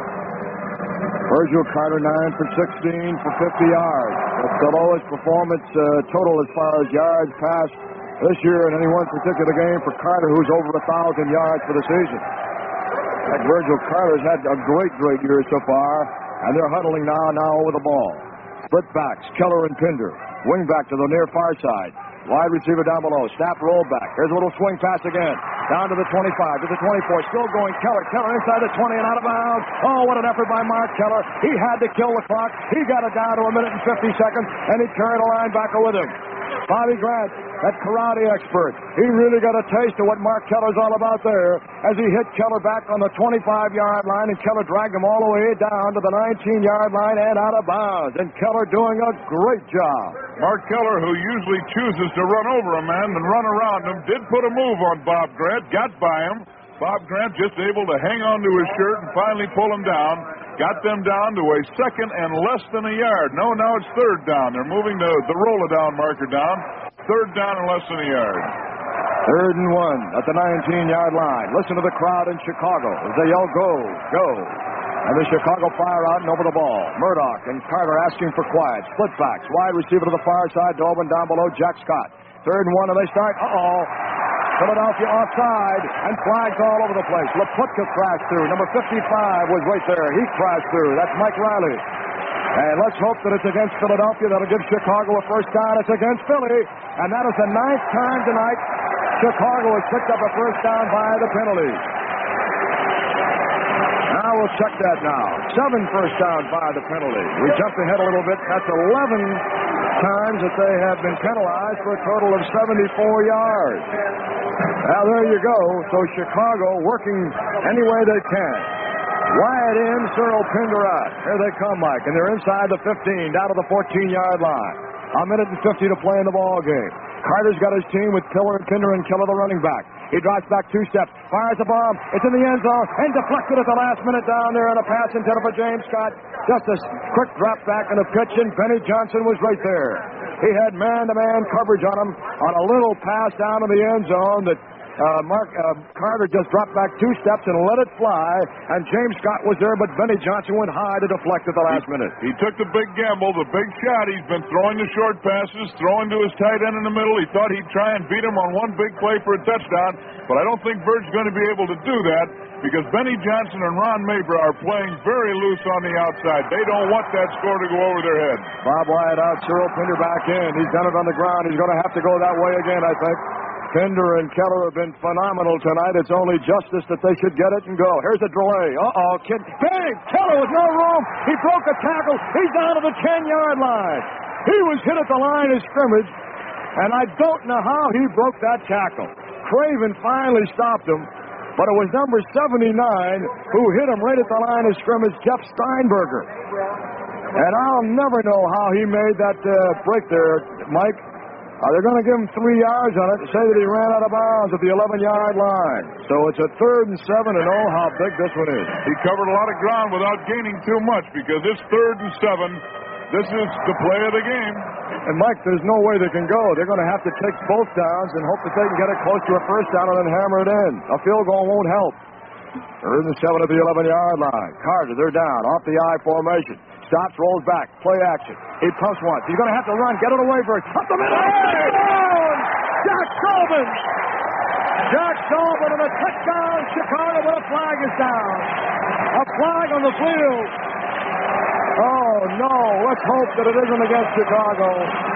Virgil Carter, 9 for 16 for 50 yards. That's the lowest performance total as far as yards passed this year in any one particular game for Carter, who's over 1,000 yards for the season. Virgil Carter's had a great year so far, and they're huddling now over the ball. Split backs, Keller and Pender. Wing back to the near far side. Wide receiver down below. Snap roll back. Here's a little swing pass again. Down to the 25, to the 24. Still going. Keller inside the 20 and out of bounds. Oh, what an effort by Mark Keller. He had to kill the clock. He got it down to 1 minute and 50 seconds, and he carried a linebacker with him. Bobby Grant, that karate expert, he really got a taste of what Mark Keller's all about there as he hit Keller back on the 25-yard line, and Keller dragged him all the way down to the 19-yard line and out of bounds. And Keller doing a great job. Mark Keller, who usually chooses to run over a man and run around him, did put a move on Bob Grant, got by him. Bob Grant just able to hang on to his shirt and finally pull him down. Got them down to a second and less than a yard. No, now it's 3rd down. They're moving the roll-a-down marker down. 3rd down and less than a yard. 3rd and 1 at the 19-yard line. Listen to the crowd in Chicago as they yell, go, go. And the Chicago Fire out and over the ball. Murdoch and Carter asking for quiet. Split backs. Wide receiver to the far side. Dolvin down below. Jack Scott. 3rd and 1, and they start. Philadelphia offside, and flags all over the place. Laputka crashed through. Number 55 was right there. He crashed through. That's Mike Riley. And let's hope that it's against Philadelphia. That'll give Chicago a first down. It's against Philly, and that is the 9th time tonight Chicago has picked up a first down by the penalty. Now we'll check that now. 7 first downs by the penalty. We jumped ahead a little bit. That's 11 times that they have been penalized for a total of 74 yards. Now, there you go. So Chicago working any way they can. Wide in, Cyril Pender out. Here they come, Mike, and they're inside the 15, down to the 14-yard line. 1 minute and 50 to play in the ball game. Carter's got his team with Pender and Keller, the running back. He drops back 2 steps, fires a bomb. It's in the end zone and deflected at the last minute down there on a pass intended for James Scott. Just a quick drop back in the pitch, and Benny Johnson was right there. He had man-to-man coverage on him on a little pass down in the end zone that Carter just dropped back 2 steps and let it fly, and James Scott was there, but Benny Johnson went high to deflect at the last minute. He took the big gamble, the big shot. He's been throwing the short passes, throwing to his tight end in the middle. He thought he'd try and beat him on one big play for a touchdown, but I don't think Bird's going to be able to do that because Benny Johnson and Ron Mabra are playing very loose on the outside. They don't want that score to go over their head. Bob Wyatt out, Cyril Pinder back in. He's done it on the ground. He's going to have to go that way again, I think. Pinder and Keller have been phenomenal tonight. It's only justice that they should get it and go. Here's a delay. Bang! Keller with no room. He broke a tackle. He's down to the 10-yard line. He was hit at the line of scrimmage, and I don't know how he broke that tackle. Craven finally stopped him, but it was number 79 who hit him right at the line of scrimmage, Jeff Steinberger. And I'll never know how he made that break there, Mike. They're going to give him 3 yards on it and say that he ran out of bounds at the 11-yard line. So it's a 3rd and 7, and oh, how big this one is. He covered a lot of ground without gaining too much because this 3rd and 7, this is the play of the game. And, Mike, there's no way they can go. They're going to have to take both downs and hope that they can get it close to a first down and then hammer it in. A field goal won't help. 3rd and 7 at the 11-yard line. Carter, they're down off the I formation. Stops, rolls back, play action. He pumps once. He's going to have to run, get it away for it. Up the middle. Touchdown! Jack Dolbin! Jack Dolbin and a touchdown, Chicago, but a flag is down. A flag on the field. Oh, no. Let's hope that it isn't against Chicago.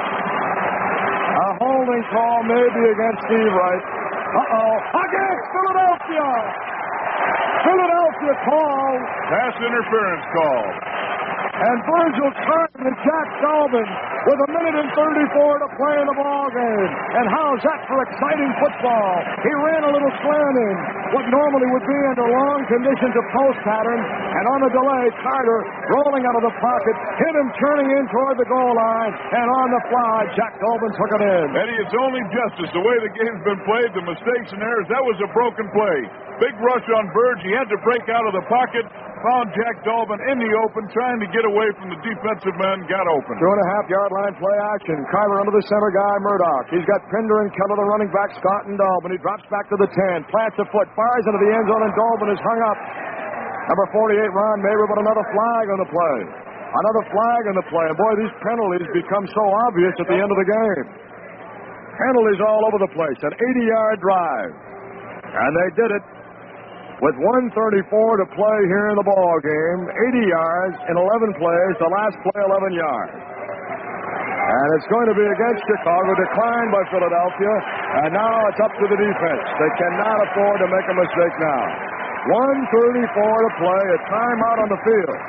A holding call maybe against Steve Wright. Against Philadelphia. Philadelphia call. Pass interference call. And Virgil Carter and Jack Dolbin with 1:34 to play in the ball game. And how's that for exciting football? He ran a little slant in what normally would be under long conditions of post pattern. And on the delay, Carter rolling out of the pocket, hit him turning in toward the goal line. And on the fly, Jack Dolbin took it in. Eddie, it's only justice. The way the game's been played, the mistakes and errors, that was a broken play. Big rush on Burge. He had to break out of the pocket. Found Jack Dolbin in the open, trying to get away from the defensive man, got open. 2.5-yard line play action. Carter under the center guy, Murdoch. He's got Pinder and Keller, the running back, Scott and Dolbin. He drops back to the 10, plants a foot, fires into the end zone, and Dolbin is hung up. Number 48, Ron Mabra, but another flag on the play. Another flag on the play. And boy, these penalties become so obvious at the end of the game. Penalties all over the place. An 80-yard drive. And they did it. With 1:34 to play here in the ball game, 80 yards in 11 plays, the last play 11 yards. And it's going to be against Chicago, declined by Philadelphia, and now it's up to the defense. They cannot afford to make a mistake now. 1:34 to play, a timeout on the field.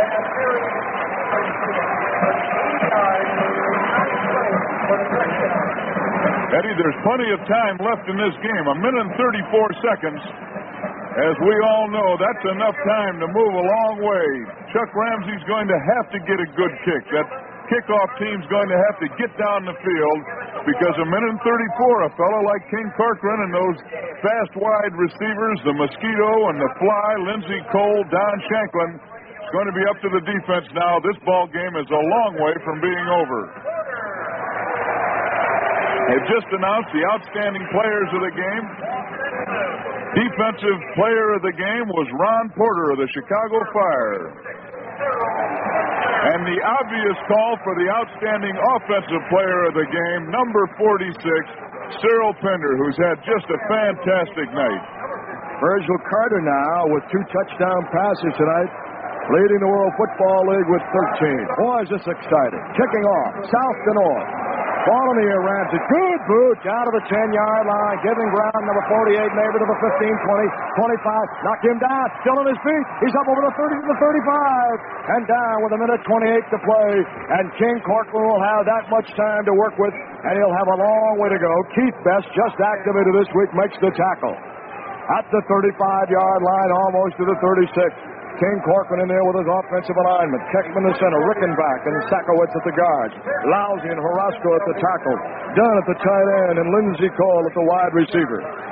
Eddie, there's plenty of time left in this game, 1 minute and 34 seconds. As we all know, that's enough time to move a long way. Chuck Ramsey's going to have to get a good kick. That kickoff team's going to have to get down the field because 1 minute and 34, a fellow like King Corcoran and those fast wide receivers, the Mosquito and the Fly, Lindsey Cole, Don Shanklin, it's going to be up to the defense now. This ball game is a long way from being over. They've just announced the outstanding players of the game. Defensive player of the game was Ron Porter of the Chicago Fire. And the obvious call for the outstanding offensive player of the game, number 46, Cyril Pinder, who's had just a fantastic night. Virgil Carter now with 2 touchdown passes tonight, leading the World Football League with 13. Boy, is this exciting. Kicking off, south to north. Ball in the air, Ramsey. Good boot down to the 10-yard line. Giving ground, number 48, Neighbor to the 15, 20, 25. Knocked him down. Still on his feet. He's up over the 30 to the 35. And down with 1:28 to play. And King Corcoran will have that much time to work with. And he'll have a long way to go. Keith Best, just activated this week, makes the tackle. At the 35-yard line, almost to the 36. King Corcoran in there with his offensive alignment. Keckman the center, Rickenbach and Sakowitz at the guards. Lousy and Horosco at the tackle. Dunn at the tight end and Lindsey Cole at the wide receiver.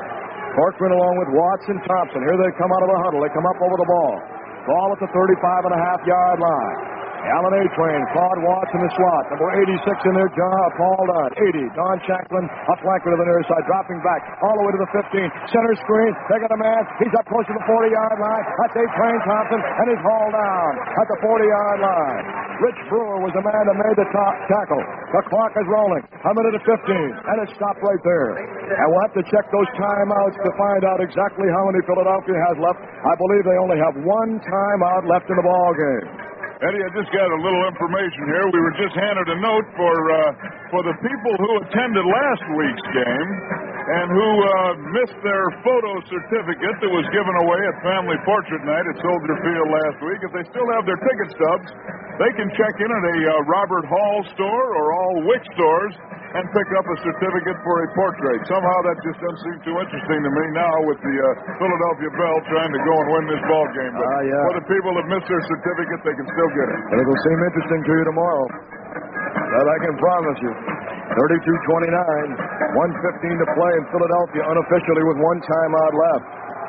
Corcoran along with Watson, Thompson. Here they come out of the huddle. They come up over the ball. Ball at the 35.5-yard line. Allen A-Train, Claude Watts in the slot. Number 86 in there, Paul Dunn. 80, Don Shanklin, up flanker to the near side, dropping back all the way to the 15. Center screen, they got a man. He's up close to the 40-yard line. That's A-Train Thompson, and he's hauled down at the 40-yard line. Rich Brewer was the man that made the tackle. The clock is rolling. A minute at 15, and it stopped right there. And we'll have to check those timeouts to find out exactly how many Philadelphia has left. I believe they only have one timeout left in the ball game. Eddie, I just got a little information here. We were just handed a note for the people who attended last week's game and who missed their photo certificate that was given away at Family Portrait Night at Soldier Field last week. If they still have their ticket stubs, they can check in at a Robert Hall store or all Wick stores and pick up a certificate for a portrait. Somehow that just doesn't seem too interesting to me now with the Philadelphia Bell trying to go and win this ball game. But for the people that missed their certificate, they can still get it. It'll seem interesting to you tomorrow. That I can promise you. 32-29, 1:15 to play in Philadelphia, unofficially with one timeout left.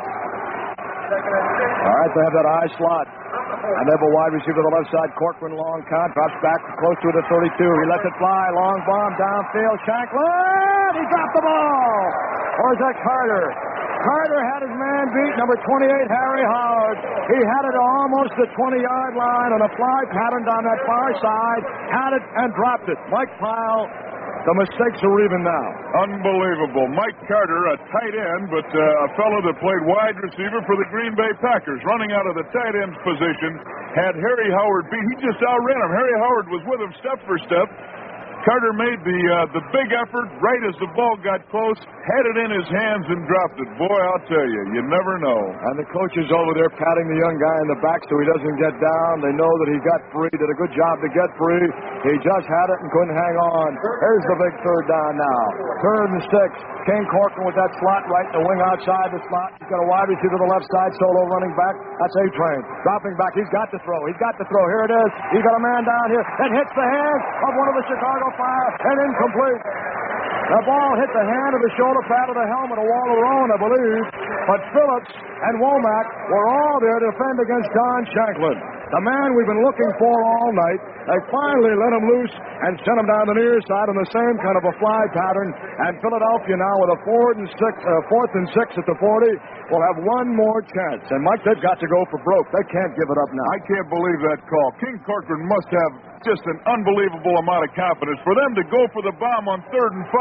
All right, they have that I slot. And they have a wide receiver to the left side. Corcoran, long count, drops back close to the 32. He lets it fly. Long bomb downfield. Shanklin! He dropped the ball. Or is that Carter? Carter had his man beat. Number 28, Harry Howard. He had it almost the 20-yard line on a fly pattern down that far side. Had it and dropped it. Mike Pyle. The mistakes are even now. Unbelievable. Mike Carter, a tight end, but a fellow that played wide receiver for the Green Bay Packers, running out of the tight end's position, had Harry Howard beat. He just outran him. Harry Howard was with him step for step. Carter made the big effort right as the ball got close, had it in his hands and dropped it. Boy, I'll tell you, you never know. And the coach is over there patting the young guy in the back so he doesn't get down. They know that he got free, did a good job to get free. He just had it and couldn't hang on. Here's the big third down now. 3rd and 6. King Corcoran with that slot right in the wing outside the slot. He's got a wide receiver to the left side, solo running back. That's A-Train. Dropping back. He's got to throw. He's got to throw. Here it is. He's got a man down here. It hits the hands of one of the Chicago Fire and incomplete. The ball hit the hand of the shoulder pad of the helmet of Walter Rowan, I believe. But Phillips and Womack were all there to defend against Don Shanklin. The man we've been looking for all night. They finally let him loose and sent him down the near side on the same kind of a fly pattern. And Philadelphia now with a 4th and 6 at the 40 will have one more chance. And Mike, they've got to go for broke. They can't give it up now. I can't believe that call. King Corcoran must have just an unbelievable amount of confidence. For them to go for the bomb on 3rd and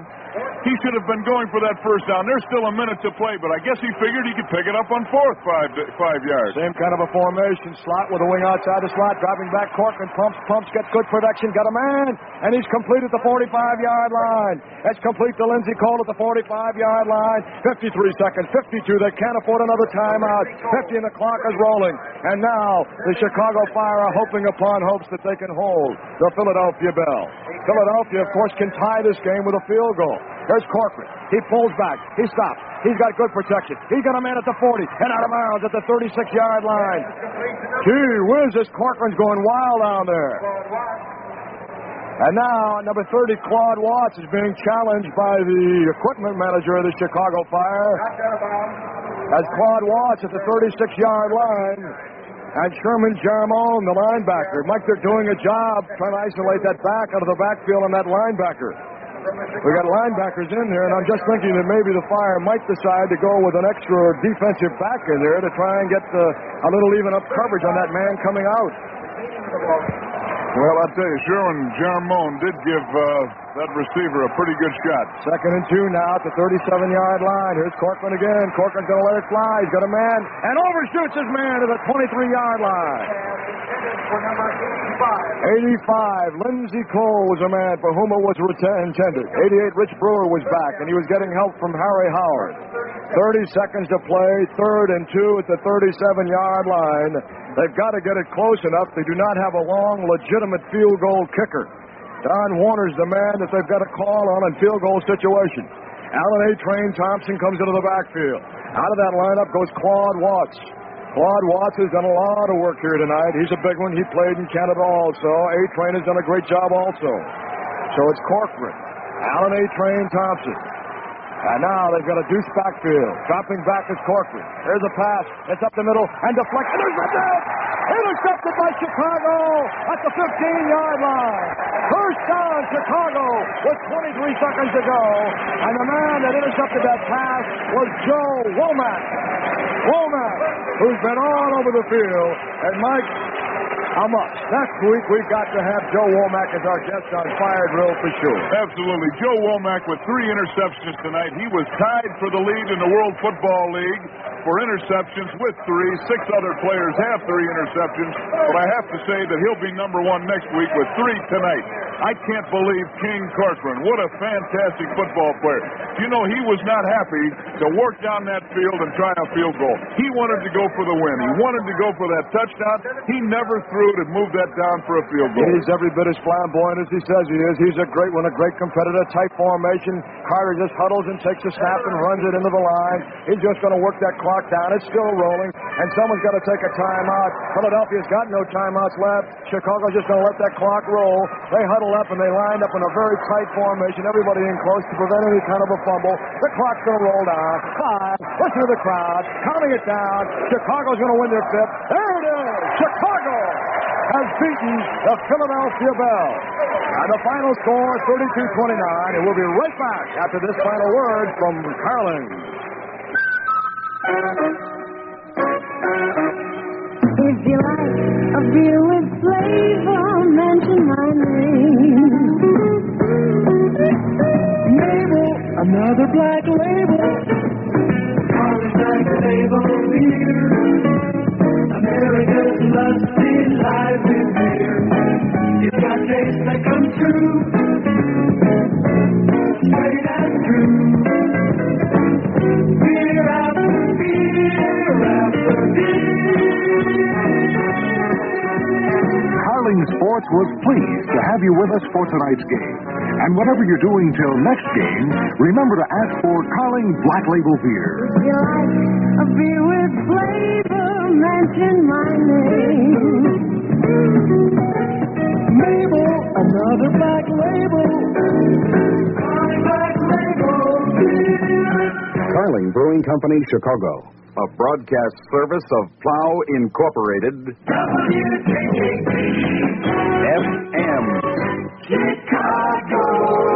5, he should have been going for that first down. There's still a minute to play, but I guess he figured he could pick it up on 4th, 5 yards. Same kind of a formation. Slot with a wing outside the slot. Driving back. Corcoran pumps, gets good protection. Got a man, and he's complete at the 45-yard line. That's complete to Lindsey Cole at the 45-yard line. 53 seconds. 52. They can't afford another timeout. 50 and the clock is rolling. And now the Chicago Fire are hoping upon hopes that they can hold the Philadelphia Bell. Philadelphia, of course, can tie this game with a field goal. There's Corcoran. He pulls back. He stops. He's got good protection. He's got a man at the 40 and out of bounds at the 36-yard line. Gee whiz, this Corcoran's going wild down there. And now, number 30, Claude Watts, is being challenged by the equipment manager of the Chicago Fire. As Claude Watts at the 36-yard line. And Sherman Jarmon, the linebacker. Mike, they're doing a job trying to isolate that back out of the backfield on that linebacker. We got linebackers in there, and I'm just thinking that maybe the Fire might decide to go with an extra defensive back in there to try and get a little even up coverage on that man coming out. Well, I'll tell you, Sherman Jarmon did give that receiver a pretty good shot. 2nd and 2 now at the 37-yard line. Here's Corcoran again. Corcoran's going to let it fly. He's got a man and overshoots his man to the 23-yard line. 85. Lindsey Cole was a man for whom it was intended. 88. Rich Brewer was back, and he was getting help from Harry Howard. 30 seconds to play. 3rd and 2 at the 37-yard line. They've got to get it close enough. They do not have a long, legitimate field goal kicker. Don Warner's the man that they've got to call on in field goal situation. Allen A-Train Thompson comes into the backfield. Out of that lineup goes Claude Watts. Claude Watts has done a lot of work here tonight. He's a big one. He played in Canada also. A-Train has done a great job also. So it's Corcoran, Allen A-Train Thompson. And now they've got a deuce backfield. Dropping back is Corcoran. There's a pass. It's up the middle and deflected. Intercepted by Chicago at the 15-yard line. First down, Chicago, with 23 seconds to go. And the man that intercepted that pass was Joe Womack. Womack, who's been all over the field. And Mike, how much? Next week, we've got to have Joe Womack as our guest on Fire Drill for sure. Absolutely. Joe Womack with 3 interceptions tonight. He was tied for the lead in the World Football League for interceptions with 3. 6 other players have 3 interceptions. But I have to say that he'll be number 1 next week with 3 tonight. I can't believe King Corcoran. What a fantastic football player. You know, he was not happy to work down that field and try a field goal. He wanted to go for the win. He wanted to go for that touchdown. He never threw to move that down for a field goal. He's every bit as flamboyant as he says he is. He's a great one, a great competitor. Tight formation. Carter just huddles and takes a snap and runs it into the line. He's just going to work that clock down. It's still rolling, and someone's got to take a timeout. Philadelphia's got no timeouts left. Chicago's just going to let that clock roll. They huddle up and they lined up in a very tight formation. Everybody in close to prevent any kind of a fumble. The clock's going to roll down. 5. Listen to the crowd counting it down. Chicago's going to win their 5th. There it is. Chicago has beaten the Philadelphia Bell. And the final score, 32-29. And we'll be right back after this final word from Carlin. If you like a beer with flavor, mention my name. Mabel, another black label. Carlin Black Label beer. America's lusty, lively beer. It's got taste that comes true. Straight and true. Beer after beer after beer. Carling Sports was pleased to have you with us for tonight's game. And whatever you're doing till next game, remember to ask for Carling Black Label beer. If you like a beer with flavor, mention my name. Mabel, another black label. Carling Black Label beer. Carling Brewing Company, Chicago. A broadcast service of Plow Incorporated. WKKP. FM. Chicago.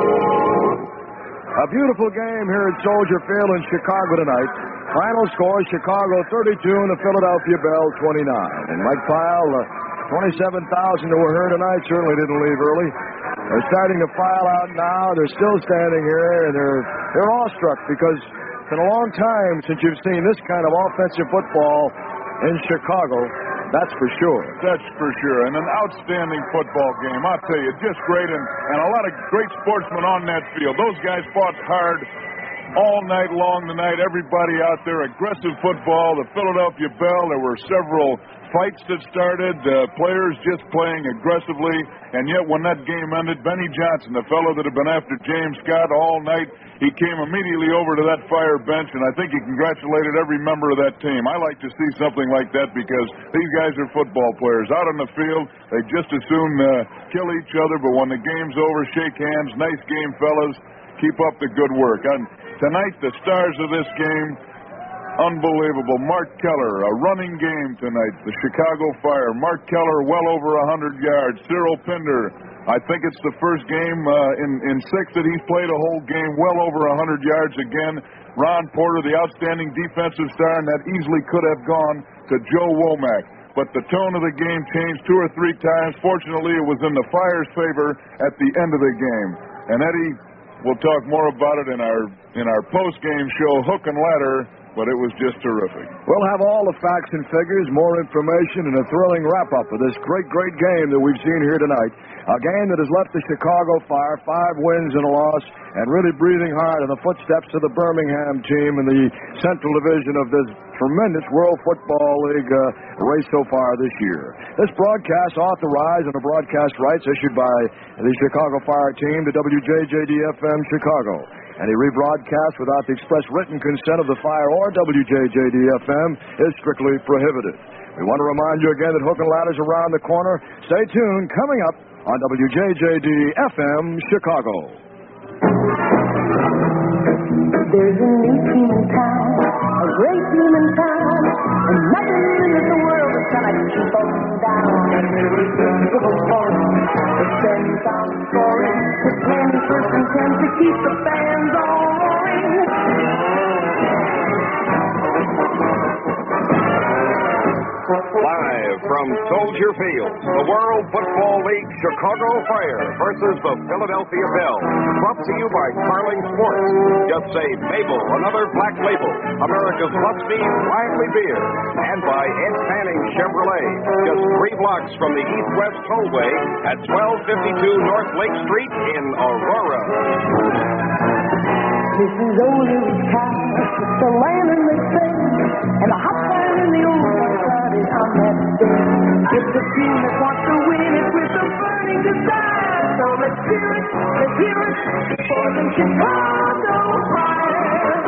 A beautiful game here at Soldier Field in Chicago tonight. Final score, Chicago 32 and the Philadelphia Bell 29. And Mike Pyle, 27,000 that were here tonight certainly didn't leave early. They're starting to file out now. They're still standing here, and they're awestruck because it's been a long time since you've seen this kind of offensive football in Chicago. That's for sure. That's for sure. And an outstanding football game. I'll tell you, just great. And a lot of great sportsmen on that field. Those guys fought hard all night long tonight. Everybody out there, aggressive football. The Philadelphia Bell, there were several fights that started, players just playing aggressively. And yet when that game ended, Benny Johnson, the fellow that had been after James Scott all night, he came immediately over to that fire bench, and I think he congratulated every member of that team. I like to see something like that because these guys are football players. Out on the field, they just as soon kill each other, but when the game's over, shake hands. Nice game, fellas. Keep up the good work. And tonight, the stars of this game, unbelievable. Mark Keller, a running game tonight. The Chicago Fire. Mark Keller, well over 100 yards. Cyril Pinder, I think it's the first game in 6 that he's played a whole game, well over 100 yards again. Ron Porter, the outstanding defensive star, and that easily could have gone to Joe Womack. But the tone of the game changed 2 or 3 times. Fortunately, it was in the Fire's favor at the end of the game. And Eddie, we'll talk more about it in our post-game show, Hook and Ladder, but it was just terrific. We'll have all the facts and figures, more information, and a thrilling wrap-up of this great, great game that we've seen here tonight. A game that has left the Chicago Fire 5 wins and a loss, and really breathing hard in the footsteps of the Birmingham team in the Central Division of this tremendous World Football League race so far this year. This broadcast authorized under broadcast rights issued by the Chicago Fire team to WJJD-FM Chicago. Any rebroadcast without the express written consent of the Fire or WJJD-FM is strictly prohibited. We want to remind you again that Hook and Ladder's around the corner. Stay tuned. Coming up on WJJD-FM Chicago. There's a new team in town, a great team in town, and nothing in the world is gonna keep them down. And there is a civil forum, the fans on scoring, the plan first and 10 to keep the fans all roaring. Live from Soldier Field, the World Football League Chicago Fire versus the Philadelphia Bell. Brought to you by Carling Sports. Just say Mabel, another black label, America's must-be lively beer. And by Ed Fanning Chevrolet, just 3 blocks from the East-West Tollway at 1252 North Lake Street in Aurora. This is old little town, the land in the sun, and the hot fire in the old started on that day. It's a team that wants to win it with a burning desire. So let's hear it for the Chicago Fire.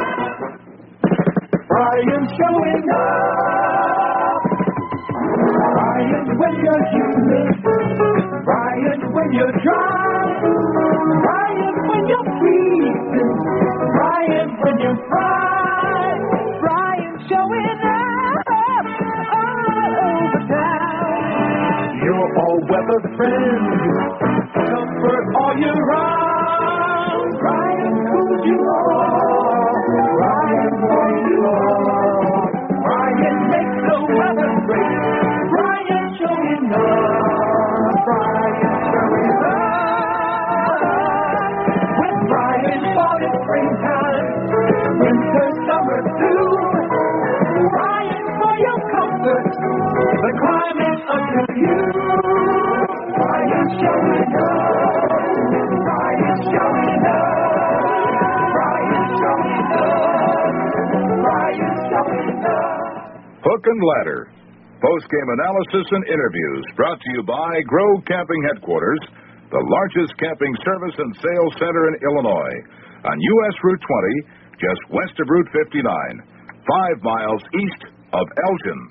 Brian's showing up. Brian, when you're human. Brian, when you're drunk. Brian, when you're freezing. Brian, when you're fried. Brian's showing up all over town. Your all-weather friend, comfort all year round. Brian, who you are. Brian, who you are. Brian makes the weather great. Brian showing up. Brian showing up. With Brian for the springtime, winter, summer too. Brian for your comfort, the climate under you. Brian showing up. Brian showing up. Brian showing up. Brian showing up. Hook and Ladder. Post-game analysis and interviews brought to you by Grove Camping Headquarters, the largest camping service and sales center in Illinois, on U.S. Route 20, just west of Route 59, 5 miles east of Elgin.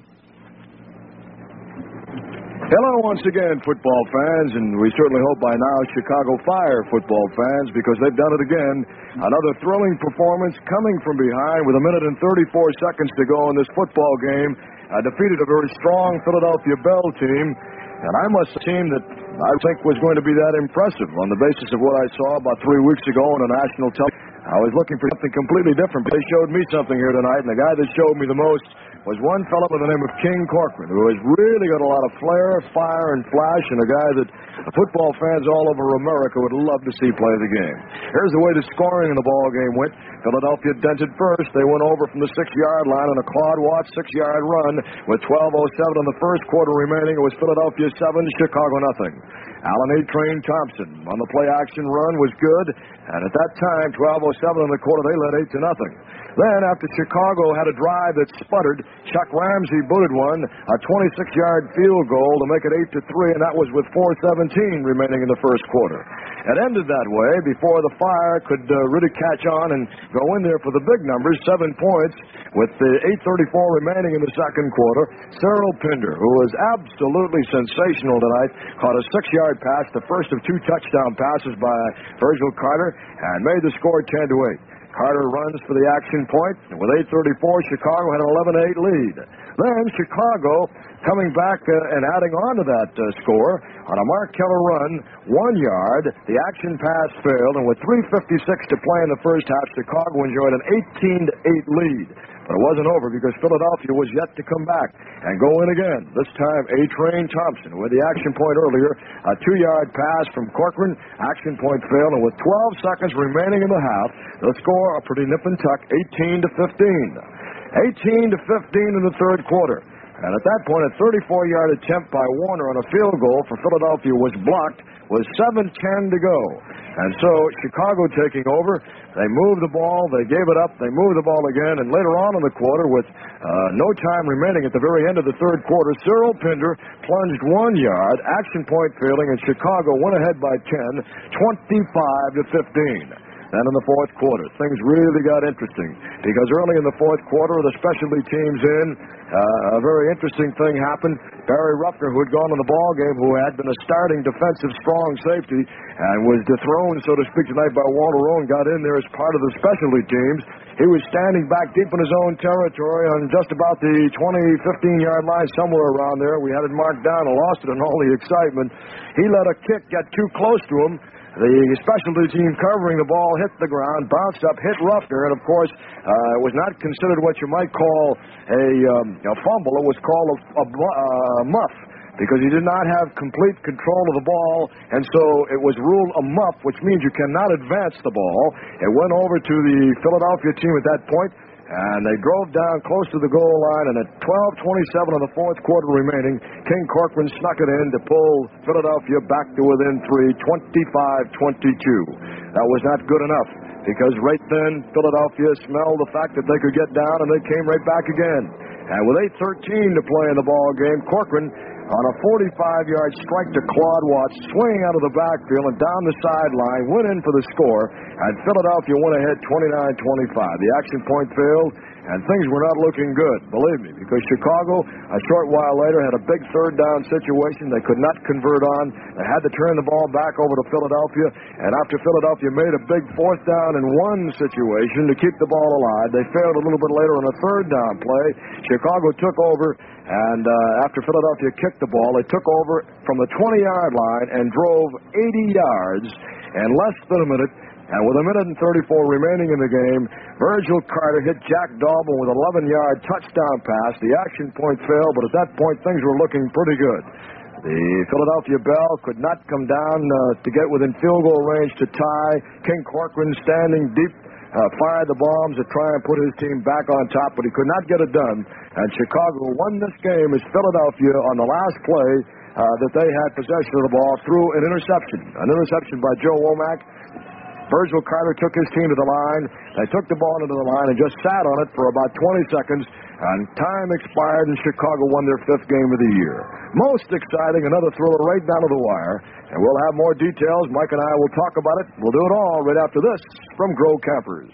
Hello once again, football fans, and we certainly hope by now Chicago Fire football fans, because they've done it again. Another thrilling performance coming from behind with 1 minute and 34 seconds to go in this football game. Defeated a very strong Philadelphia Bell team, and I must say a team that I think was going to be that impressive on the basis of what I saw about 3 weeks ago on a national television. I was looking for something completely different, but they showed me something here tonight, and the guy that showed me the most was one fellow by the name of King Corcoran, who has really got a lot of flair, fire, and flash, and a guy that football fans all over America would love to see play the game. Here's the way the scoring in the ball game went. Philadelphia dented first. They went over from the 6-yard line on a Claude Watts 6-yard run with 12:07 in the first quarter remaining. It was Philadelphia 7, Chicago nothing. Alan A. Train Thompson on the play-action run was good, and at that time, 12:07 in the quarter, they led 8-0. Then, after Chicago had a drive that sputtered, Chuck Ramsey booted one, a 26-yard field goal to make it 8-3, and that was with 4:17 remaining in the first quarter. It ended that way before the Fire could really catch on and go in there for the big numbers, 7 points, with the 8:34 remaining in the second quarter. Cyril Pinder, who was absolutely sensational tonight, caught a 6-yard pass, the first of 2 touchdown passes by Virgil Carter, and made the score 10-8. Carter runs for the action point, and with 8:34, Chicago had an 11-8 lead. Then Chicago, coming back and adding on to that score, on a Mark Keller run, 1 yard, the action pass failed, and with 3:56 to play in the first half, Chicago enjoyed an 18-8 lead. But it wasn't over, because Philadelphia was yet to come back and go in again. This time, A. Train Thompson with the action point earlier, a 2-yard pass from Corcoran, action point failed, and with 12 seconds remaining in the half, the score a pretty nip and tuck, 18-15. 18-15 in the third quarter. And at that point, a 34-yard attempt by Warner on a field goal for Philadelphia was blocked, with 7:10 to go. And so Chicago taking over, they moved the ball, they gave it up, they moved the ball again, and later on in the quarter, with no time remaining at the very end of the third quarter, Cyril Pinder plunged 1 yard, action point failing, and Chicago went ahead by 10, 25-15. Then in the fourth quarter, things really got interesting because early in the fourth quarter, the specialty teams in, a very interesting thing happened. Barry Ruffner, who had gone in the ball game, who had been a starting defensive strong safety and was dethroned, so to speak, tonight by Walter Rowan, got in there as part of the specialty teams. He was standing back deep in his own territory on just about the 20, 15-yard line, somewhere around there. We had it marked down and lost it in all the excitement. He let a kick get too close to him. The specialty team covering the ball hit the ground, bounced up, hit Ruffner, and, of course, it was not considered what you might call a fumble. It was called a muff because he did not have complete control of the ball, and so it was ruled a muff, which means you cannot advance the ball. It went over to the Philadelphia team at that point, and they drove down close to the goal line, and at 12:27 of the fourth quarter remaining, King Corcoran snuck it in to pull Philadelphia back to within 3, 25-22. That was not good enough, because right then, Philadelphia smelled the fact that they could get down, and they came right back again. And with 8:13 to play in the ball game, Corcoran, on a 45-yard strike to Claude Watts, swinging out of the backfield and down the sideline, went in for the score, and Philadelphia went ahead 29-25. The action point failed, and things were not looking good, believe me, because Chicago, a short while later, had a big third down situation they could not convert on. They had to turn the ball back over to Philadelphia, and after Philadelphia made a big fourth down and one situation to keep the ball alive, they failed a little bit later on a third down play. Chicago took over, and after Philadelphia kicked the ball, they took over from the 20-yard line and drove 80 yards in less than a minute. And with 1:34 remaining in the game, Virgil Carter hit Jack Dahlman with an 11-yard touchdown pass. The action point failed, but at that point, things were looking pretty good. The Philadelphia Bell could not come down to get within field goal range to tie. King Corcoran, standing deep, fired the bombs to try and put his team back on top, but he could not get it done. And Chicago won this game as Philadelphia, on the last play that they had possession of the ball, threw an interception by Joe Womack. Virgil Carter took his team to the line. They took the ball into the line and just sat on it for about 20 seconds, and time expired, and Chicago won their 5th game of the year. Most exciting, another thriller right down to the wire, and we'll have more details. Mike and I will talk about it. We'll do it all right after this from Grove Campers.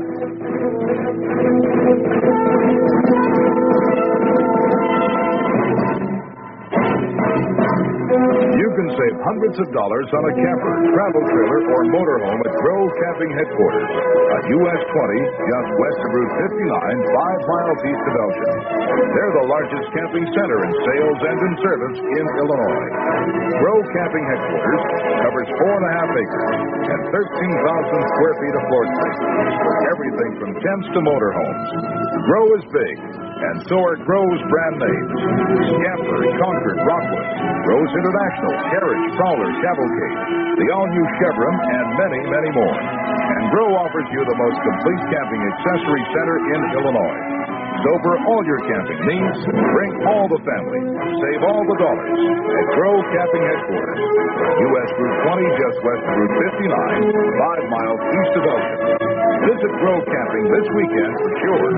You can save hundreds of dollars on a camper, travel trailer, or motorhome at Grove Camping Headquarters on US 20, just west of Route 59, 5 miles east of Elgin. They're the largest camping center in sales and in service in Illinois. Grove Camping Headquarters covers 4.5 acres and 13,000 square feet of floor space for everything from tents to motorhomes. Grove is big, and so are Grove's brand names: Scamper, Concord, Rockwood, Grove's International, Carriage, Prowler, Cavalcade, the all-new Chevron, and many, many more. And Grove offers you the most complete camping accessory center in Illinois. So for all your camping needs, bring all the family. Save all the dollars at Grove Camping Headquarters, US Route 20, just west of Route 59, 5 miles east of Elgin. Visit Grove Camping this weekend for sure.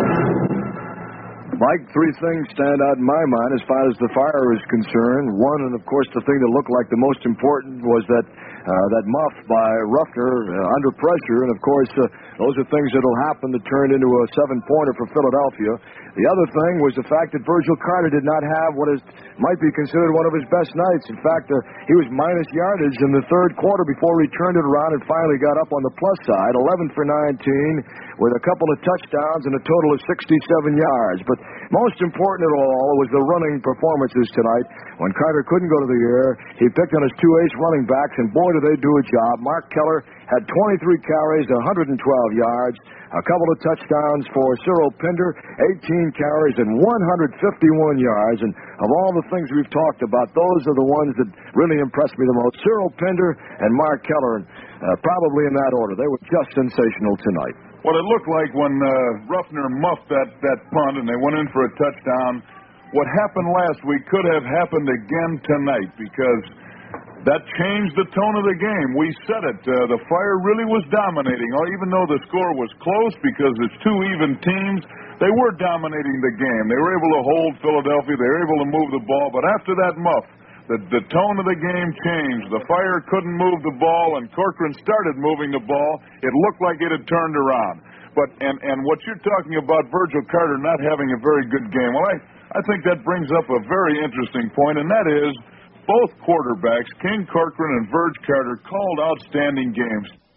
Mike, 3 things stand out in my mind as far as the fire is concerned. One, and of course the thing that looked like the most important, was that muff by Ruffner under pressure, and of course those are things that will happen that turned into a 7-pointer for Philadelphia. The other thing was the fact that Virgil Carter did not have what might be considered one of his best nights. In fact, he was minus yardage in the third quarter before he turned it around and finally got up on the plus side, 11 for 19, with a couple of touchdowns and a total of 67 yards. But most important of all was the running performances tonight. When Carter couldn't go to the air, he picked on his 2 ace running backs, and boy, did they do a job. Mark Keller had 23 carries, 112 yards, a couple of touchdowns for Cyril Pinder, 18 carries and 151 yards. And of all the things we've talked about, those are the ones that really impressed me the most. Cyril Pinder and Mark Keller, probably in that order. They were just sensational tonight. Well, it looked like when Ruffner muffed that punt and they went in for a touchdown, what happened last week could have happened again tonight, because that changed the tone of the game. We said it. The Fire really was dominating. Even though the score was close because it's 2 even teams, they were dominating the game. They were able to hold Philadelphia. They were able to move the ball. But after that muff, the tone of the game changed. The Fire couldn't move the ball, and Corcoran started moving the ball. It looked like it had turned around. But and what you're talking about, Virgil Carter not having a very good game, well, I think that brings up a very interesting point, and that is both quarterbacks, King Corcoran and Virg Carter, called outstanding games.